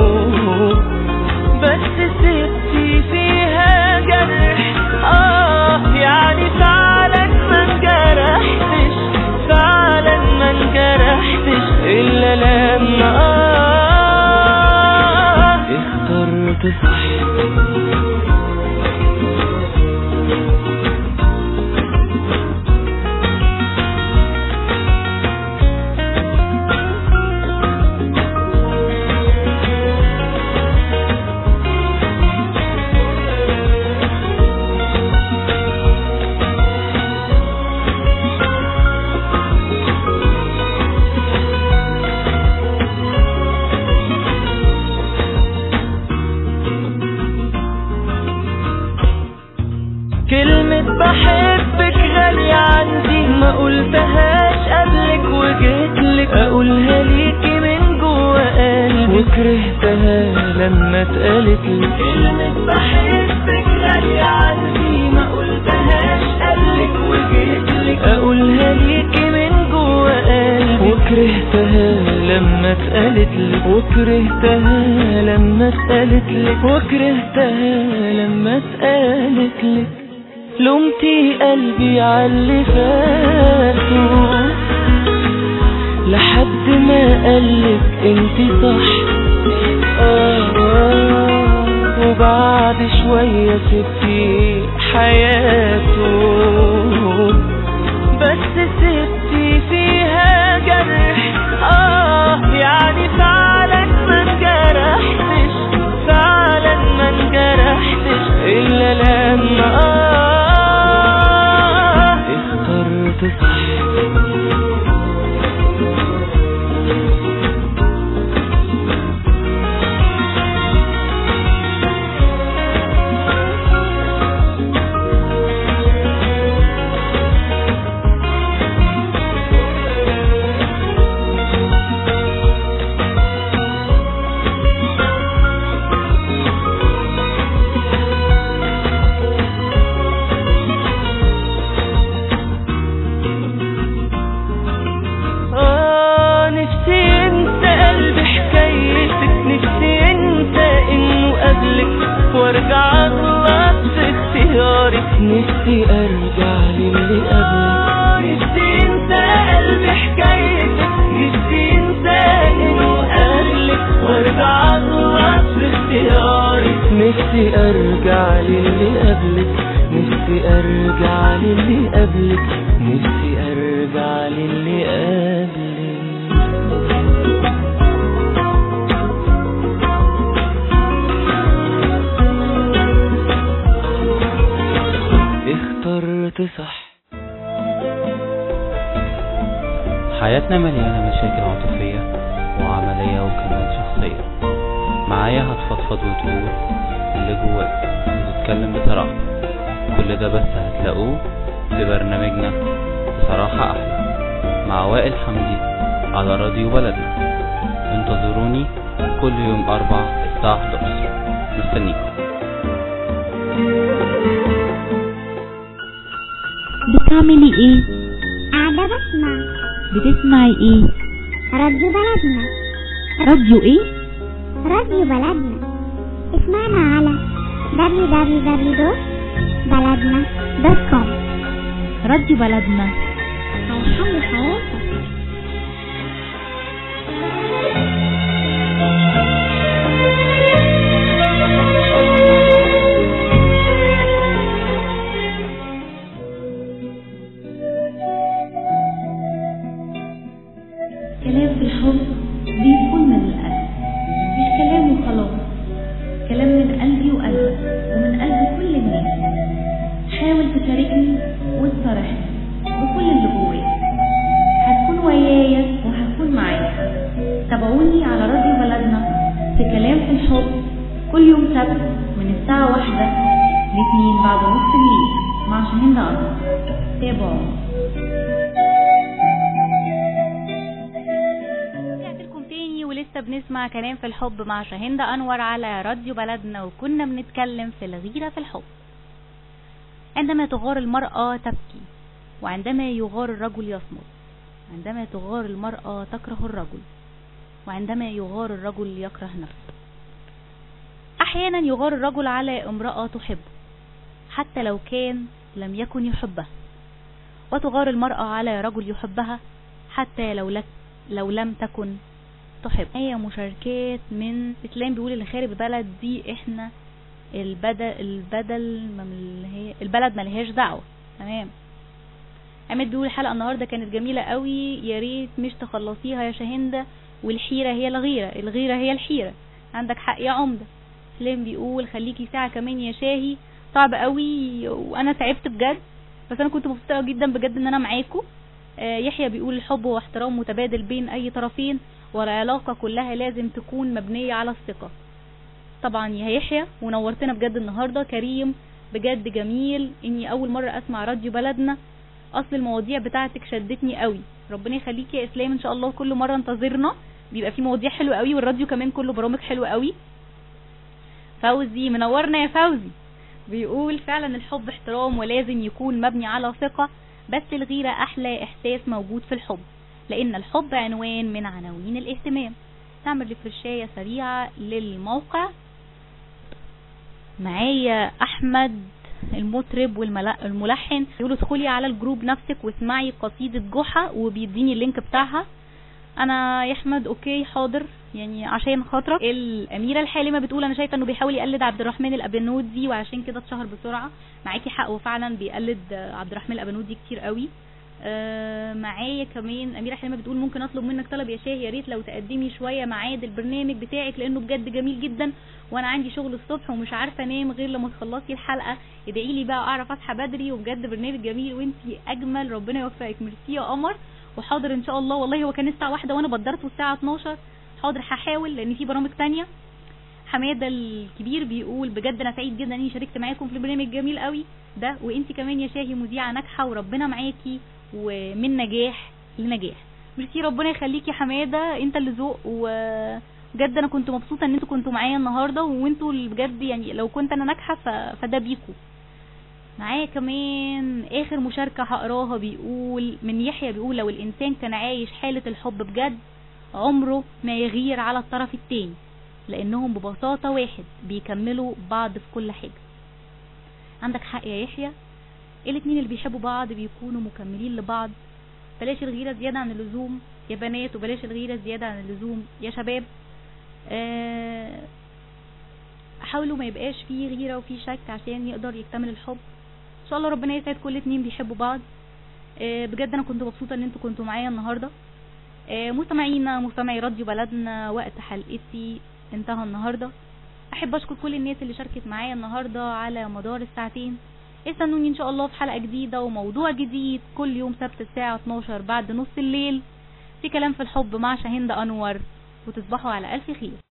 بس سبتي فيها جرح. يعني فعلا ما انجرحتش، فعلا ما انجرحتش إلا لما تصح. كلمة بحبك غالية عندي، ما قلتهاش قبلك وجيتلك اقولها ليكي من جوا قلبي، وكرهتها لما اتقالت لي. كلمة بحبك غالية عندي، ما قلتهاش قبلك وجيتلك اقولها ليكي من جوا قلبي، وكرهتها لما اتقالت لي، وكرهتها لما اتقالت لك، وكرهتها لما اتقالت لك. لومتي قلبي عاللي فاتوا لحد ما قالك انتي صح. وبعد شوية سبتي حياته، بس سبتي فيها جرح. يعني فعلا ما انجرحتش، فعلا ما انجرحتش إلا لما اخترت صح. وارجع اغلط في اختياري، نفسي ارجع للي قبلك. نفسي انسى قلبي حكايتك، نفسي انسى انه قبلك، وارجع اغلط في اختياري. نفسي ارجع للي قبلك، نفسي ارجع للي قبلك، نفسي ارجع للي قبلك. اخترت صح. حياتنا مليانة مشاكل عاطفية وعملية وكمان شخصية. معايا هتفضفض وتقول اللي جواك وتتكلم بصراحة. كل ده بس هتلاقوه في برنامجنا بصراحة أحلى مع وائل حمدي على راديو بلدنا. انتظروني كل يوم 4 الساعة 11. مستنيكم. بتعملي ايه؟ قاعدة بسمع. بتسمعي ايه؟ راديو بلدنا. راديو ايه؟ راديو بلدنا. اسمعنا على www.baladna.com. راديو بلدنا هيحل حياتك. كلام في الحب بيكون من القلب، مش كلام وخلاص. كلام من قلبي وقلبك ومن قلب كل الناس. حاول تشاركني وتصارحني بكل اللي جواك. هتكون ويايا وهتكون معاك. تابعوني على راديو بلدنا في كلام في الحب كل يوم سبت من الساعة 1 ل2 بعد نص الليل مع شاهين أنور. تابعوا. ولسه بنسمع كلام في الحب مع شاهين أنور على راديو بلدنا، وكنا بنتكلم في الغيرة في الحب. عندما تغار المرأة تبكي، وعندما يغار الرجل يصمت. عندما تغار المرأة تكره الرجل، وعندما يغار الرجل يكره نفسه. أحيانا يغار الرجل على امرأة تحبه حتى لو كان لم يكن يحبها، وتغار المرأة على رجل يحبها حتى لو لم تكن تحب. هي مشاركات من اسلام بيقول اللي خارب البلد دي احنا البلد ملهاش دعوة. تمام. عماد بيقول الحلقة النهاردة كانت جميلة قوي، يا ريت مش تخلصيها يا شاهندة، والحيرة هي الغيرة هي الحيرة. عندك حق يا عمدة. اسلام بيقول خليكي ساعة كمان يا شاهي، صعب قوي وانا تعبت بجد، بس انا كنت مبسوطة جدا بجد ان انا معاكم. يحيى بيقول الحب واحترام متبادل بين اي طرفين، والعلاقة كلها لازم تكون مبنية على الثقة. طبعا يا يحيى، ونورتنا بجد النهاردة. كريم بجد جميل، اني اول مرة اسمع راديو بلدنا، اصل المواضيع بتاعتك شدتني قوي. ربنا يخليك يا اسلام، ان شاء الله كل مرة انتظرنا، بيبقى فيه مواضيع حلوة قوي، والراديو كمان كله برامج حلوة قوي. فوزي منورنا يا فوزي، بيقول فعلا الحب احترام ولازم يكون مبني على ثقة، بس الغيرة احلى احساس موجود في الحب، لان الحب عنوان من عناوين الاهتمام. نعمل ريفرشاية سريعة للموقع. معايا احمد المطرب والملحن يقولوا ادخلي على الجروب نفسك واسمعي قصيدة جحا، وبيديني اللينك بتاعها. انا يا احمد اوكي حاضر، يعني عشان خاطرك. الاميرة الحالمة بتقول انا شايفة انه بيحاول يقلد عبد الرحمن الابنودي وعشان كده اتشهر بسرعة. معاكي حق، وفعلا بيقلد عبد الرحمن الابنودي كتير قوي. معايا كمان اميرة حلمة بتقول ممكن اطلب منك طلب يا شاه، يا ريت لو تقدمي شوية ميعاد البرنامج بتاعك لانه بجد جميل جدا، وانا عندي شغل الصبح ومش عارفة انام غير لما تخلصي الحلقة. ادعي لي بقى اعرف اصحى بدري، وبجد برنامج جميل وانتي اجمل، ربنا يوفقك. ميرسي يا قمر، وحاضر ان شاء الله. والله هو كان الساعة 1 وانا بدرته الساعة 12. حاضر هحاول لان في برامج تانية. حمادة الكبير بيقول بجد انا سعيد جدا اني شاركت معاكم في البرنامج الجميل قوي ده، وانتي كمان يا شاهي مذيعة ناجحة وربنا معاكي ومن نجاح لنجاح. ميرسي، ربنا يخليك يا حمادة، انت اللي ذوق، وبجد انا كنت مبسوطة ان انتوا كنتوا معايا النهاردة، وانتوا بجد يعني لو كنت انا ناجحة فده بيكو. معايا كمان اخر مشاركة هقراها، بيقول من يحيى، بيقول لو الانسان كان عايش حالة الحب بجد عمره ما يغير على الطرف التاني، لانهم ببساطة واحد، بيكملوا بعض في كل حاجة. عندك حق يا يحيى، الاتنين اللي بيحبوا بعض بيكونوا مكملين لبعض. بلاش الغيرة زيادة عن اللزوم يا بنات، وبلاش الغيرة زيادة عن اللزوم يا شباب. حاولوا ما يبقاش فيه غيرة وفيه شك عشان يقدر يكتمل الحب. ان شاء الله ربنا يسعد كل اتنين بيحبوا بعض. بجد انا كنت مبسوطة ان انتوا كنتوا معايا النهاردة. مستمعي راديو بلدنا، وقت حلقتي انتهى النهاردة. احب اشكر كل الناس اللي شاركت معايا النهاردة على مدار الساعتين. استنوني ان شاء الله في حلقة جديدة وموضوع جديد كل يوم سبت الساعة 12 بعد نص الليل في كلام في الحب مع شاهندة انور، وتصبحوا على الف خير.